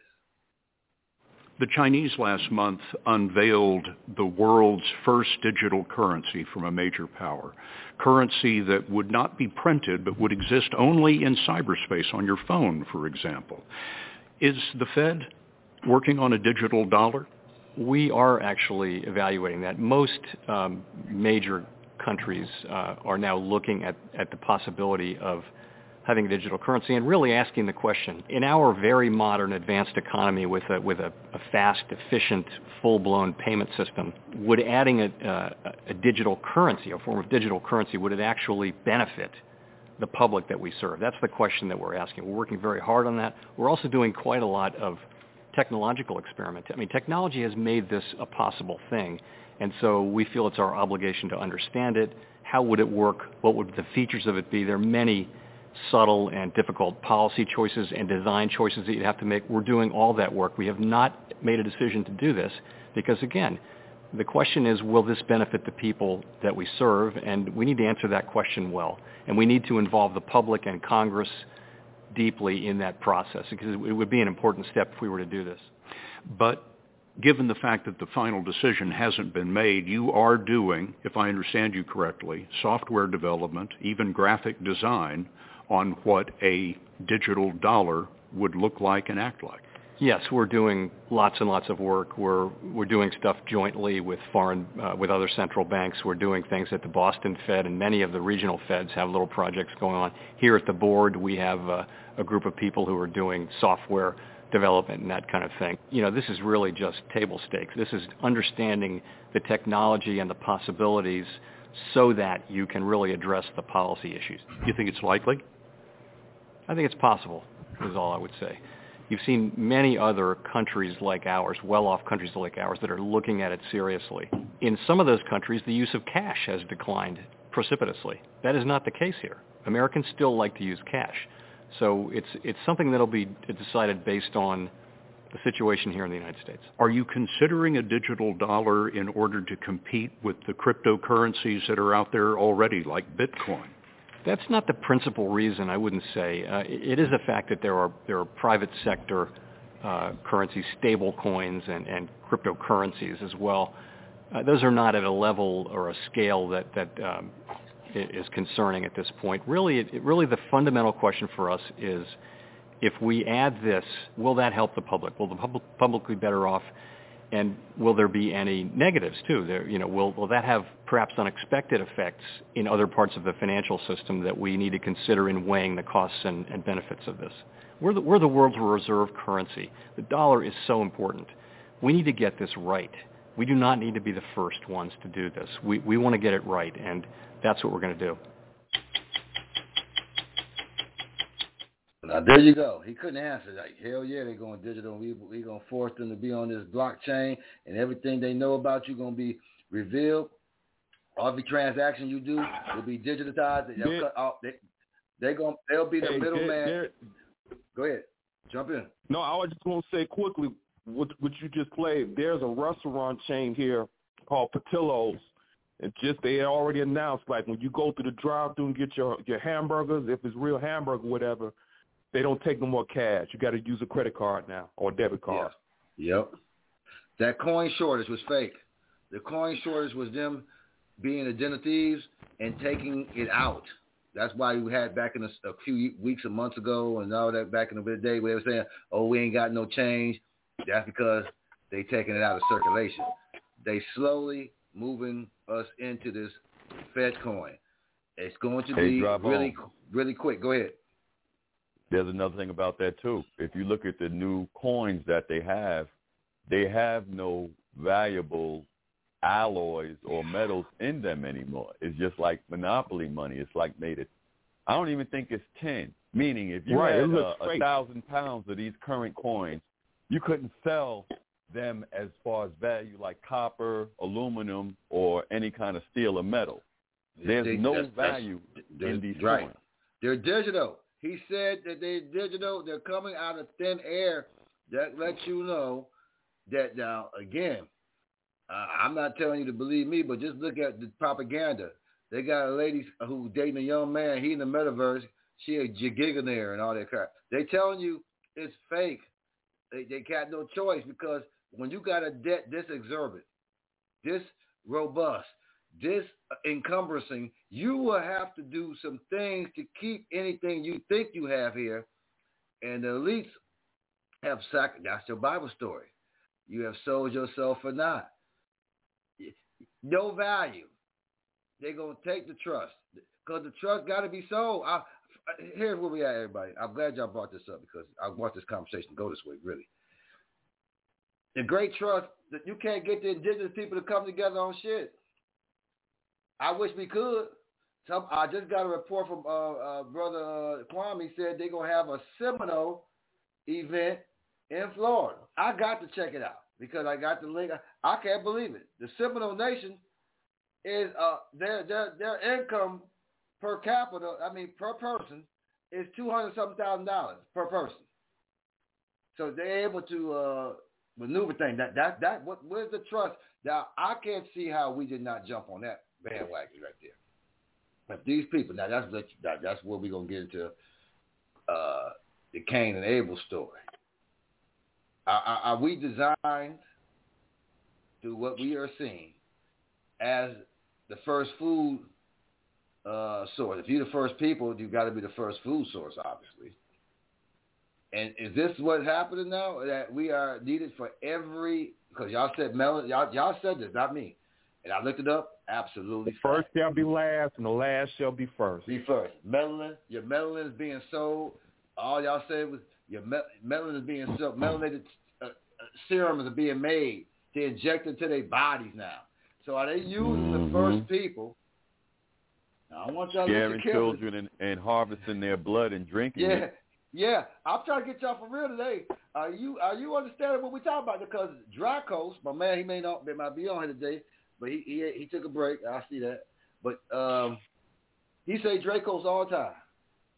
The Chinese last month unveiled the world's first digital currency from a major power, currency that would not be printed but would exist only in cyberspace on your phone, for example. Is the Fed working on a digital dollar? We are actually evaluating that. Most major countries are now looking at the possibility of having a digital currency and really asking the question, in our very modern advanced economy with a fast, efficient, full-blown payment system, would adding a digital currency, a form of digital currency, would it actually benefit the public that we serve? That's the question that we're asking. We're working very hard on that. We're also doing quite a lot of technological experiment. I mean, technology has made this a possible thing, and so we feel it's our obligation to understand it. How would it work? What would the features of it be? There are many subtle and difficult policy choices and design choices that you have to make. We're doing all that work. We have not made a decision to do this because, again, the question is, will this benefit the people that we serve? And we need to answer that question well. And we need to involve the public and Congress deeply in that process because it would be an important step if we were to do this. But given the fact that the final decision hasn't been made, you are doing, if I understand you correctly, software development, even graphic design on what a digital dollar would look like and act like. Yes, we're doing lots and lots of work. We're doing stuff jointly with with other central banks. We're doing things at the Boston Fed, and many of the regional Feds have little projects going on. Here at the board, we have a group of people who are doing software development and that kind of thing. This is really just table stakes. This is understanding the technology and the possibilities so that you can really address the policy issues. You think it's likely? I think it's possible, is all I would say. You've seen many other countries like ours, well-off countries like ours, that are looking at it seriously. In some of those countries, the use of cash has declined precipitously. That is not the case here. Americans still like to use cash. So it's something that'll be decided based on the situation here in the United States. Are you considering a digital dollar in order to compete with the cryptocurrencies that are out there already, like Bitcoin? That's not the principal reason, I wouldn't say. It is a fact that there are private sector currencies, stable coins, and cryptocurrencies as well. Those are not at a level or a scale that is concerning at this point. Really the fundamental question for us is, if we add this, will that help the public? Will the public be better off? And will there be any negatives too? Will that have perhaps unexpected effects in other parts of the financial system that we need to consider in weighing the costs and benefits of this? We're the world's reserve currency. The dollar is so important. We need to get this right. We do not need to be the first ones to do this. We want to get it right, and that's what we're going to do. Now, there you go. He couldn't answer. Like, hell yeah, they're going digital. We're going to force them to be on this blockchain, and everything they know about you going to be revealed. Every transaction you do will be digitized. They'll be the middleman. Go ahead. Jump in. No, I just want to say quickly what you just played. There's a restaurant chain here called Patillo's. And they already announced, like, when you go through the drive-thru and get your hamburgers, if it's real hamburger, whatever, they don't take no more cash. You got to use a credit card now or a debit card. Yeah. Yep. That coin shortage was fake. The coin shortage was them being a den of thieves and taking it out. That's why we had back in a few weeks or months ago and all that back in the day where they were saying, oh, we ain't got no change. That's because they taking it out of circulation. They slowly moving us into this Fed coin. It's going to be really quick. Go ahead. There's another thing about that, too. If you look at the new coins that they have no valuable alloys or metals in them anymore. It's just like monopoly money. It's like I don't even think it's 10. Meaning if you had 1,000 pounds of these current coins, you couldn't sell them as far as value like copper, aluminum, or any kind of steel or metal. There's no value in these coins. They're digital. He said that they're digital. They're coming out of thin air. That lets you know that now, again, I'm not telling you to believe me, but just look at the propaganda. They got a lady who's dating a young man. He in the metaverse. She a gigillionaire and all that crap. They telling you it's fake. They got no choice because when you got a debt this exorbitant, this robust, this encumbering, you will have to do some things to keep anything you think you have here. And the elites have that's your Bible story. You have sold yourself for naught. No value. They're going to take the trust because the trust got to be sold. Here's where we at, everybody. I'm glad y'all brought this up because I want this conversation to go this way, really. The great trust that you can't get the indigenous people to come together on shit. I wish we could. I just got a report from Brother Kwame said they're going to have a Seminole event in Florida. I got to check it out because I got the link. I can't believe it. The Seminole Nation is their income per capita, per person, is $200,000 per person. So they're able to maneuver things. Where's the trust? Now I can't see how we did not jump on that bandwagon right there. But these people, now that's where we're gonna get into the Cain and Abel story. Are we designed to what we are seeing as the first food source? If you're the first people, you've got to be the first food source, obviously. And is this what's happening now? That we are needed for every, because y'all said y'all said this, not me. And I looked it up. Absolutely. The first shall be last, and the last shall be first. Be first. Melanin, your melanin is being sold. All y'all said was your melanin is being sold. Melanated serums are being made to inject into their bodies now. So are they using the first people? Now, I want y'all scaring children and harvesting their blood and drinking it. Yeah. I'm trying to get y'all for real today. Are you understanding what we're talking about? Because Dracos, my man, he might be on here today, but he took a break. I see that. But he say Dracos all the time.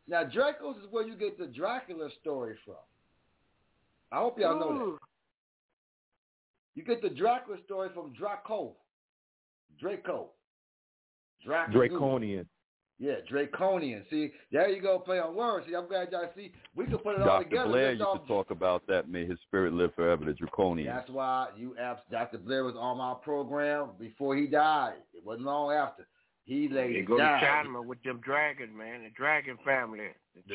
Now, Draco's is where you get the Dracula story from. I hope y'all know that. You get the Dracula story from Draco. Draconian. Yeah, Draconian. See, there you go, play on words. See, I'm glad y'all see. We can put it all together. Dr. Blair used to talk about that. May his spirit live forever, the Draconian. That's why Dr. Blair was on my program before he died. It wasn't long after. He laid They it go down. to China with them dragons, man. The dragon family. The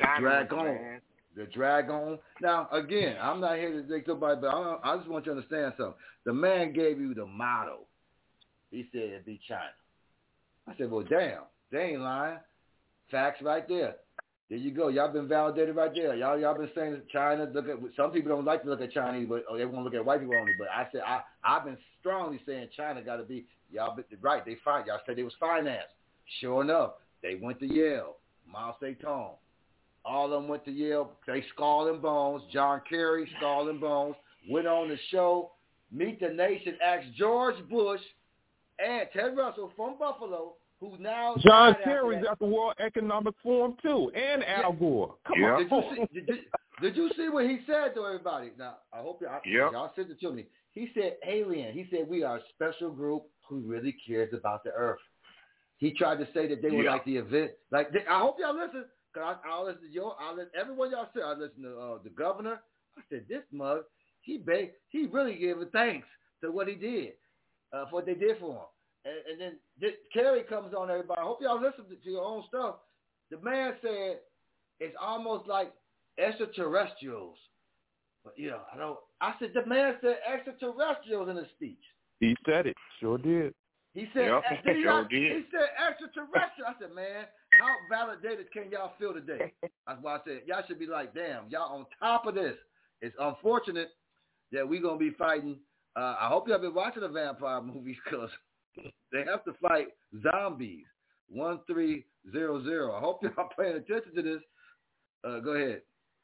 Dragon. Now, again, I'm not here to take somebody, but I just want you to understand something. The man gave you the motto. He said it'd be China. I said, well, damn. They ain't lying. Facts right there. There you go. Y'all been validated right there. Y'all been saying that China. Look at some people don't like to look at Chinese, but they want to look at white people only. But I said I've been strongly saying China got to be y'all. Right? They y'all said they was financed. Sure enough, they went to Yale. Mao Zedong. All of them went to Yale. They skull and bones. John Kerry, skull and bones. Went on the show. Meet the Nation. Asked George Bush and Ted Russell from Buffalo. Who's now John Kerry's at the World Economic Forum too, and Al Gore. Come on. Did you see what he said to everybody? Now I hope y'all sent it to me. He said alien. He said we are a special group who really cares about the earth. He tried to say that they were like the event. I hope y'all listen, cause I'll listen to everyone y'all said. I listened to the governor. I said this mug. He really gave a thanks to what he did, for what they did for him. And then Kerry comes on everybody. I hope y'all listen to your own stuff. The man said it's almost like extraterrestrials. But I said the man said extraterrestrials in his speech. He said it. Sure did. He said sure did. He said extraterrestrial. I said, man, how validated can y'all feel today? That's why I said y'all should be like, damn, y'all on top of this. It's unfortunate that we're gonna be fighting. I hope y'all been watching the vampire movies because they have to fight zombies. 1300. I hope y'all paying attention to this. Go ahead.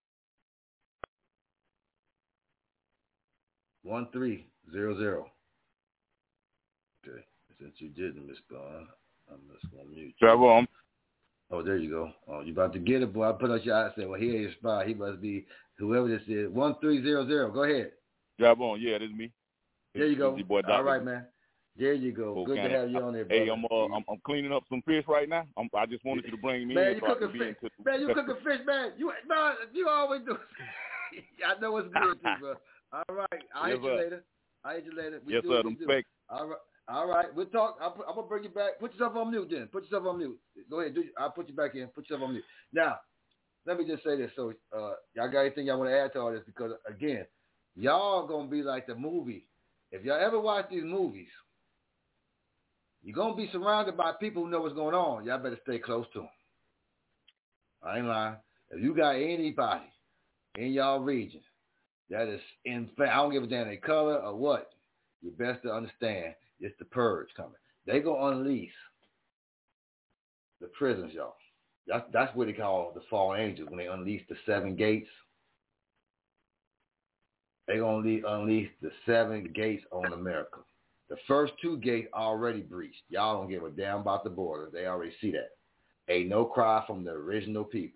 1300. Okay. Since you didn't, Miss Bond, I'm just gonna mute you. Oh, there you go. Oh, you about to get it, boy. I put out your eye and said, well, he ain't your spy. He must be whoever this is. 1300. Go ahead. Jabon, yeah, this is me. There you go. Your boy, all right, man. There you go. Cool, good to have you on there, brother. Hey, I'm cleaning up some fish right now. I just wanted you to bring me in. Man, you cooking fish. Man, you cooking fish, man. You always do. I know it's good too, bro. All right. I'll hit you later. Yes, sir. Them fake. All right. We'll talk. I'm going to bring you back. Put yourself on mute then. Go ahead. I'll put you back in. Put yourself on mute. Now, let me just say this. So, y'all got anything y'all want to add to all this? Because, again, y'all going to be like the movie. If y'all ever watch these movies, you're going to be surrounded by people who know what's going on. Y'all better stay close to them. I ain't lying. If you got anybody in y'all region that is in fact, I don't give a damn their color or what, you best to understand it's the purge coming. They going to unleash the prisons, y'all. That's what they call the fallen angels when they unleash the 7 gates. They're going to unleash the 7 gates on America. The first 2 gates already breached. Y'all don't give a damn about the border. They already see that. Ain't no cry from the original people.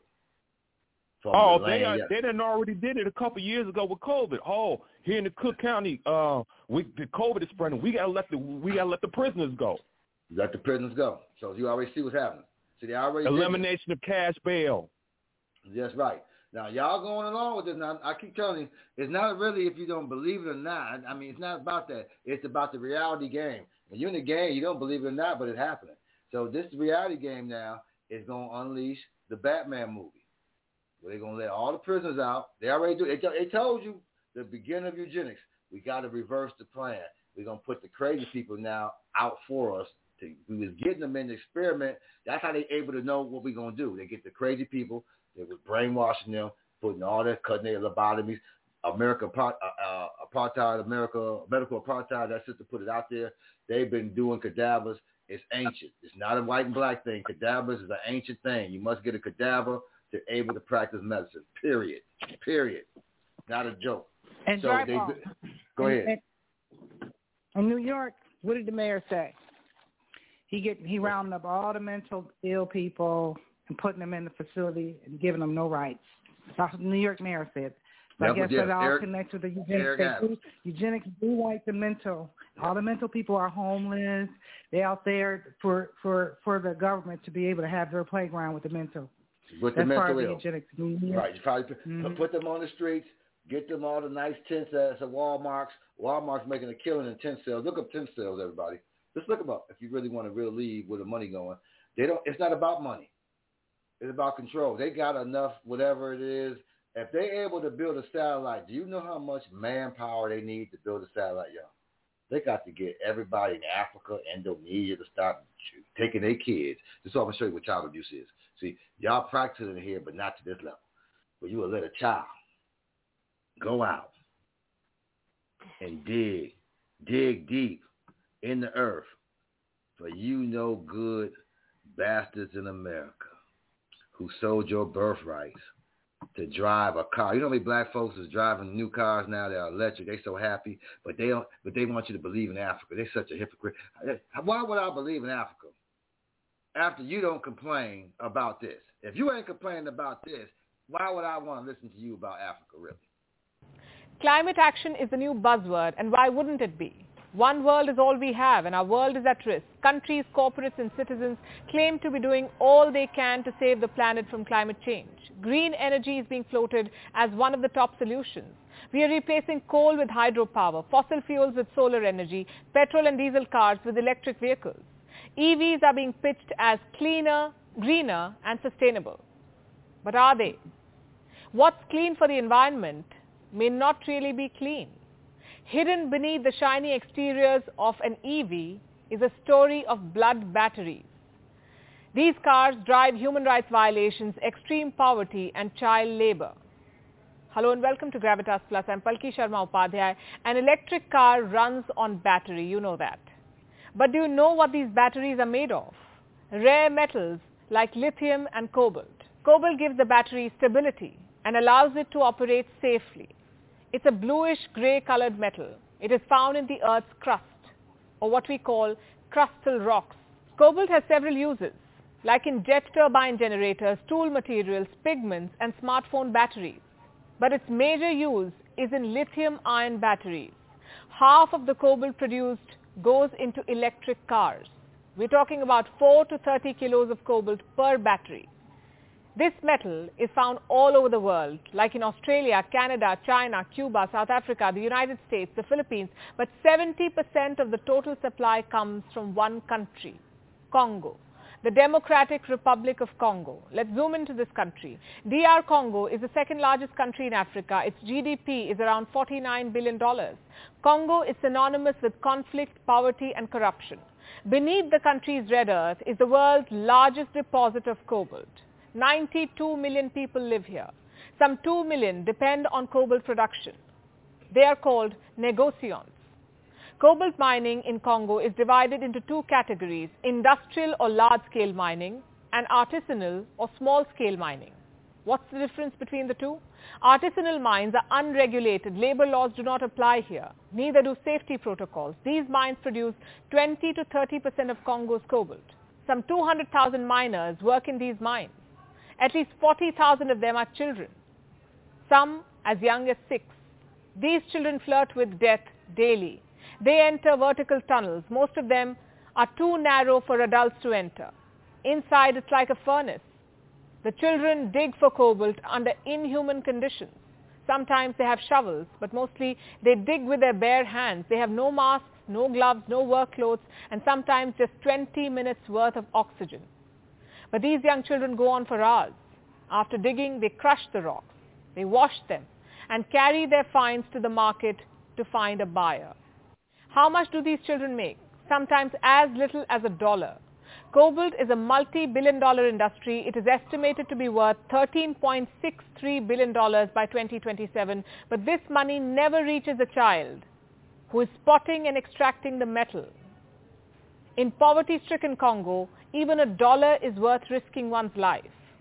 They done already did it a couple years ago with COVID. Here in the Cook County, the COVID is spreading. We gotta let the prisoners go. Let the prisoners go. So you already see what's happening. See, they already elimination of cash bail. That's right. Now, y'all going along with this. Now, I keep telling you, it's not really if you don't believe it or not. I mean, it's not about that. It's about the reality game. When you're in the game, you don't believe it or not, but it's happening. So this reality game now is going to unleash the Batman movie. Where they're going to let all the prisoners out. They already do. They told you the beginning of eugenics. We got to reverse the plan. We're going to put the crazy people now out for us. We was getting them in the experiment. That's how they able to know what we're going to do. They get the crazy people. They was brainwashing them, putting all that, cutting their lobotomies, apartheid, medical apartheid. That's just to put it out there. They've been doing cadavers. It's ancient. It's not a white and black thing. Cadavers is an ancient thing. You must get a cadaver to able to practice medicine. Period. Not a joke. And so go ahead. In New York, what did the mayor say? He rounded up all the mental ill people and putting them in the facility and giving them no rights. That's what the New York mayor said. So I guess that all connects with the eugenics. Eugenics do like the mental. All the mental people are homeless. They're out there for the government to be able to have their playground with the mental. With That's the part mental of the eugenics. Mm-hmm. Right. You probably put them on the streets, get them all the nice tents at Walmart's. Walmart's making a killing in tent sales. Look up tent sales, everybody. Just look them up if you really want to really leave with the money going. It's not about money. It's about control. They got enough, whatever it is. If they're able to build a satellite, do you know how much manpower they need to build a satellite, y'all? They got to get everybody in Africa, Indonesia to stop taking their kids. This is all I'm going to show you what child abuse is. See, y'all practicing it here, but not to this level. But you will let a child go out and dig deep in the earth for good bastards in America who sold your birthrights to drive a car. You know how many black folks is driving new cars now that are electric? They so happy, but they want you to believe in Africa. They're such a hypocrite. Why would I believe in Africa after you don't complain about this? If you ain't complaining about this, why would I want to listen to you about Africa, really? Climate action is the new buzzword, and why wouldn't it be? One world is all we have, and our world is at risk. Countries, corporates, and citizens claim to be doing all they can to save the planet from climate change. Green energy is being floated as one of the top solutions. We are replacing coal with hydropower, fossil fuels with solar energy, petrol and diesel cars with electric vehicles. EVs are being pitched as cleaner, greener, and sustainable. But are they? What's clean for the environment may not really be clean. Hidden beneath the shiny exteriors of an EV is a story of blood batteries. These cars drive human rights violations, extreme poverty, and child labor. Hello and welcome to Gravitas Plus. I'm Palki Sharma Upadhyay. An electric car runs on battery, you know that. But do you know what these batteries are made of? Rare metals like lithium and cobalt. Cobalt gives the battery stability and allows it to operate safely. It's a bluish-gray colored metal. It is found in the Earth's crust, or what we call crustal rocks. Cobalt has several uses, like in jet turbine generators, tool materials, pigments, and smartphone batteries. But its major use is in lithium-ion batteries. Half of the cobalt produced goes into electric cars. We're talking about 4 to 30 kilos of cobalt per battery. This metal is found all over the world, like in Australia, Canada, China, Cuba, South Africa, the United States, the Philippines, but 70% of the total supply comes from one country, Congo, the Democratic Republic of Congo. Let's zoom into this country. DR Congo is the second largest country in Africa. Its GDP is around $49 billion. Congo is synonymous with conflict, poverty, and corruption. Beneath the country's red earth is the world's largest deposit of cobalt. 92 million people live here. Some 2 million depend on cobalt production. They are called negociants. Cobalt mining in Congo is divided into two categories, industrial or large-scale mining and artisanal or small-scale mining. What's the difference between the two? Artisanal mines are unregulated. Labor laws do not apply here. Neither do safety protocols. These mines produce 20 to 30% of Congo's cobalt. Some 200,000 miners work in these mines. At least 40,000 of them are children, some as young as 6. These children flirt with death daily. They enter vertical tunnels. Most of them are too narrow for adults to enter. Inside, it's like a furnace. The children dig for cobalt under inhuman conditions. Sometimes they have shovels, but mostly they dig with their bare hands. They have no masks, no gloves, no work clothes, and sometimes just 20 minutes worth of oxygen. But these young children go on for hours. After digging, they crush the rocks. They wash them and carry their finds to the market to find a buyer. How much do these children make? Sometimes as little as $1. Cobalt is a multi-billion-dollar industry. It is estimated to be worth $13.63 billion by 2027. But this money never reaches a child who is spotting and extracting the metal. In poverty-stricken Congo, even $1 is worth risking one's life.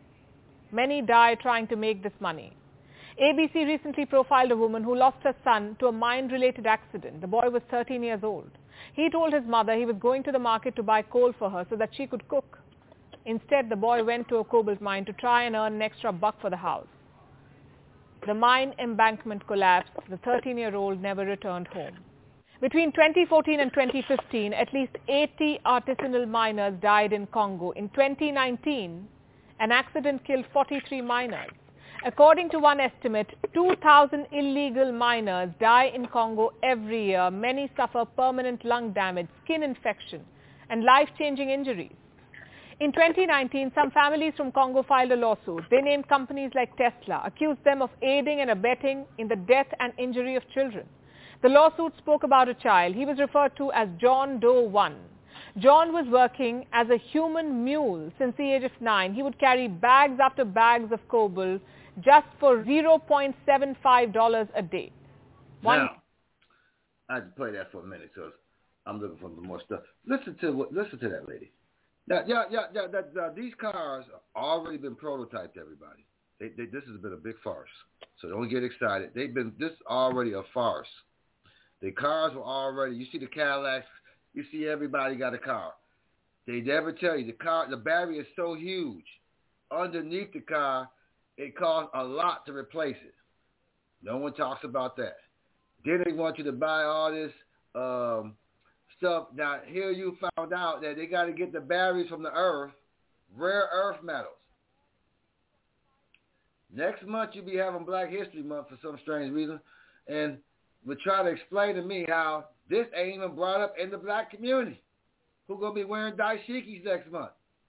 Many die trying to make this money. ABC recently profiled a woman who lost her son to a mine-related accident. The boy was 13 years old. He told his mother he was going to the market to buy coal for her so that she could cook. Instead, the boy went to a cobalt mine to try and earn an extra buck for the house. The mine embankment collapsed. The 13-year-old never returned home. Between 2014 and 2015, at least 80 artisanal miners died in Congo. In 2019, an accident killed 43 miners. According to one estimate, 2,000 illegal miners die in Congo every year. Many suffer permanent lung damage, skin infection, and life-changing injuries. In 2019, some families from Congo filed a lawsuit. They named companies like Tesla, accused them of aiding and abetting in the death and injury of children. The lawsuit spoke about a child. He was referred to as John Doe 1. John was working as a human mule since the age of 9. He would carry bags after bags of cobalt just for $0.75 a day. Now, I had to play that for a minute because I'm looking for more stuff. Listen to that lady. These cars already been prototyped, everybody. This has been a big farce. So don't get excited. This is already a farce. The cars were already, you see the Cadillacs, you see everybody got a car. They never tell you the battery is so huge. Underneath the car, it costs a lot to replace it. No one talks about that. Then they want you to buy all this stuff. Now, here you found out that they got to get the batteries from the earth, rare earth metals. Next month, you'll be having Black History Month for some strange reason, and will try to explain to me how this ain't even brought up in the black community. Who's going to be wearing dashikis next month?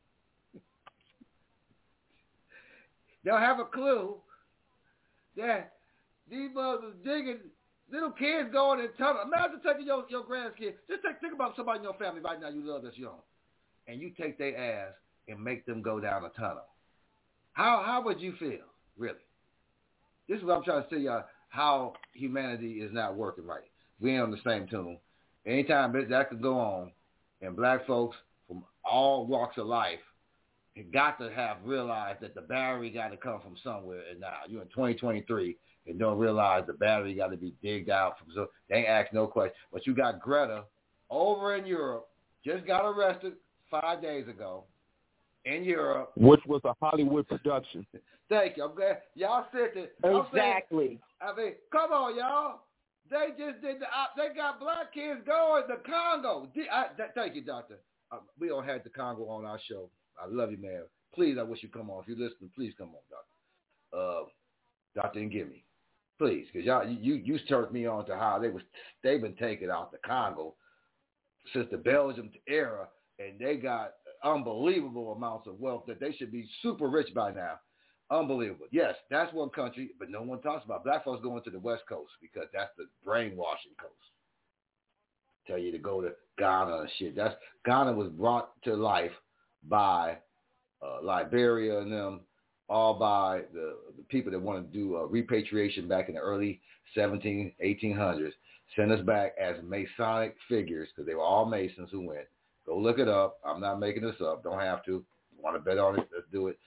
They'll have a clue that these mothers digging, little kids going in tunnel. Imagine taking your grandkids. Just think about somebody in your family right now you love that's young, and you take their ass and make them go down a tunnel. How would you feel, really? This is what I'm trying to tell y'all, how humanity is not working right. We ain't on the same tune. Anytime that could go on, and black folks from all walks of life got to have realized that the battery got to come from somewhere. And now you're in 2023 and don't realize the battery got to be digged out from. So they ain't ask no question. But you got Greta over in Europe, just got arrested 5 days ago in Europe, which was a Hollywood production. Thank you. I'm glad y'all said it. Exactly. I mean, come on, y'all. They just did they got black kids going to Congo. Thank you, Doctor. We don't have the Congo on our show. I love you, man. Please, I wish you come on. If you're listening, please come on, Doctor. Doctor Ngimi. Please, because y'all, you turned me on to how they've been taken out to Congo since the Belgium era, and they got unbelievable amounts of wealth that they should be super rich by now. Unbelievable. Yes, that's one country, but no one talks about black folks going to the West Coast because that's the brainwashing coast. Tell you to go to Ghana and shit. Ghana was brought to life by Liberia and them, all by the people that want to do repatriation back in the early 1800s. Sent us back as Masonic figures because they were all Masons who went. Go look it up. I'm not making this up. Don't have to. Want to bet on it? Let's do it.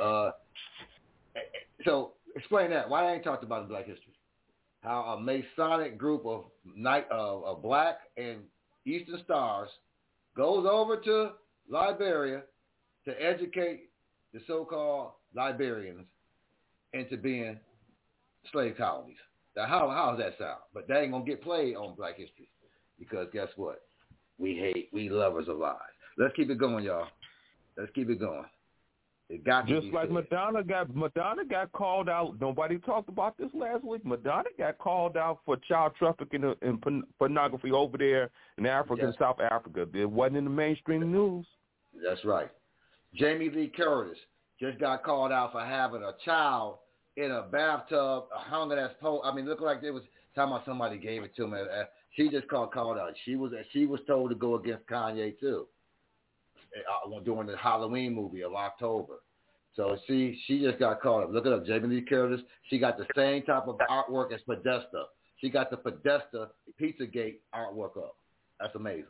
So explain that. Why I ain't talked about in Black history? How a Masonic group of black and Eastern Stars goes over to Liberia to educate the so-called Liberians into being slave colonies. Now, how does that sound? But that ain't gonna get played on Black history because guess what? We lovers of lies. Let's keep it going, y'all. Let's keep it going. It got just like Madonna got called out. Nobody talked about this last week. Madonna got called out for child trafficking and pornography over there in Africa and South Africa. It wasn't in the mainstream news. That's right. Jamie Lee Curtis just got called out for having a child in a bathtub, hung it as pole. I mean, looked like they was talking about somebody gave it to me. She just called out. She was told to go against Kanye too. During the Halloween movie of October. So she just got caught up. Look it up, Jamie Lee Curtis. She got the same type of artwork as Podesta. She got the Podesta Pizzagate artwork up. That's amazing.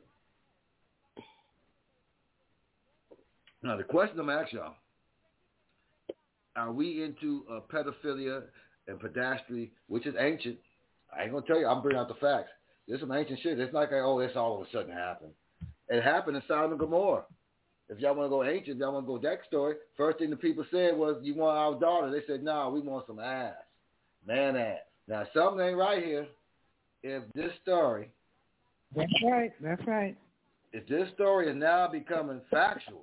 Now the question I'm asking y'all, are we into pedophilia and pedastry, which is ancient? I ain't gonna tell you, I'm bringing out the facts. There's some ancient shit. It's like, it's all of a sudden happened. It happened in Sodom and Gomorrah. If y'all want to go ancient, y'all want to go that story, first thing the people said was, you want our daughter? They said, no, we want some ass. Man ass. Now, something ain't right here. If this story... That's right. That's right. If this story is now becoming factual,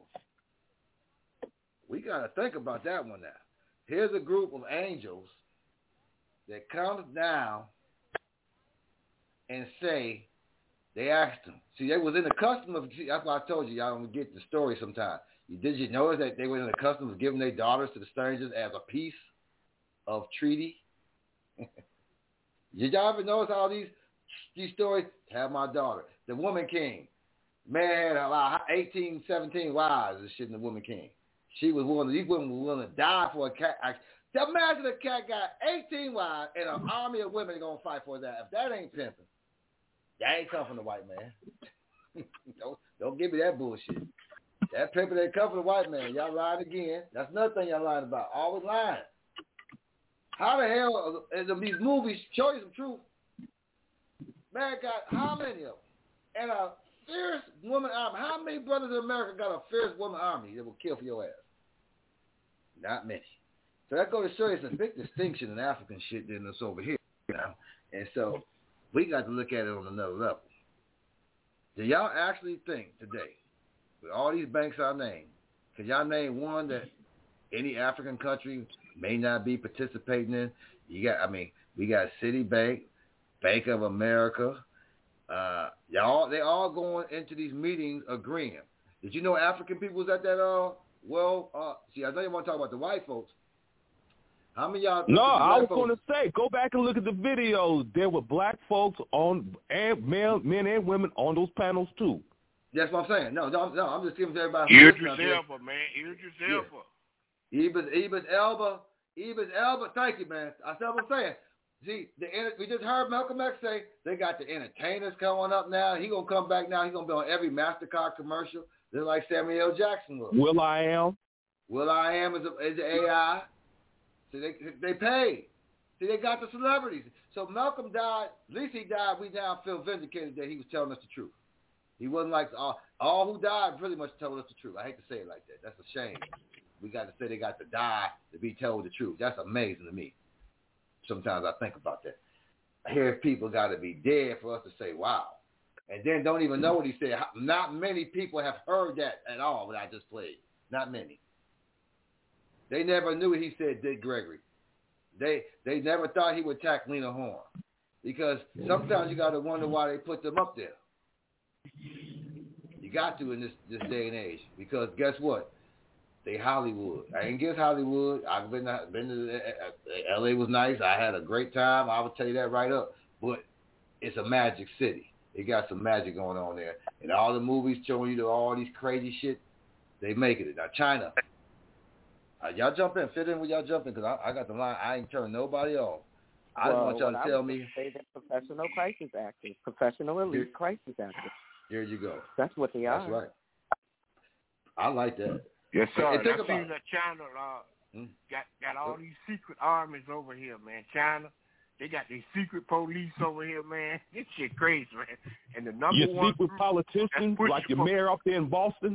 we got to think about that one now. Here's a group of angels that comes down and say, they asked them. See, they was in the custom of, that's why I told you, y'all don't get the story sometimes. Did you notice that they were in the custom of giving their daughters to the strangers as a piece of treaty? Did y'all ever notice all these stories? Have my daughter. The Woman King. Man had about 18, 17 wives and shit in the Woman King. She was willing, these women were willing to die for a cat. Imagine a cat got 18 wives and an army of women going to fight for that. If that ain't pimping, that ain't come from the white man. Don't give me that bullshit. That pimping ain't come from the white man. Y'all lying again. That's another thing y'all lying about. Always lying. How the hell is these movies show you some truth? Man got how many of them? And a fierce woman army. How many brothers in America got a fierce woman army that will kill for your ass? Not many. So that goes to show you it's a big distinction in African shit than this over here. You know? And so we got to look at it on another level. Do y'all actually think today, with all these banks I named, can y'all name one that any African country may not be participating in? We got Citibank, Bank of America. They all going into these meetings agreeing. Did you know African people was at that? See, I know you want to talk about the white folks. How many of y'all? No, I was going to say, go back and look at the videos. There were black folks on, and men and women on those panels too. That's what I'm saying. No, I'm just giving everybody. Idris Elba, man. Idris Elba. Idris Elba. Thank you, man. That's what I'm saying. See, we just heard Malcolm X say they got the entertainers coming up now. He gonna come back now. He gonna be on every MasterCard commercial, just like Samuel L. Jackson was. Will.i.am. Will.i.am is the AI. See, they paid. See, they got the celebrities. So Malcolm died. At least he died. We now feel vindicated that he was telling us the truth. He wasn't like all who died pretty much told us the truth. I hate to say it like that. That's a shame. We got to say they got to die to be told the truth. That's amazing to me. Sometimes I think about that. I hear people got to be dead for us to say, wow. And then don't even know what he said. Not many people have heard that at all what I just played. Not many. They never knew he said, Dick Gregory. They never thought he would attack Lena Horne. Because sometimes you got to wonder why they put them up there. You got to in this day and age. Because guess what? They Hollywood. I ain't against Hollywood. I've been to L.A. was nice. I had a great time. I would tell you that right up. But it's a magic city. It got some magic going on there. And all the movies showing you all these crazy shit, they making it. Now, China. Y'all jump in. Fit in with y'all jump in because I got the line. I ain't turning nobody off. I just want y'all to tell me. Say that professional crisis actors, professional elite crisis actors. Here you go. That's what they are. That's right. I like that. Yes, sir. I seen that China got all these secret armies over here, man. China, they got these secret police over here, man. This shit crazy, man. And the number one secret politicians, like your mayor up there in Boston.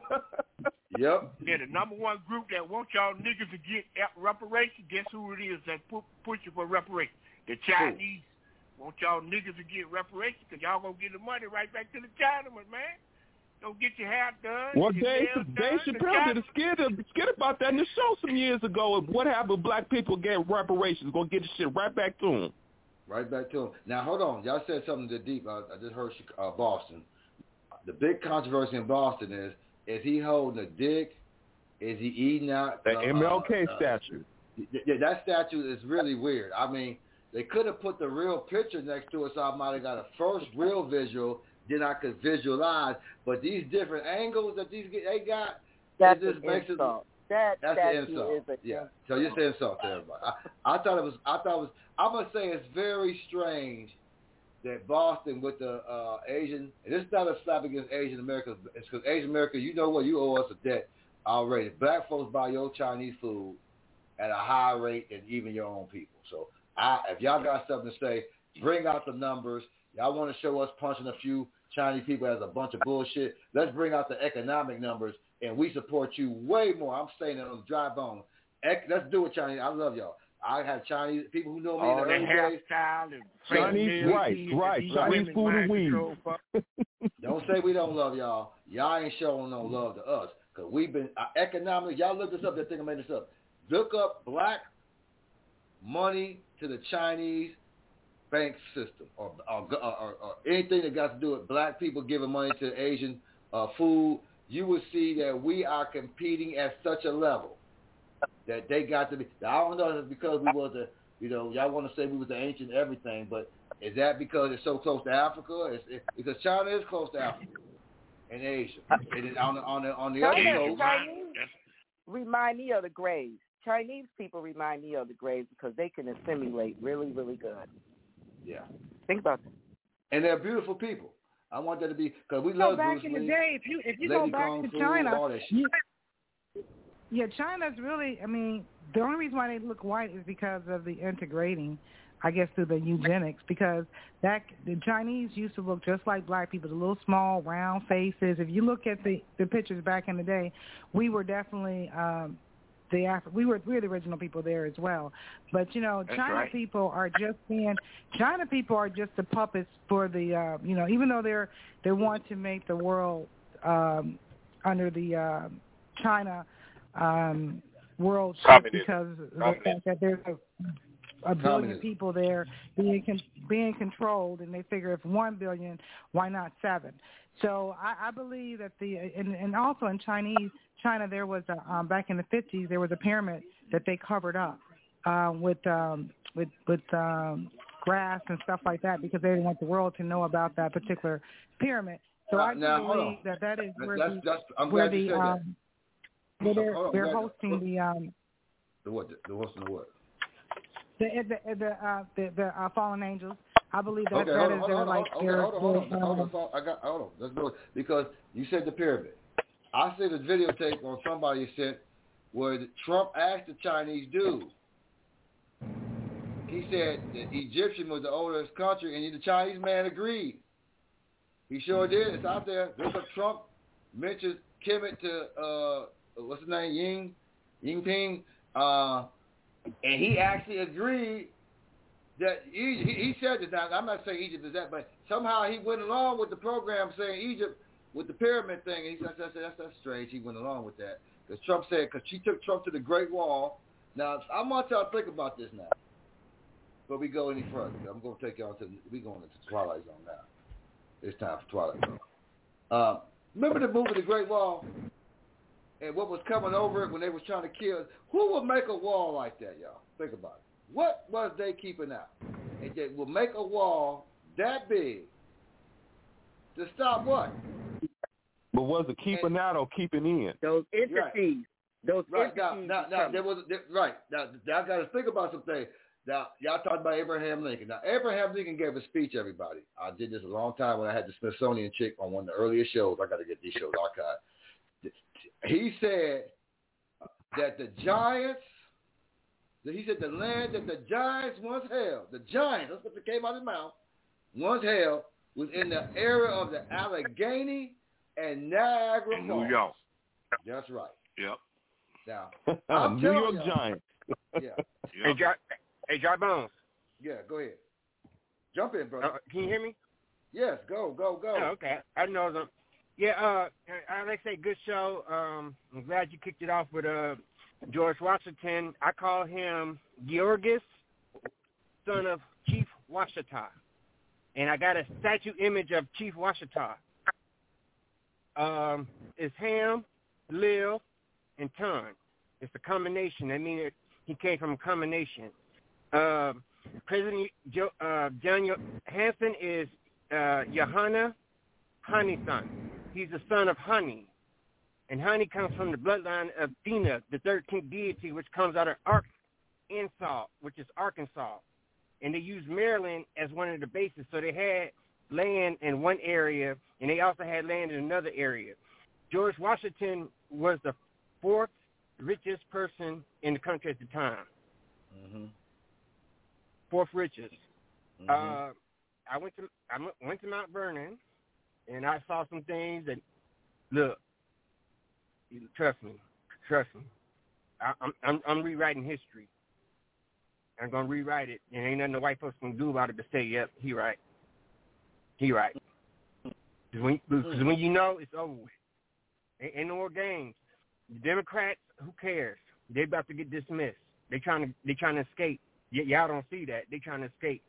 Yep. Yeah, the number one group that wants y'all niggas to get reparations, guess who it is that pushing for reparations? The Chinese want y'all niggas to get reparations because y'all going to get the money right back to the Chinaman, man. Don't get your hair done. Well, Dave Chappelle did a skit about that in the show some years ago. What happened if black people get reparations? Going to get the shit right back to them. Right back to them. Now, hold on. Y'all said something that deep. I just heard Boston. The big controversy in Boston is he holding a dick? Is he eating out? The MLK statue. Yeah, that statue is really weird. I mean, they could have put the real picture next to it so I might have got a first real visual, then I could visualize. But these different angles that they got, that's it just makes insult. That's an insult. Yeah. So you say insult to everybody. I thought it was. I'm gonna say it's very strange that Boston with the Asian, and this is not a slap against Asian Americans. It's because Asian America, you know what, you owe us a debt already. Black folks buy your Chinese food at a higher rate than even your own people. So if y'all got something to say, bring out the numbers. Y'all want to show us punching a few Chinese people as a bunch of bullshit. Let's bring out the economic numbers and we support you way more. I'm saying it on the dry bone. Let's do it, Chinese. I love y'all. I have Chinese people who know me. All the hairstyle and Chinese, right. Chinese food and weed. Don't say we don't love y'all. Y'all ain't showing no love to us because we've been economically. Y'all look this up. They think I made this up. Look up black money to the Chinese bank system or anything that got to do with black people giving money to Asian food. You will see that we are competing at such a level that they got to be. I don't know if it's because we was y'all want to say we was the ancient everything, but is that because it's so close to Africa? Because China is close to Africa and Asia. And on the other coast. Chinese remind me of the Greys. Chinese people remind me of the Greys because they can assimilate really, really good. Yeah. Think about that. And they're beautiful people. I want that to be because we love back in the day. If you go back to China, China's really. I mean, the only reason why they look white is because of the integrating, I guess, through the eugenics. Because the Chinese used to look just like black people, the little small round faces. If you look at the pictures back in the day, we were definitely. We were the original people there as well, but China people are just the puppets for the even though they want to make the world under the China world because of the fact that there's a billion people there being controlled, and they figure if 1 billion, why not 7? So I believe that and also in China there was back in the 50s there was a pyramid that they covered up with grass and stuff like that because they didn't want the world to know about that particular pyramid. So I believe that is where they're hosting the what? The hosting of what? The fallen angels. I believe that is hold on. Let's go because you said the pyramid. I see the videotape on somebody sent where Trump asked the Chinese dude. He said the Egyptian was the oldest country, and the Chinese man agreed. He sure did. It's out there. Look up Trump mentions Kemet to what's his name, Jinping, and he actually agreed that he said this. Now I'm not saying Egypt is that, but somehow he went along with the program saying Egypt with the pyramid thing. And he said that's strange. He went along with that because Trump said because she took Trump to the Great Wall. Now I want y'all to think about this now. But we go any further. I'm going to take y'all we going into Twilight Zone now. It's time for Twilight Zone. Remember the movie The Great Wall? And what was coming over it when they was trying to kill? Who would make a wall like that, y'all? Think about it. What was they keeping out? And they would make a wall that big to stop what? But was it keeping out or keeping in? Those entities. Those entities. Now there was right. Now I got to think about something. Now y'all talked about Abraham Lincoln. Now Abraham Lincoln gave a speech. Everybody, I did this a long time when I had the Smithsonian chick on one of the earliest shows. I got to get these shows archived. He said that the giants. He said the land that the giants once held, the giants, that's what came out of his mouth, once held, was in the area of the Allegheny and Niagara Falls. New York. That's right. Yep. Now, I'm New York Giants. Yeah. Hey, Dry Bones. Yeah, go ahead. Jump in, brother. Can you hear me? Yes, go. Oh, okay. I know them. Yeah, like I say, good show. I'm glad you kicked it off with George Washington. I call him Georges, son of Chief Washita. And I got a statue image of Chief Washita. It's Ham, Lil, and Ton. It's a combination. I mean, he came from a combination. President John Hanson is Johanna Honey's son. He's the son of Honey. And Honey comes from the bloodline of Dina, the 13th deity, which comes out of Arkansas, which is Arkansas. And they used Maryland as one of the bases. So they had land in one area, and they also had land in another area. George Washington was the fourth richest person in the country at the time. Mm-hmm. Fourth richest. Mm-hmm. I went to Mount Vernon, and I saw some things that, look, Trust me. I'm rewriting history. I'm gonna rewrite it, and ain't nothing the white folks can do about it but say, "Yep, he right." Because when you know, it's over with. Ain't no more games. The Democrats, who cares? They about to get dismissed. They trying to escape. Y'all don't see that. They trying to escape.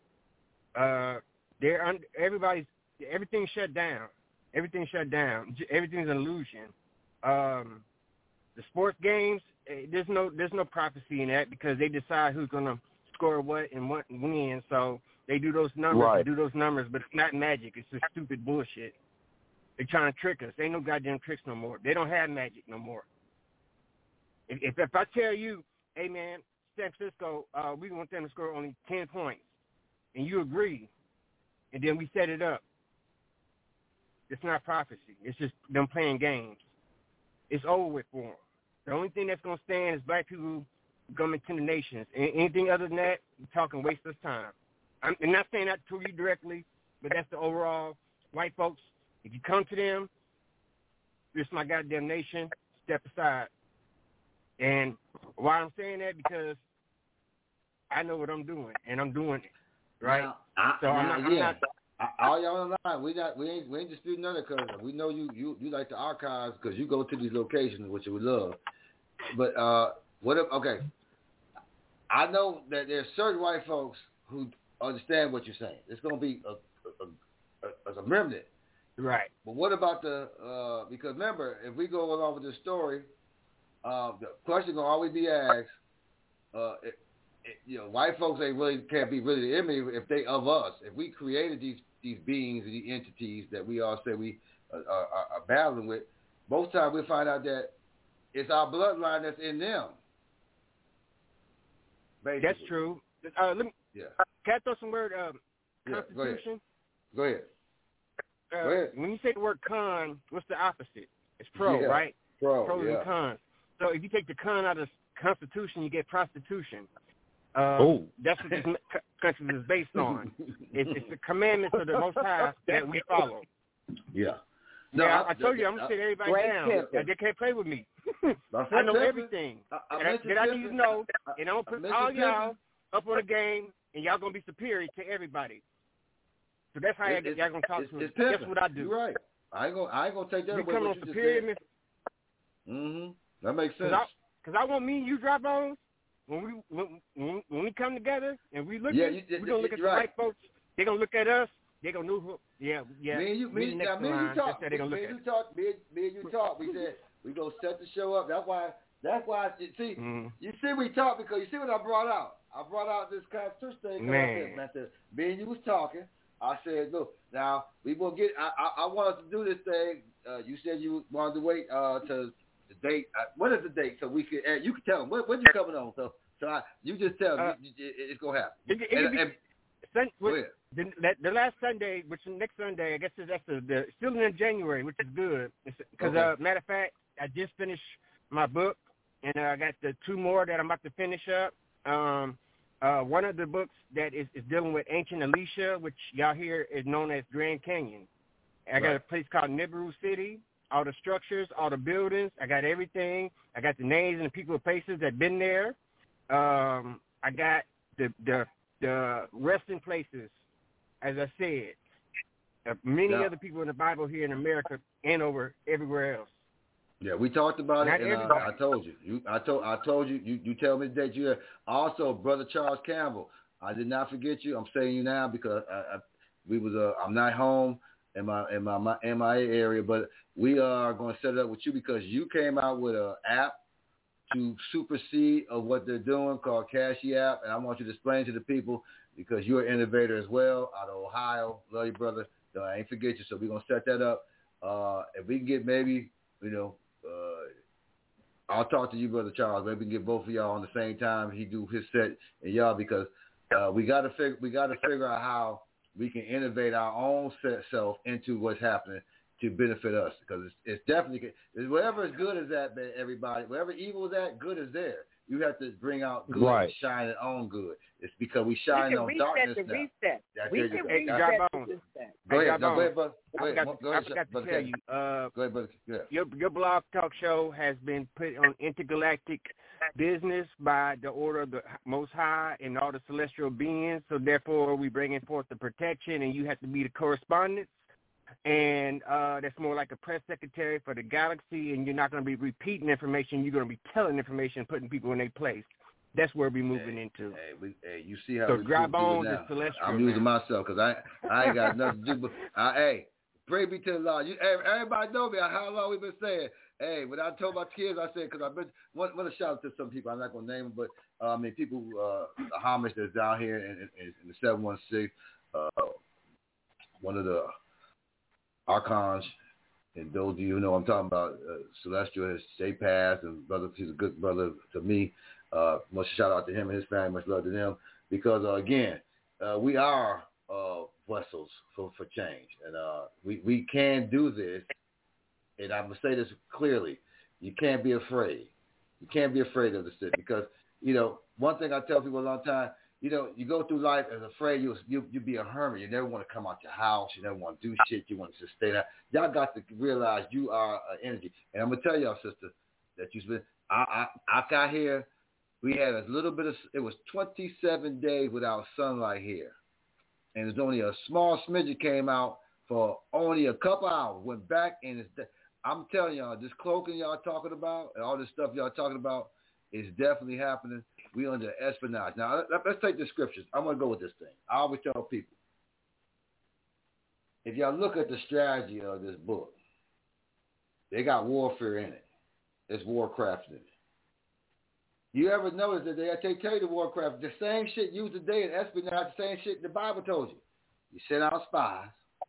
Everything's shut down. Everything's shut down. Everything's an illusion. The sports games, there's no prophecy in that because they decide who's gonna score what and what win. So they do those numbers. Right. They do those numbers, but it's not magic. It's just stupid bullshit. They're trying to trick us. Ain't no goddamn tricks no more. They don't have magic no more. If I tell you, hey man, San Francisco, we want them to score only 10 points, and you agree, and then we set it up, it's not prophecy. It's just them playing games. It's over with for them. The only thing that's going to stand is black people coming to the nations. Anything other than that, you're talking waste of time. I'm not saying that to you directly, but that's the overall white folks. If you come to them, this is my goddamn nation, step aside. And why I'm saying that, because I know what I'm doing, and I'm doing it, right? I'm not. All y'all on the line, we ain't disputing none of it, we know you like the archives because you go to these locations, which we love. But okay, I know that there's certain white folks who understand what you're saying. It's going to be a remnant. Right. But what about because remember, if we go along with this story, the question going to always be asked, white folks can't be really the enemy if they of us. If we created these beings, these entities that we all say we are battling with, most times we find out that it's our bloodline that's in them. Basically. That's true. Can I throw some word? Constitution. Go ahead. When you say the word con, what's the opposite? It's pro, right? Pros and cons. So if you take the con out of Constitution, you get prostitution. That's what this country is based on. It's the commandments of the Most High that we follow. Yeah. No, I told you I'm gonna sit everybody down. They can't play with me. I know everything. I need to know, and I'm gonna put all y'all up on a game, and y'all gonna be superior to everybody. So that's how y'all gonna talk to me. That's what I do. You're right. I ain't gonna take that away. Becoming on superior. That makes sense. Because I want me and you drop on when we come together and we look we're gonna look at the white folks. They're gonna look at us. They're gonna know who. Yeah. Me and you talk. We said we gonna set the show up. That's why. You see, we talk because you see what I brought out. I brought out this Constitution thing. I said, me and you was talking. I said, look, now we will get. I want us to do this thing. You said you wanted to wait to the date. What is the date? So we could. You can tell them when you coming on. So you just tell them it's gonna happen. The last Sunday, which is next Sunday, I guess that's still in January, which is good. Because matter of fact, I just finished my book, and I got the 2 more that I'm about to finish up. One of the books that is dealing with ancient Alicia, which y'all hear is known as Grand Canyon. I got a place called Nibiru City, all the structures, all the buildings. I got everything. I got the names and the people and places that been there. I got the resting places, as I said. Many other people in the Bible here in America and over everywhere else. Yeah, we talked about it, and I told you. I told you. You tell me that you're also Brother Charles Campbell. I did not forget you. I'm saying you now because I'm not home in my MIA area, but we are going to set it up with you because you came out with an app to supersede of what they're doing called Cashy App, and I want you to explain to the people because you're an innovator as well out of Ohio. Love you, brother. I ain't forget you, so we're going to set that up. If we can get maybe, I'll talk to you, Brother Charles. Maybe we can get both of y'all on the same time. He do his set and y'all because we got to figure out how we can innovate our own self into what's happening to benefit us because it's definitely whatever is good is that everybody. Whatever evil is that, good is there. You have to bring out good and shine it on good. It's because we shine on darkness now. We can reset. Go ahead, brother. I forgot to tell you. Go ahead, brother. Yeah. Your blog talk show has been put on intergalactic business by the order of the Most High and all the celestial beings. So therefore, we bringing forth the protection, and you have to be the correspondent. And that's more like a press secretary for the galaxy, and you're not going to be repeating information. You're going to be telling information, putting people in their place. That's where we're moving into. Hey, you see how so dry bones is celestial. I'm using myself because I ain't got nothing to do. But hey, pray be to the Lord. Everybody know me. How long we been saying? Hey, when I told my kids, I said, because I've been want to shout out to some people. I'm not going to name them, but I mean people, the homage that's down here in the 716. One of the archons, and those of you who know what I'm talking about, Celestial has passed, and brother, he's a good brother to me. Much shout out to him and his family, much love to them, because again, we are vessels for change, and we can do this. And I'm gonna say this clearly: you can't be afraid. You can't be afraid of the city, because one thing I tell people a long time. You go through life as afraid you be a hermit. You never want to come out your house. You never want to do shit. You want to just stay there. Y'all got to realize you are an energy. And I'm gonna tell y'all, sister, that I got here. We had a little bit of. It was 27 days without sunlight here, and there's only a small smidget came out for only a couple hours. Went back, and I'm telling y'all, this cloaking y'all talking about and all this stuff y'all talking about is definitely happening. We under espionage. Now, let's take the scriptures. I'm going to go with this thing. I always tell people, if y'all look at the strategy of this book, they got warfare in it. It's warcraft in it. You ever notice that they tell you the warcraft, the same shit used today in espionage, the same shit the Bible told you. You send out spies.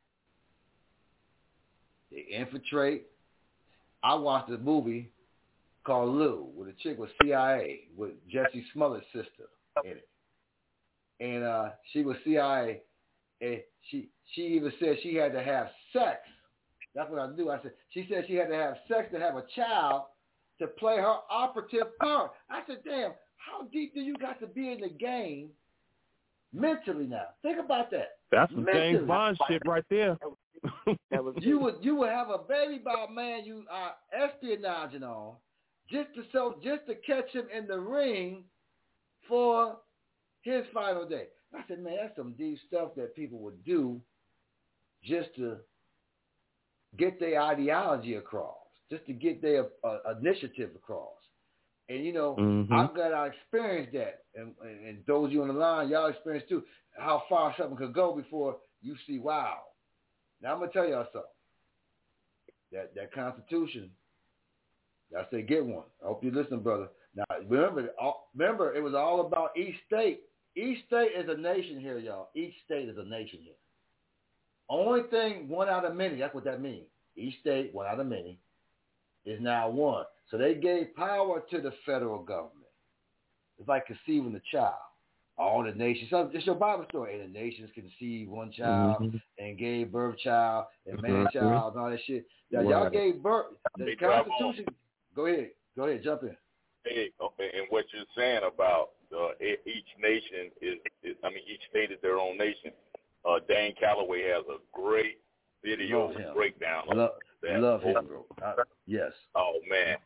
They infiltrate. I watched a movie called Lou, with a chick with CIA, with Jesse Smollett's sister in it. And she was CIA, and she even said she had to have sex. That's what I knew. I said, she said she had to have sex to have a child to play her operative part. I said, damn, how deep do you got to be in the game mentally now? Think about that. That's some James Bond shit right there. You would have a baby by a man you are espionaging on, just to catch him in the ring for his final day. I said, man, that's some deep stuff that people would do just to get their ideology across, just to get their initiative across. And, I'm glad I experienced that. And those of you on the line, y'all experienced too, how far something could go before you see, wow. Now, I'm going to tell y'all something. That Constitution, I say get one. I hope you listen, brother. Now, remember, it was all about each state. Each state is a nation here, y'all. Each state is a nation here. Only thing, one out of many, that's what that means. Each state, one out of many, is now one. So they gave power to the federal government. It's like conceiving a child. All the nations, it's your Bible story. And the nations conceived one child and gave birth child and man child and all that shit. Now, y'all gave birth. The Constitution. Go ahead, jump in. Hey, and what you're saying about each nation each state is their own nation. Dane Calloway has a great video breakdown. Love him, bro. Yes. Oh man,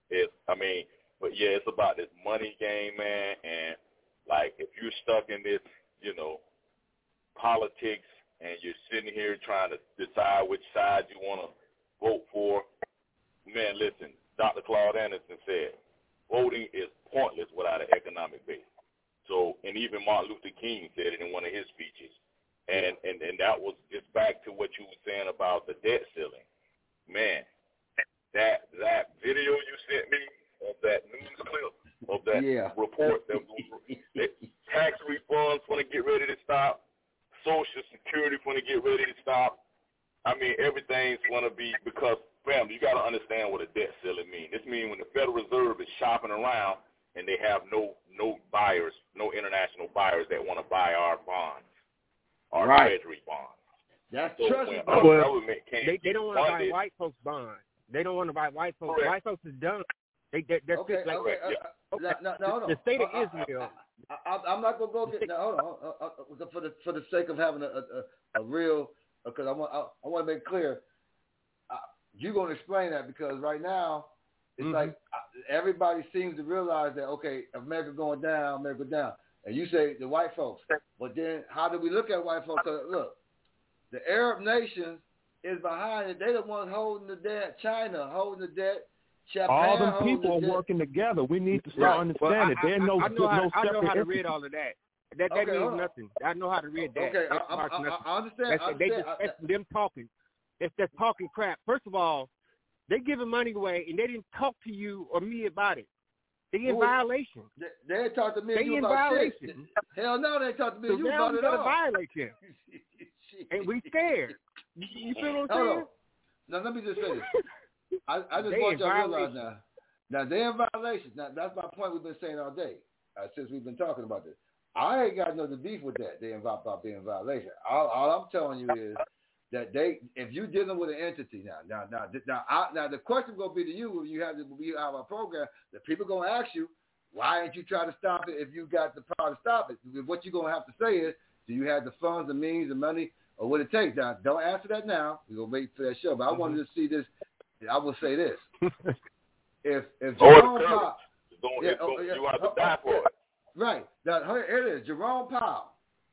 it's about this money game, man, and like if you're stuck in this, politics, and you're sitting here trying to decide which side you want to vote for, man, listen. Dr. Claude Anderson said, voting is pointless without an economic base. So, and even Martin Luther King said it in one of his speeches. And that was just back to what you were saying about the debt ceiling. Man, that video you sent me of that news clip, of that report, that tax refunds want to get ready to stop, Social Security want to get ready to stop. I mean, everything's going to be, because, family, you got to understand what a debt ceiling means. This means when the Federal Reserve is shopping around and they have no buyers, no international buyers that want to buy our bonds, our treasury bonds. That's so trust. They don't want to buy white folks' bonds. They don't want to buy white folks. Correct. White folks is done. They're okay. like The state of Israel. I'm not gonna go get. Hold on. For the sake of having a real, because I want to make clear. You're gonna explain that because right now it's like everybody seems to realize that America going down, America down, and you say the white folks, but then how do we look at white folks? Because look, the Arab nations is behind it. They're the ones holding the debt. China holding the debt. Japan all them people are working together. We need to start understanding. There's no separate. I know how to read all of that. That means nothing. I know how to read that. Okay, I understand. That's them talking. It's just talking crap. First of all, they giving money away, and they didn't talk to you or me about it. They in violation. They didn't talk to me and you about violation. Shit. Hell no, they talked to me and you now about we it gotta all. violate them. And we scared. You feel what I'm saying? Now let me just say this. I just want y'all to realize now. Now they're in violation. Now that's my point we've been saying all day since we've been talking about this. I ain't got no beef with that. They about being in violation. All I'm telling you is that if you're dealing with an entity now the question gonna be to you when you have our program. That people gonna ask you, why ain't you trying to stop it if you got the power to stop it? What you're gonna have to say is, do you have the funds, the means, the money, or what it takes? Now, don't answer that now. We're gonna wait for that show. But I wanted to see this. I will say this: if Jerome Powell, you have to die for it. Right. Now, here it is. Jerome Powell.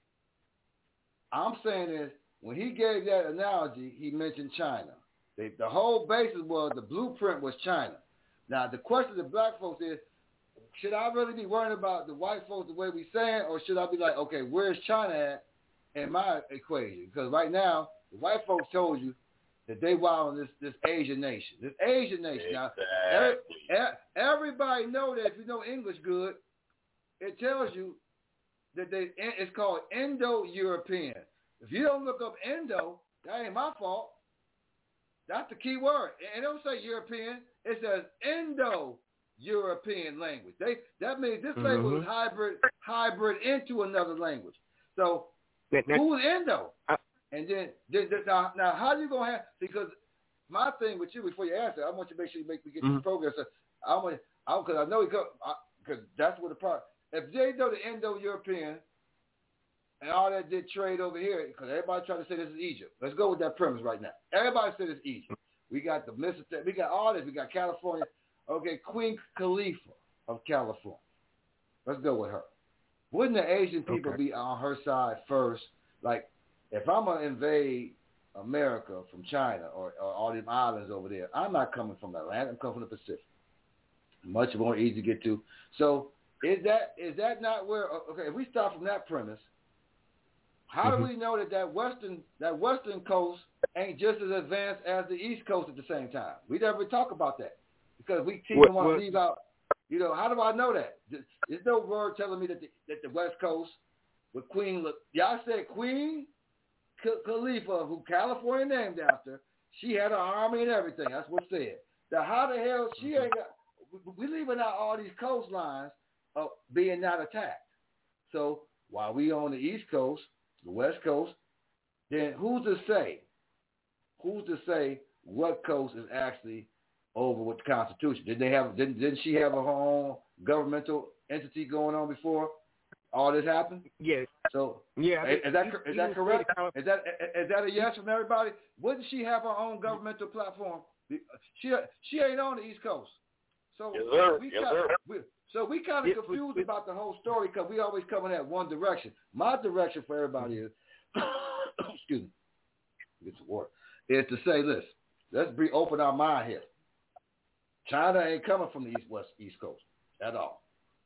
I'm saying is, when he gave that analogy, he mentioned China. The whole basis was the blueprint was China. Now, the question to black folks is, should I really be worrying about the white folks the way we saying, or should I be like, okay, where's China at in my equation? Because right now, the white folks told you that they wild this Asian nation. This Asian nation. Exactly. Now, everybody know that if you know English good, it tells you that it's called Indo-European. If you don't look up Indo, that ain't my fault. That's the key word. It don't say European. It says Indo-European language. That means this language is hybrid into another language. So who's Indo? And then now how you gonna have? Because my thing with you before you answer, I want you to make sure we get this program. So because I know because that's what the part. If they know the Indo-European and all that did trade over here, because everybody trying to say this is Egypt. Let's go with that premise right now. Everybody said it's Egypt. We got the Mississippi. We got all this. We got California. Okay, Queen Khalifa of California. Let's go with her. Wouldn't the Asian people be on her side first? Like, if I'm going to invade America from China or all these islands over there, I'm not coming from the Atlantic. I'm coming from the Pacific. Much more easy to get to. So is that not where? Okay, if we start from that premise, how do we know that western coast ain't just as advanced as the East Coast at the same time? We never talk about that because we want to leave out. How do I know that? There's no word telling me that the West Coast with Queen. Y'all said Queen Khalifa, who California named after. She had an army and everything. That's what's said. Now, how the hell she ain't got? We leaving out all these coastlines of being not attacked. So while we on the East Coast, the West Coast, then who's to say what coast is actually over with the Constitution? Didn't she have her own governmental entity going on before all this happened? Yes. So yeah, is that correct? Is that a yes from everybody? Wouldn't she have her own governmental platform? She ain't on the East Coast. So we kind of confused about the whole story because we always come in that one direction. My direction for everybody is, excuse me, get some water, is to say this. Let's open our mind here. China ain't coming from the East Coast at all.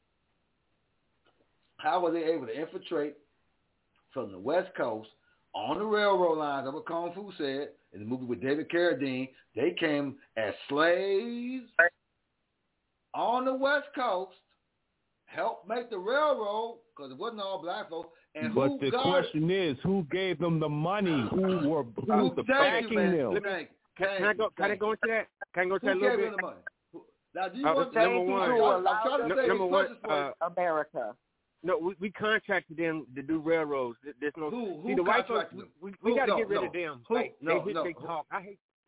How were they able to infiltrate from the West Coast on the railroad lines? That's what Kung Fu said in the movie with David Carradine. They came as slaves on the West Coast, helped make the railroad because it wasn't all black folks. But the question is, who gave them the money? Who was backing them? Can I go into that? Can I go into that a little bit? Them the money? Now, do you want number one? America. No, we contracted them to do railroads. There's no. Who the white folks, them? we got to get rid of them. They talk. I hate.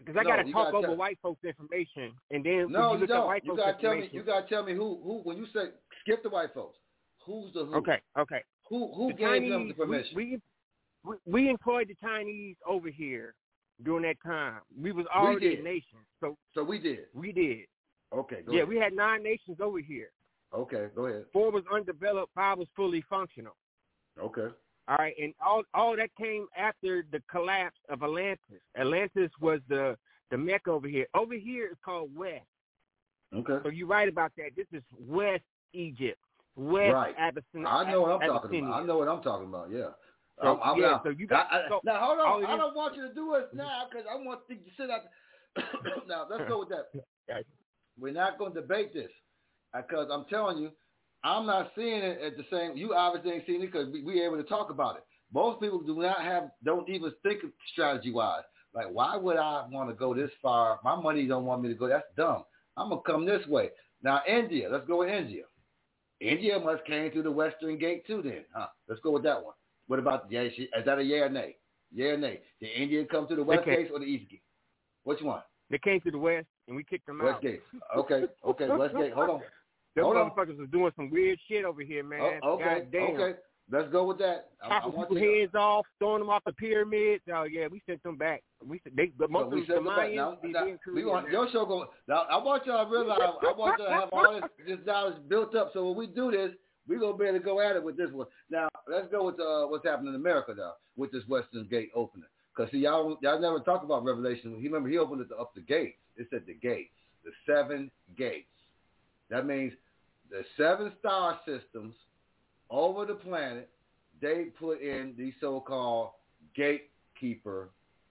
because I gotta talk over white folks' information, and then no, you look at white folks' information. You gotta tell me who. When you say skip the white folks, who's the who? Okay. Who the gave Chinese, them the permission? We employed the Chinese over here during that time. We was already a nation, so we did. We did. Okay. Go ahead. Yeah, we had 9 nations over here. Okay, go ahead. 4 was undeveloped, 5 was fully functional. Okay. All right, and all that came after the collapse of Atlantis. Atlantis was the Mecca over here. Over here is called West. Okay. So you're right about that. This is West Egypt. West Abyssinia. I know what I'm talking about. I know what I'm talking about, yeah. So, so you got now hold on. I don't want you to do it now because I want you to sit out. Now let's go with that. We're not going to debate this because I'm telling you, I'm not seeing it at the same. You obviously ain't seeing it because we able to talk about it. Most people don't even think of strategy-wise. Like, why would I want to go this far? My money don't want me to go. That's dumb. I'm going to come this way. Now, India. Let's go with India. India must came through the Western Gate too then. Let's go with that one. What about, is that a yeah or nay? Yeah or nay? Did India come to the West Gate or the East Gate? Which one? They came to the West, and we kicked them West out. Gate. Okay, West Gate. Hold on. Them motherfuckers was doing some weird shit over here, man. Okay. Let's go with that. Chopping people's heads off, throwing them off the pyramids. Oh yeah, we sent them back. But most of the Mayans, your show go. Now I want y'all to realize. I want y'all to have all this knowledge built up. So when we do this, we're gonna be able to go at it with this one. Now let's go with what's happening in America now with this Western Gate opening. Because see, y'all never talk about Revelation. Remember, he opened up the gates. It said the gates, the 7 gates. That means the 7 star systems over the planet, they put in these so-called gatekeeper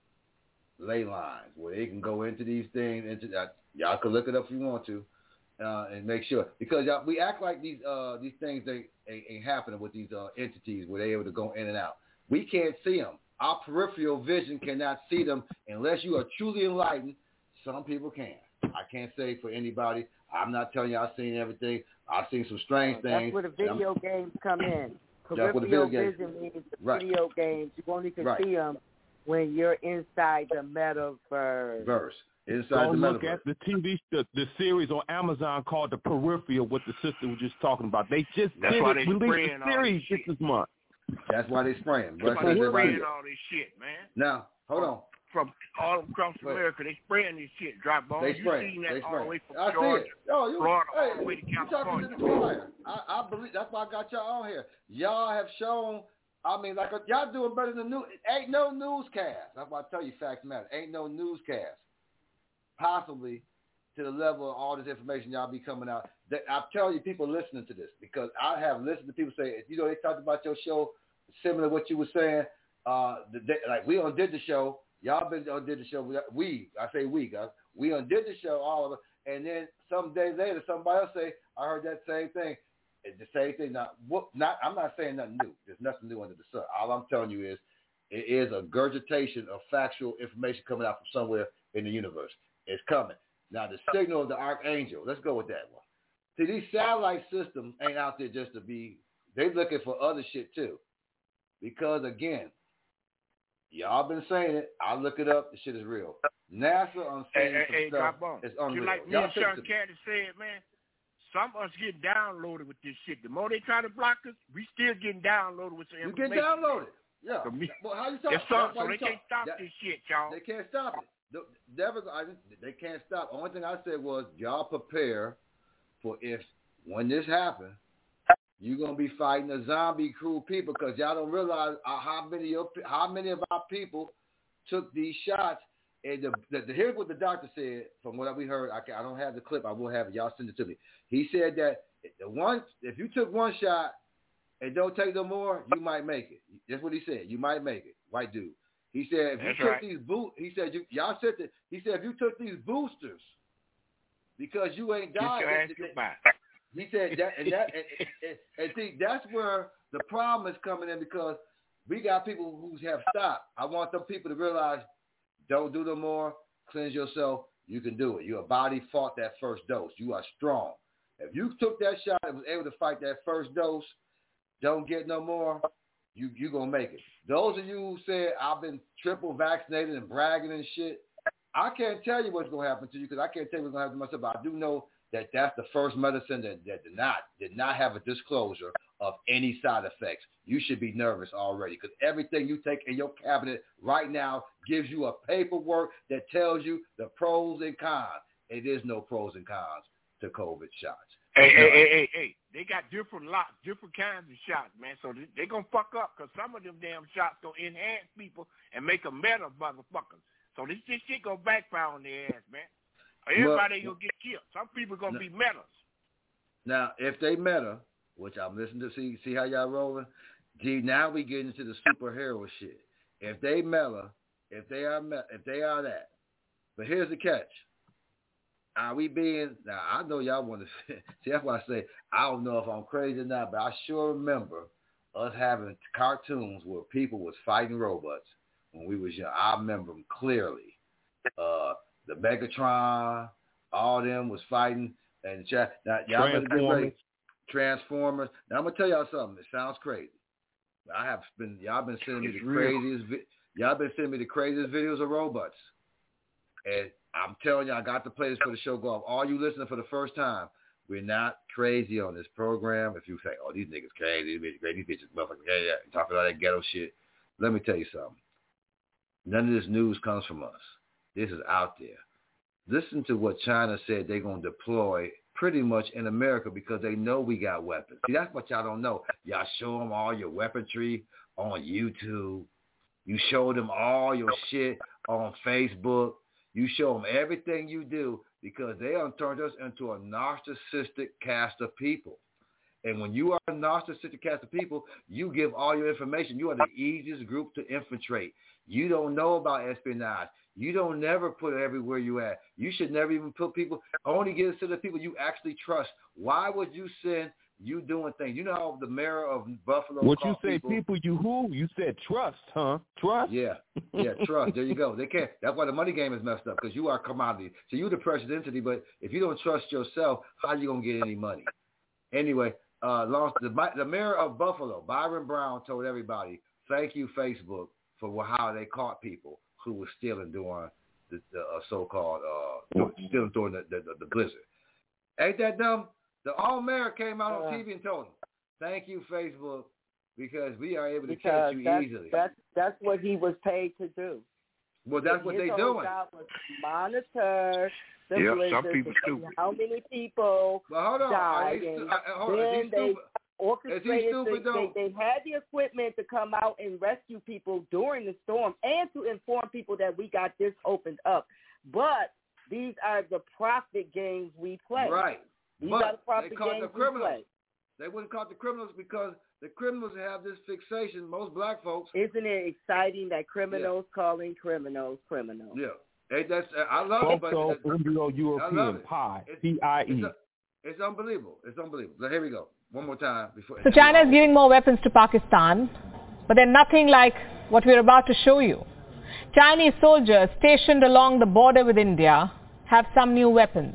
ley lines where they can go into these things. Y'all can look it up if you want to and make sure. Because we act like these things ain't happening with these entities where they're able to go in and out. We can't see them. Our peripheral vision cannot see them unless you are truly enlightened. Some people can. I can't say for anybody. I'm not telling you I've seen everything. I've seen some strange things. That's where the video games come in. Peripheral vision means the video games. You only can see them when you're inside the metaverse. Inside the metaverse. Look at the TV, the series on Amazon called The Peripheral, what the sister was just talking about. They just released a series this month. That's why they spraying. They spraying all this shit, man. Now, hold on. From all across America, they spraying this shit. Drop bombs. They spray. You seen that all the way from I Georgia, Florida, all the way to California. To the choir. I believe that's why I got y'all on here. Y'all have shown. I mean, like y'all doing better than news. Ain't no newscast. That's why I tell you, facts matter. Ain't no newscast. Possibly to the level of all this information y'all be coming out. I'm telling you, people listening to this because I have listened to people say, they talked about your show similar to what you were saying. Like we did the show. Y'all been did the show. I say we, guys. We did the show, all of us. And then some days later, somebody else say, I heard that same thing. It's the same thing. Now, I'm not saying nothing new. There's nothing new under the sun. All I'm telling you is it is a regurgitation of factual information coming out from somewhere in the universe. It's coming. Now, the signal of the archangel, let's go with that one. See, these satellite systems ain't out there just to be, they're looking for other shit too. Because, again, y'all been saying it. I look it up. The shit is real. NASA on saying some stuff. It's unreal. Like me and Sean Caddy said, man, some of us get downloaded with this shit. The more they try to block us, we still getting downloaded with some information. You get downloaded. Yeah. Well, how you talk? So they can't stop this shit, y'all. They can't stop it. They can't stop. Only thing I said was y'all prepare for when this happens, you're gonna be fighting a zombie crew of people because y'all don't realize how many of our people took these shots. And here's what the doctor said from what we heard. I don't have the clip. I will have it. Y'all send it to me. He said that if you took one shot and don't take no more, you might make it. That's what he said. You might make it. White dude. He said if you took these he said y'all said that. He said if you took these boosters because you ain't died. He said that and see that's where the problem is coming in because we got people who have stopped. I want them people to realize don't do no more. Cleanse yourself. You can do it. Your body fought that first dose. You are strong. If you took that shot and was able to fight that first dose, don't get no more. You gonna make it. Those of you who said I've been triple vaccinated and bragging and shit, I can't tell you what's going to happen to you because I can't tell you what's going to happen to myself, but I do know that that's the first medicine that did not have a disclosure of any side effects. You should be nervous already because everything you take in your cabinet right now gives you a paperwork that tells you the pros and cons. It is no pros and cons to COVID shots. Hey. They got different kinds of shots, man. So they're going to fuck up because some of them damn shots going to enhance people and make them meta motherfuckers. So this shit going to backfire on their ass, man. Everybody ain't going to get killed. Some people going to be metas. Now, if they meta, which I'm listening to see how y'all rolling, gee, now we get into the superhero shit. If they meta, if they are that. But here's the catch. Are we being, now I know y'all want to, see that's why I say, I don't know if I'm crazy or not, but I sure remember us having cartoons where people was fighting robots when we was young. I remember them clearly. The Megatron, all them was fighting. And now, y'all better get ready. Transformers. Now I'm going to tell y'all something. It sounds crazy. Y'all been sending me the craziest videos of robots. And I'm telling you, I got to play this for the show go off. All you listening for the first time, we're not crazy on this program. If you say, oh, these niggas crazy, these bitches, motherfuckers, talking all that ghetto shit. Let me tell you something. None of this news comes from us. This is out there. Listen to what China said they're going to deploy pretty much in America because they know we got weapons. See, that's what y'all don't know. Y'all show them all your weaponry on YouTube. You show them all your shit on Facebook. You show them everything you do because they have turned us into a narcissistic cast of people. And when you are a narcissistic cast of people, you give all your information. You are the easiest group to infiltrate. You don't know about espionage. You don't never put it everywhere you at. You should never even put people, only give it to the people you actually trust. Why would you send you doing things? You know how the mayor of Buffalo What you say, people you who? You said trust, huh? Trust? Yeah, trust. There you go. They can't. That's why the money game is messed up because you are a commodity. So you're the precious entity, but if you don't trust yourself, how are you going to get any money? Anyway, the mayor of Buffalo, Byron Brown, told everybody, thank you, Facebook, for how they caught people who were stealing during the so-called, stealing during the blizzard. Ain't that dumb? The all-mayor came out on TV and told him, thank you, Facebook, because we are able to catch you easily. That's what he was paid to do. Well, that's what they're doing. Job was monitor the blizzard, some people stupid. How many people died, and then they orchestrated. They had the equipment to come out and rescue people during the storm and to inform people that we got this opened up. But these are the profit games we play. Right. These are the profit games we play. They wouldn't call the criminals because the criminals have this fixation. Most black folks. Isn't it exciting that criminals calling criminals criminals? Yeah. I love it. But Indo-European pie, P-I-E. It's unbelievable. It's unbelievable. So here we go. One more time. So China is giving more weapons to Pakistan, but they're nothing like what we're about to show you. Chinese soldiers stationed along the border with India have some new weapons.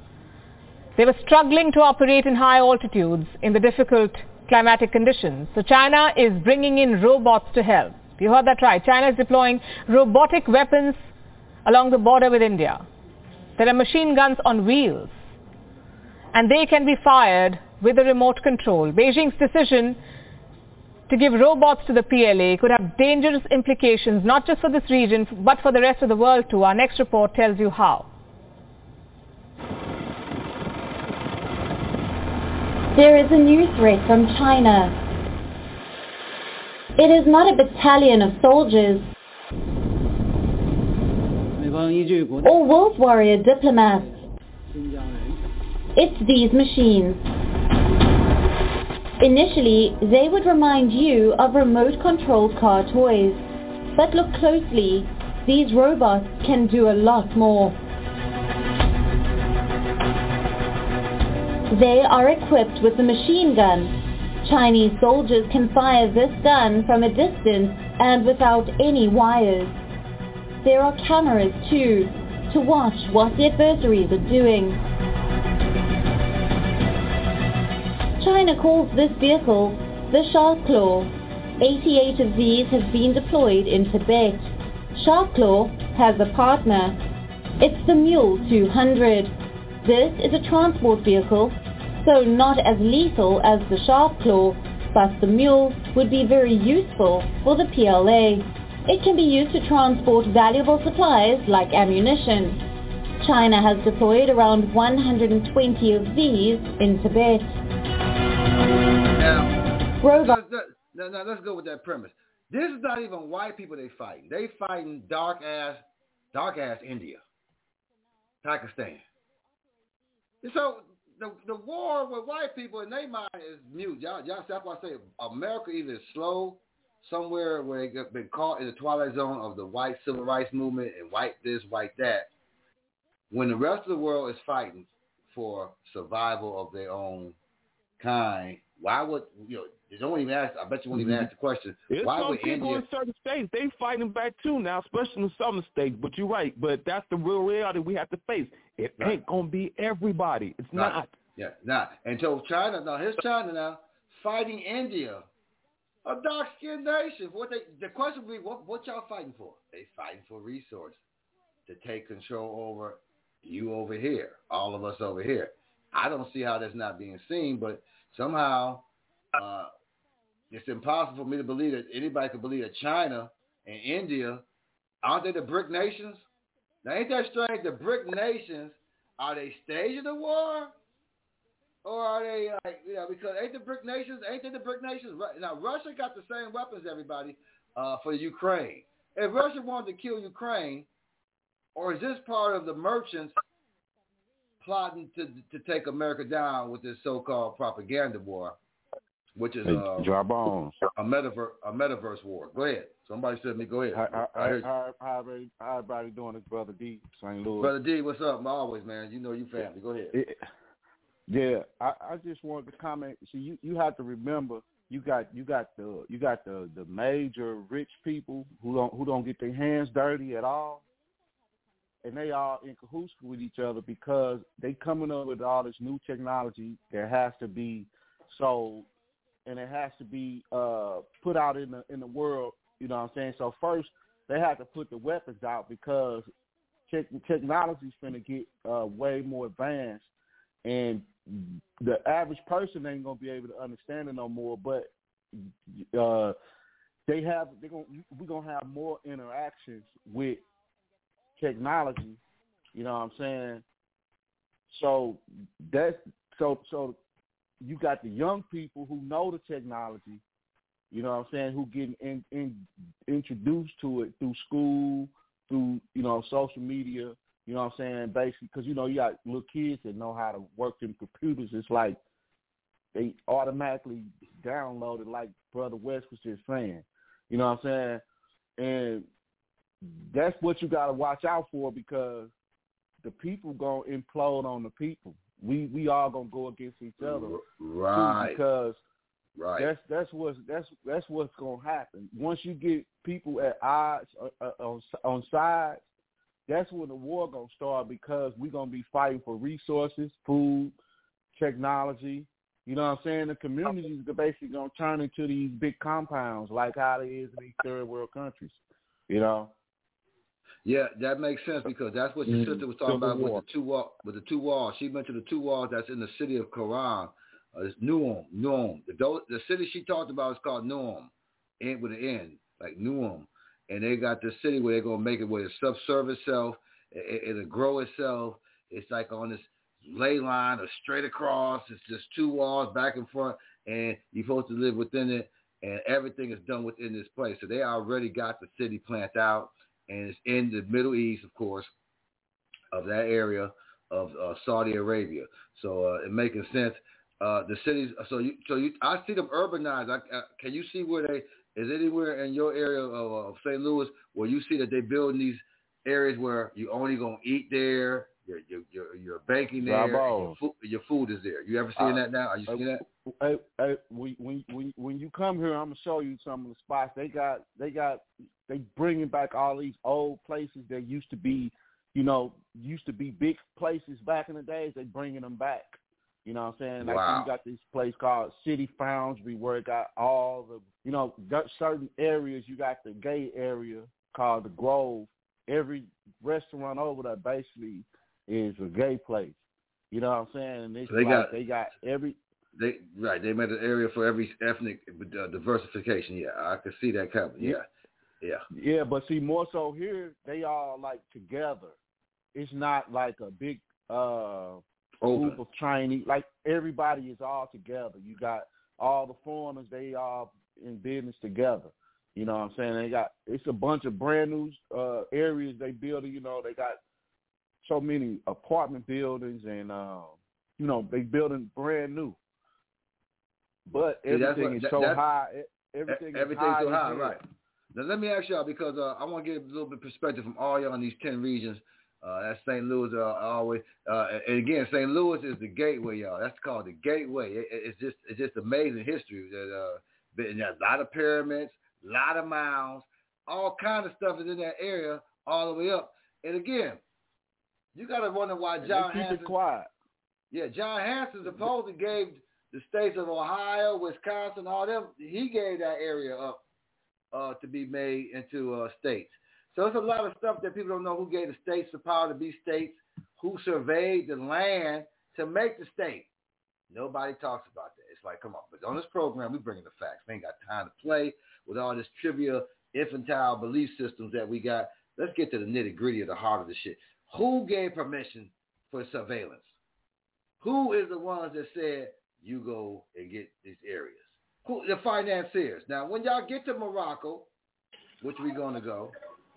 They were struggling to operate in high altitudes in the difficult climatic conditions. So China is bringing in robots to help. You heard that right. China is deploying robotic weapons along the border with India. There are machine guns on wheels, and they can be fired with a remote control. Beijing's decision to give robots to the PLA could have dangerous implications, not just for this region, but for the rest of the world too. Our next report tells you how. There is a new threat from China. It is not a battalion of soldiers or wolf warrior diplomats. It's these machines. Initially, they would remind you of remote-controlled car toys. But look closely, these robots can do a lot more. They are equipped with a machine gun. Chinese soldiers can fire this gun from a distance and without any wires. There are cameras too, to watch what the adversaries are doing. China calls this vehicle the Shark Claw. 88 of these have been deployed in Tibet. Shark Claw has a partner, It's the Mule 200. This is a transport vehicle, so not as lethal as the Sharp Claw, but the Mule would be very useful for the PLA. It can be used to transport valuable supplies like ammunition. China has deployed around 120 of these in Tibet. Now, let's go with that premise. This is not even white people they fighting. They fighting dark ass India, Pakistan. And so the war with white people in their mind is mute. Y'all, that's why I say America either is slow somewhere where they've been caught in the twilight zone of the white civil rights movement and white this, white that. When the rest of the world is fighting for survival of their own kind, why would you don't even ask? I bet you won't even ask the question. There's why some would people India? In certain states they fighting back too now, especially in some states. But you're right. But that's the real reality we have to face. It ain't gonna be everybody. It's not. Yeah, not. And so China now fighting India, a dark-skinned nation. The question would be, what y'all fighting for? They fighting for resources to take control over you over here, all of us over here. I don't see how that's not being seen, but somehow it's impossible for me to believe that anybody could believe that China and India, aren't they the BRIC nations? Now, ain't that strange? The BRIC nations, are they staging the war? Or are they, because ain't they the BRIC nations? Now, Russia got the same weapons, everybody, for Ukraine. If Russia wanted to kill Ukraine, or is this part of the merchants plotting to take America down with this so-called propaganda war, which is dry bones, a metaverse war? Go ahead. Somebody said to me, go ahead. How everybody doing? It's Brother D, St. Louis. Brother D, what's up? Always, man. You know you family. Go ahead. I just wanted to comment. See, you have to remember, you got the major rich people who don't get their hands dirty at all. And they are in cahoots with each other because they coming up with all this new technology that has to be sold, and it has to be put out in the world. You know what I'm saying? So first, they have to put the weapons out because technology's going to get way more advanced, and the average person ain't going to be able to understand it no more. But we're going to have more interactions with technology, you know what I'm saying? So you got the young people who know the technology, you know what I'm saying, who getting introduced to it through school, through, social media, you know what I'm saying, basically, because, you got little kids that know how to work them computers. It's like they automatically download it, like Brother West was just saying, you know what I'm saying? And that's what you got to watch out for, because the people going to implode on the people. We all going to go against each other. Right. Because that's what's going to happen. Once you get people at odds on sides, that's when the war going to start, because we're going to be fighting for resources, food, technology. You know what I'm saying? The communities are basically going to turn into these big compounds like how it is in these third world countries, Yeah, that makes sense, because that's what your sister was talking about with the two walls. She mentioned the two walls that's in the city of Quran. It's Nuum. The city she talked about is called Nuum, with an N, like Nuum. And they got this city where they're going to make it where it subserve itself, it'll grow itself. It's like on this ley line or straight across. It's just two walls back and front, and you're supposed to live within it, and everything is done within this place. So they already got the city planned out, and it's in the Middle East, of course, of that area of Saudi Arabia. So it making sense. The cities. I see them urbanized. Can you see where they? Is anywhere in your area of St. Louis where you see that they building these areas where you only gonna eat there, you're banking there, and your food is there? You ever seen that now? Are you seeing that? When you come here, I'm gonna show you some of the spots they bringing back all these old places that used to be big places back in the days. They bringing them back. You know what I'm saying? Like, you got this place called City Foundry where it got all the, certain areas. You got the gay area called the Grove, every restaurant over there basically is a gay place. You know what I'm saying? And it's they got every. They made an area for every ethnic diversification. Yeah, I could see that coming. Yeah. But see, more so here, they all like together. It's not like a big group of Chinese. Like everybody is all together. You got all the foreigners. They all in business together. You know what I'm saying? It's a bunch of brand new areas they building. You know, they got so many apartment buildings and they building brand new. But everything is so high. Everything's so high, right? Now let me ask y'all, because I want to get a little bit of perspective from all y'all in these 10 regions. That's St. Louis always, and again, St. Louis is the gateway, y'all. That's called the gateway. It's just amazing history. There's a lot of pyramids, a lot of mounds, all kinds of stuff is in that area all the way up. And again, you got to wonder why John Hanson. Keep it quiet. Yeah, John Hanson supposedly gave the states of Ohio, Wisconsin, all them. He gave that area up to be made into states. So it's a lot of stuff that people don't know. Who gave the states the power to be states? Who surveyed the land to make the state? Nobody talks about that. It's like, come on. But on this program, we bringing the facts. We ain't got time to play with all this trivia, infantile belief systems that we got. Let's get to the nitty gritty of the heart of the shit. Who gave permission for surveillance? Who is the ones that said you go and get these areas? Who? The financiers. Now, when y'all get to Morocco, which we're going to go,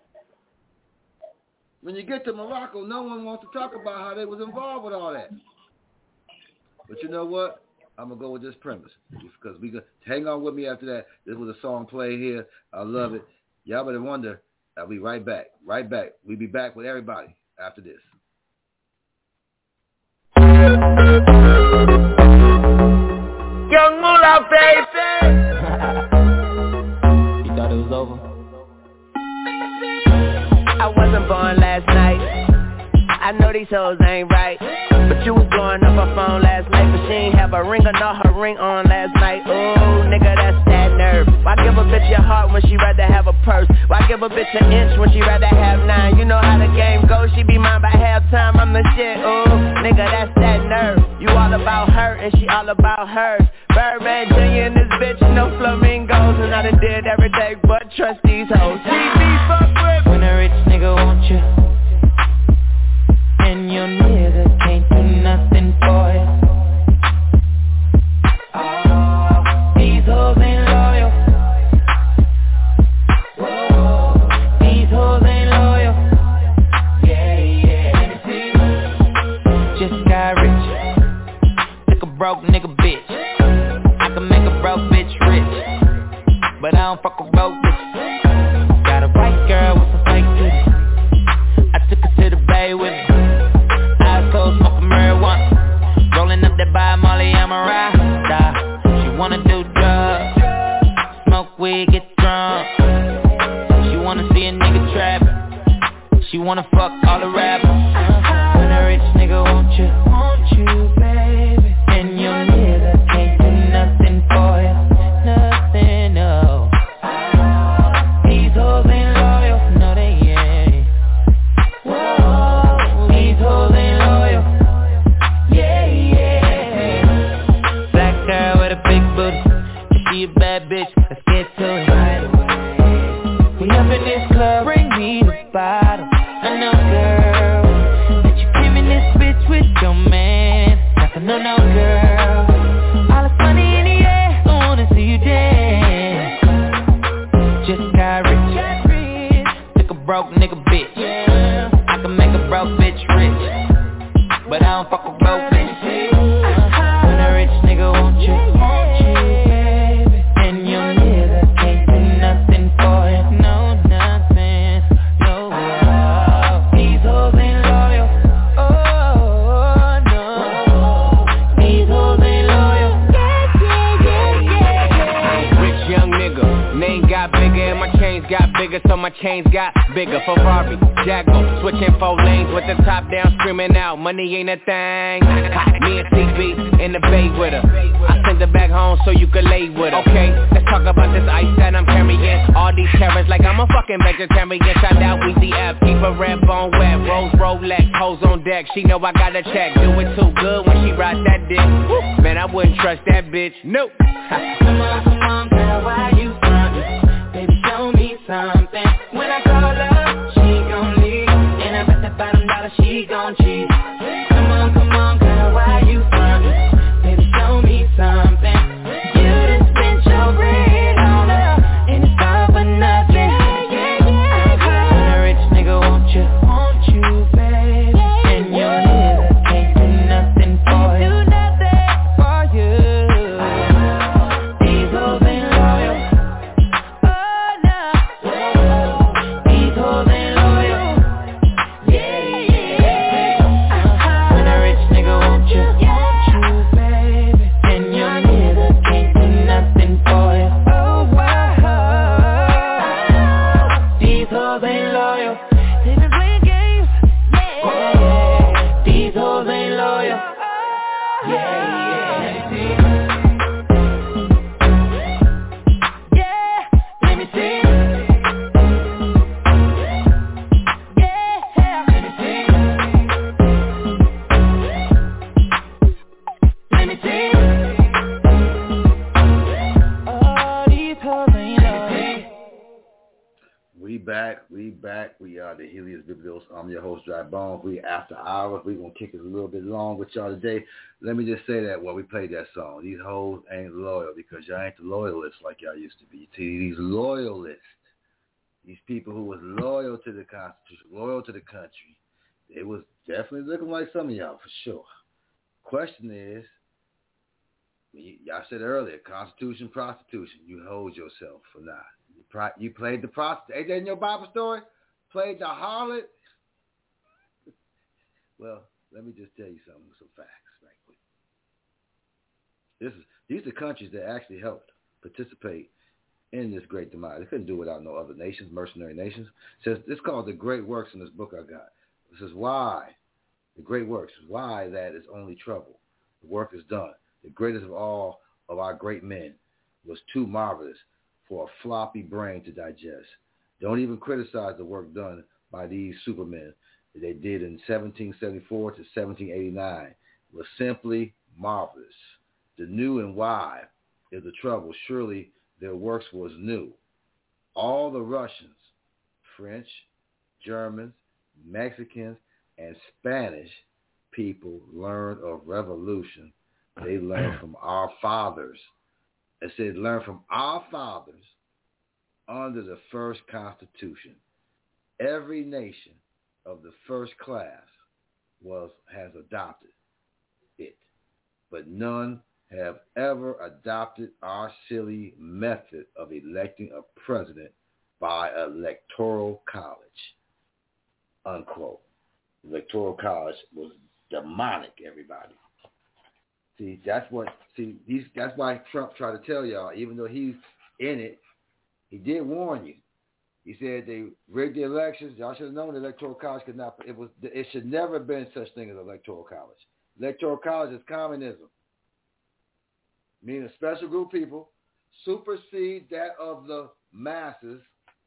when you get to Morocco, no one wants to talk about how they was involved with all that. But you know what? I'm going to go with this premise, because we go. Hang on with me after that. This was a song played here. I love it. Y'all better wonder. I'll be right back. Right back. We'll be back with everybody after this. Young Moolah, baby. You thought it was over? I wasn't born last night. I know these hoes ain't right, but you was blowing up her phone last night, but she ain't have a ring or not her ring on last night. Ooh, nigga, that's that nerve. Why give a bitch your heart when she rather have a purse? Why give a bitch an inch when she rather have 9? You know how the game goes, she be mine by halftime, I'm the shit. Ooh, nigga, that's that nerve. You all about her and she all about hers. Birdman Jr. and this bitch, no flamingos, and I done did every day but trust these hoes. TV fuck with when a rich nigga want you, and your nigga can't do nothing for you. Oh, these hoes ain't loyal. Whoa, these hoes ain't loyal. Yeah. Just got rich, like a broke nigga bitch. I can make a broke bitch rich, but I don't fuck with broke bitches. Got a white girl with some fake titties. I took her to the bay with me. So smoking marijuana, rolling up that by Molly, I'm a ride. She wanna do drugs, smoke weed, get drunk. She wanna see a nigga trapping. She wanna fuck all the rappers. When a rich nigga want you, baby, and your nigga can't do nothing for you, nothing, no. These hoes ain't loyal, no they ain't. Whoa, these hoes ain't loyal. She a bad bitch, let's get to it right away. We up in this club, bring me the bottle. I know, girl, that you came in this bitch with your man. Nothing, no, girl. All this money in the air, I wanna see you dance. Just got rich, took a broke nigga bitch. I can make a broke bitch rich, but I don't fuck with broke bitches. When a rich nigga want you. Bigger and my chains got bigger, so my chains got bigger. Ferrari, Jaguar, switching 4 lanes with the top down, screaming out, money ain't a thing. Me and CB in the bay with her. I sent her back home so you could lay with her. Okay, let's talk about this ice that I'm carrying. All these carrots like I'm a fucking vegetarian. Shout out WCF, keep a red bone wet. Rose Rolex, hoes on deck. She know I got a check. Do it too good when she ride that dick. Man, I wouldn't trust that bitch. Nope. Come on, girl, why you frontin'? Baby, show me something. When I call her, she gon' leave, and I bet that $5 she gon' cheat. Come on, girl, why you frontin'? Baby, show me something. You done spent your bread on her, and it's all for nothing. I'm a rich nigga, won't you, baby? And your nigga can't do nothing for you. We are the Helios Biblios. I'm your host, Dry Bones. We after hours. We're going to kick it a little bit long with y'all today. Let me just say that while we played that song. These hoes ain't loyal because y'all ain't the loyalists like y'all used to be. See, these loyalists, these people who was loyal to the Constitution, loyal to the country, they was definitely looking like some of y'all for sure. Question is, y'all said earlier, Constitution, prostitution. You hold yourself for not. You played the prostitute. Ain't that in your Bible story? Played the harlot? Well, let me just tell you some facts right quick. These are countries that actually helped participate in this great demise. They couldn't do it without no other nations, mercenary nations. It says, it's called The Great Works in this book I got. It says why, the great works, why that is only trouble. The work is done. The greatest of all of our great men was too marvelous for a floppy brain to digest. Don't even criticize the work done by these supermen that they did in 1774 to 1789. It was simply marvelous. The new and why is the trouble. Surely their works was new. All the Russians, French, Germans, Mexicans, and Spanish people learned of revolution. They learned from our fathers. It said learn from our fathers under the first Constitution. Every nation of the first class has adopted it, but none have ever adopted our silly method of electing a president by electoral college, unquote. Electoral college was demonic, everybody. That's why Trump tried to tell y'all, even though he's in it, he did warn you. He said they rigged the elections. Y'all should have known the electoral college could not. It should never have been such thing as electoral college. Electoral college is communism, meaning a special group of people supersede that of the masses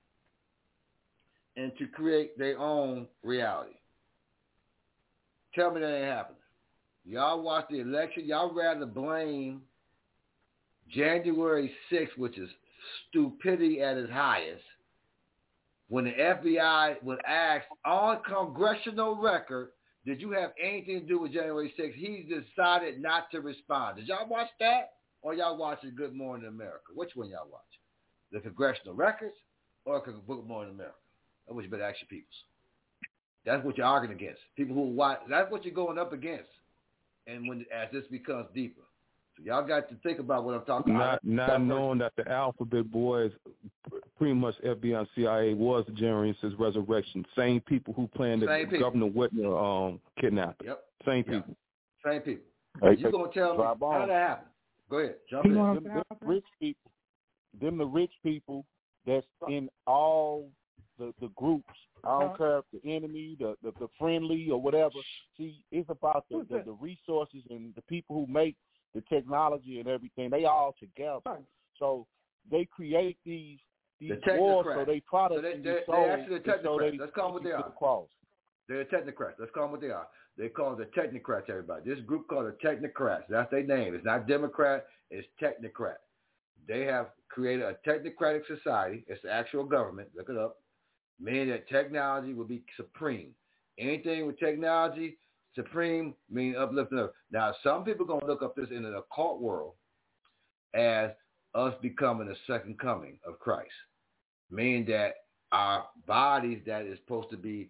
and to create their own reality. Tell me that ain't happening. Y'all watch the election. Y'all rather blame January 6th, which is stupidity at its highest, when the FBI was asked on congressional record, did you have anything to do with January 6th? He decided not to respond. Did y'all watch that? Or y'all watching Good Morning America? Which one y'all watch? The congressional records or Good Morning America? That's what you better ask your peoples. That's what you're arguing against. People who watch, that's what you're going up against. And as this becomes deeper. So y'all got to think about what I'm talking about. Not knowing that the Alphabet Boys, pretty much FBI and CIA, was the January 6th resurrection. Same people who planned the Governor Whitmer kidnapping. Yep. Same people. Same people. Hey, you going to tell me how that happened? Go ahead. Jump in. The rich people that's in all the groups. I don't care if the enemy, the friendly, or whatever. See, it's about the resources and the people who make the technology and everything. They all together. So they create these wars, so they product they're actually the technocrats. Let's call them what they are. They're technocrats. Let's call them what they are. They call them the technocrats, everybody. This group called the technocrats. That's their name. It's not Democrat. It's technocrat. They have created a technocratic society. It's the actual government. Look it up. Meaning that technology will be supreme. Anything with technology, supreme, meaning uplifting up. Now, some people are going to look up this in the occult world as us becoming the second coming of Christ. Meaning that our bodies that is supposed to be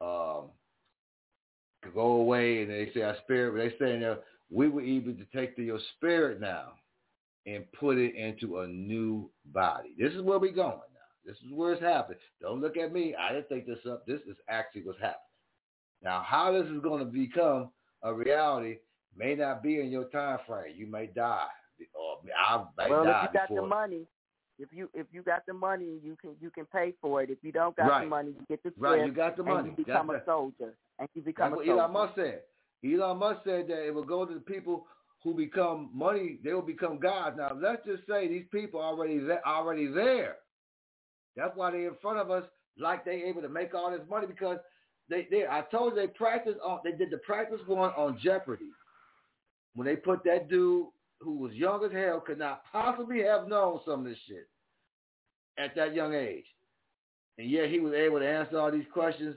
to go away, and they say our spirit, but they say we were able to take your spirit now and put it into a new body. This is where we're going now. This is where it's happening. Don't look at me. I didn't think this up. This is actually what's happening. Now, how this is going to become a reality may not be in your time frame. You may die. Or I may die if you got before. the money, if you got the money, you can pay for it. If you don't got the money, you get the slip. Right, you got the money. And you become a soldier. And you become That's a soldier. what Elon Musk said. Elon Musk said that it will go to the people who become money. They will become gods. Now, let's just say these people are already there. That's why they're in front of us, like they able to make all this money, because they I told you they did the practice one on Jeopardy. When they put that dude who was young as hell, could not possibly have known some of this shit at that young age. And yet he was able to answer all these questions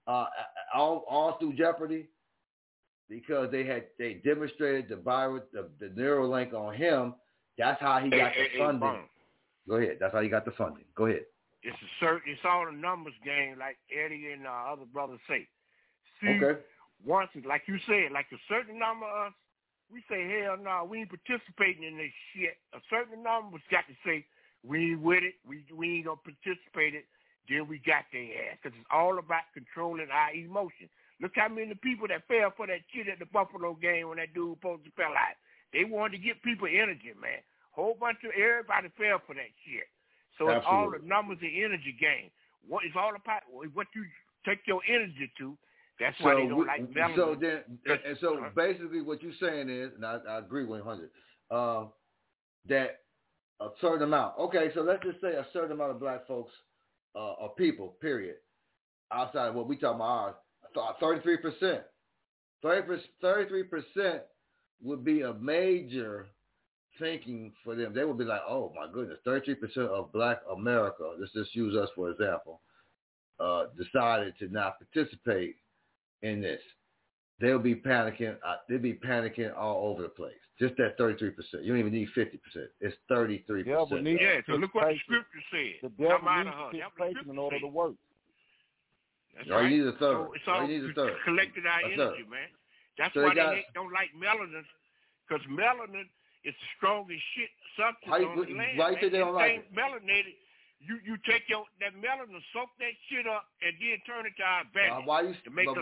all through Jeopardy, because they demonstrated the Neuralink on him. That's how he got the funding. Go ahead. That's how he got the funding. Go ahead. It's all a numbers game, like Eddie and other brothers say. See, okay. Once, like you said, like a certain number of us, we say, hell no, we ain't participating in this shit. A certain number got to say, we ain't with it, we ain't going to participate in it, then we got their ass. Because it's all about controlling our emotions. Look how many people that fell for that shit at the Buffalo game when that dude supposed to fell out. They wanted to get people energy, man. Whole bunch of everybody fell for that shit. So Absolutely. It's all the numbers and energy game. It's all about what you take your energy to. That's why they don't like melanin. So basically what you're saying is, and I agree 100, that a certain amount. Okay, so let's just say a certain amount of black folks or people, period, outside of what we talking about, 33%. 33% would be a major thinking for them. They would be like, oh my goodness, 33% of black America, let's just use us for example, decided to not participate in this. They'll be panicking. They'll be panicking all over the place. Just that 33%. You don't even need 50%. It's 33%. Yeah, so look what the scripture said. The devil needs participation in order to work. That's right. You need a third. So it's all collected our energy, man. That's why they don't like melanin, because melanin is the strongest shit substance on the land. Why you say they don't like it? Melanated. You take that melanin, soak that shit up, and then turn it to our advantage.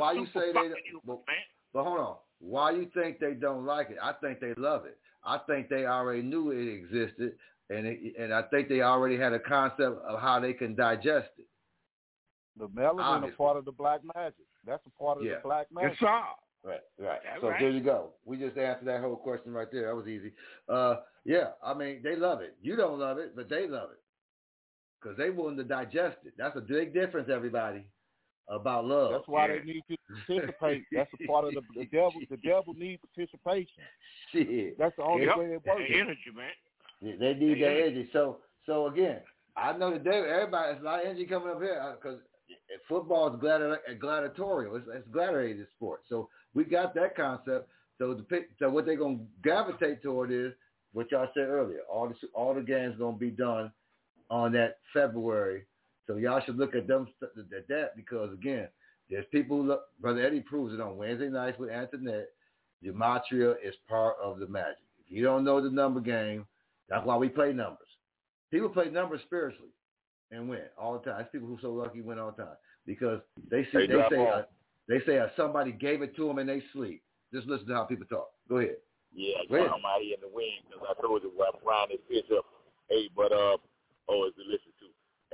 But hold on. Why you think they don't like it? I think they love it. I think they already knew it existed, and I think they already had a concept of how they can digest it. The melanin is part of the black magic. That's a part of the black magic. It's all. Right. So there you go. We just answered that whole question right there. That was easy. Yeah, I mean, they love it. You don't love it, but they love it because they willing to digest it. That's a big difference, everybody, about love. That's why they need to participate. That's a part of the devil. The devil needs participation. Shit. That's the only way it works. Energy, man. Yeah, they need that energy. So again, I know that everybody, there's a lot of energy coming up here because football is gladiatorial. It's gladiator sport. So we got that concept. So what they're gonna gravitate toward is what y'all said earlier. All the games gonna be done on that February. So y'all should look at them at that because again, there's people who look. Brother Eddie proves it on Wednesday nights with Antoinette. Gematria is part of the magic. If you don't know the number game, that's why we play numbers. People play numbers spiritually and win all the time. It's people who are so lucky win all the time because they say somebody gave it to them in their sleep. Just listen to how people talk. Go ahead. Yeah, I'm out here in the wind because I told you where I'm flying this pitch up. Hey, but is it listen to?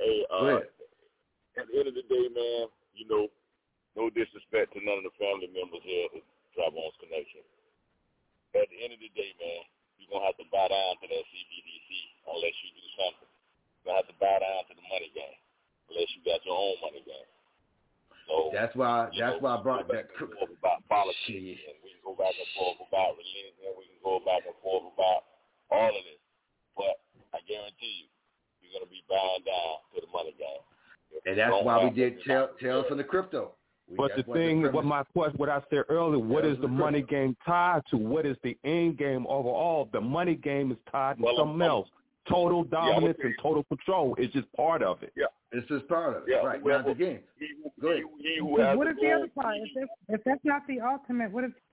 day, man, you know, no disrespect to none of the family members here at Tri-Bones Connection. At the end of the day, man, you're going to have to bow down to that CBDC unless you do something. You're going to have to bow down to the money game unless you got your own money game. So that's why I brought that about politics, and we can go back and forth about religion, we can go back and forth about all of this. But I guarantee you, you're going to be bowing down to the money game. And that's why we did Tales from the Crypto. But the thing, what I said earlier, what is the money game tied to? What is the end game overall? The money game is tied to something else. Total dominance and total control is just part of it. Yeah. It's just part of it. Right. Now the game. Go ahead. What is the other part? If that's not the ultimate, what is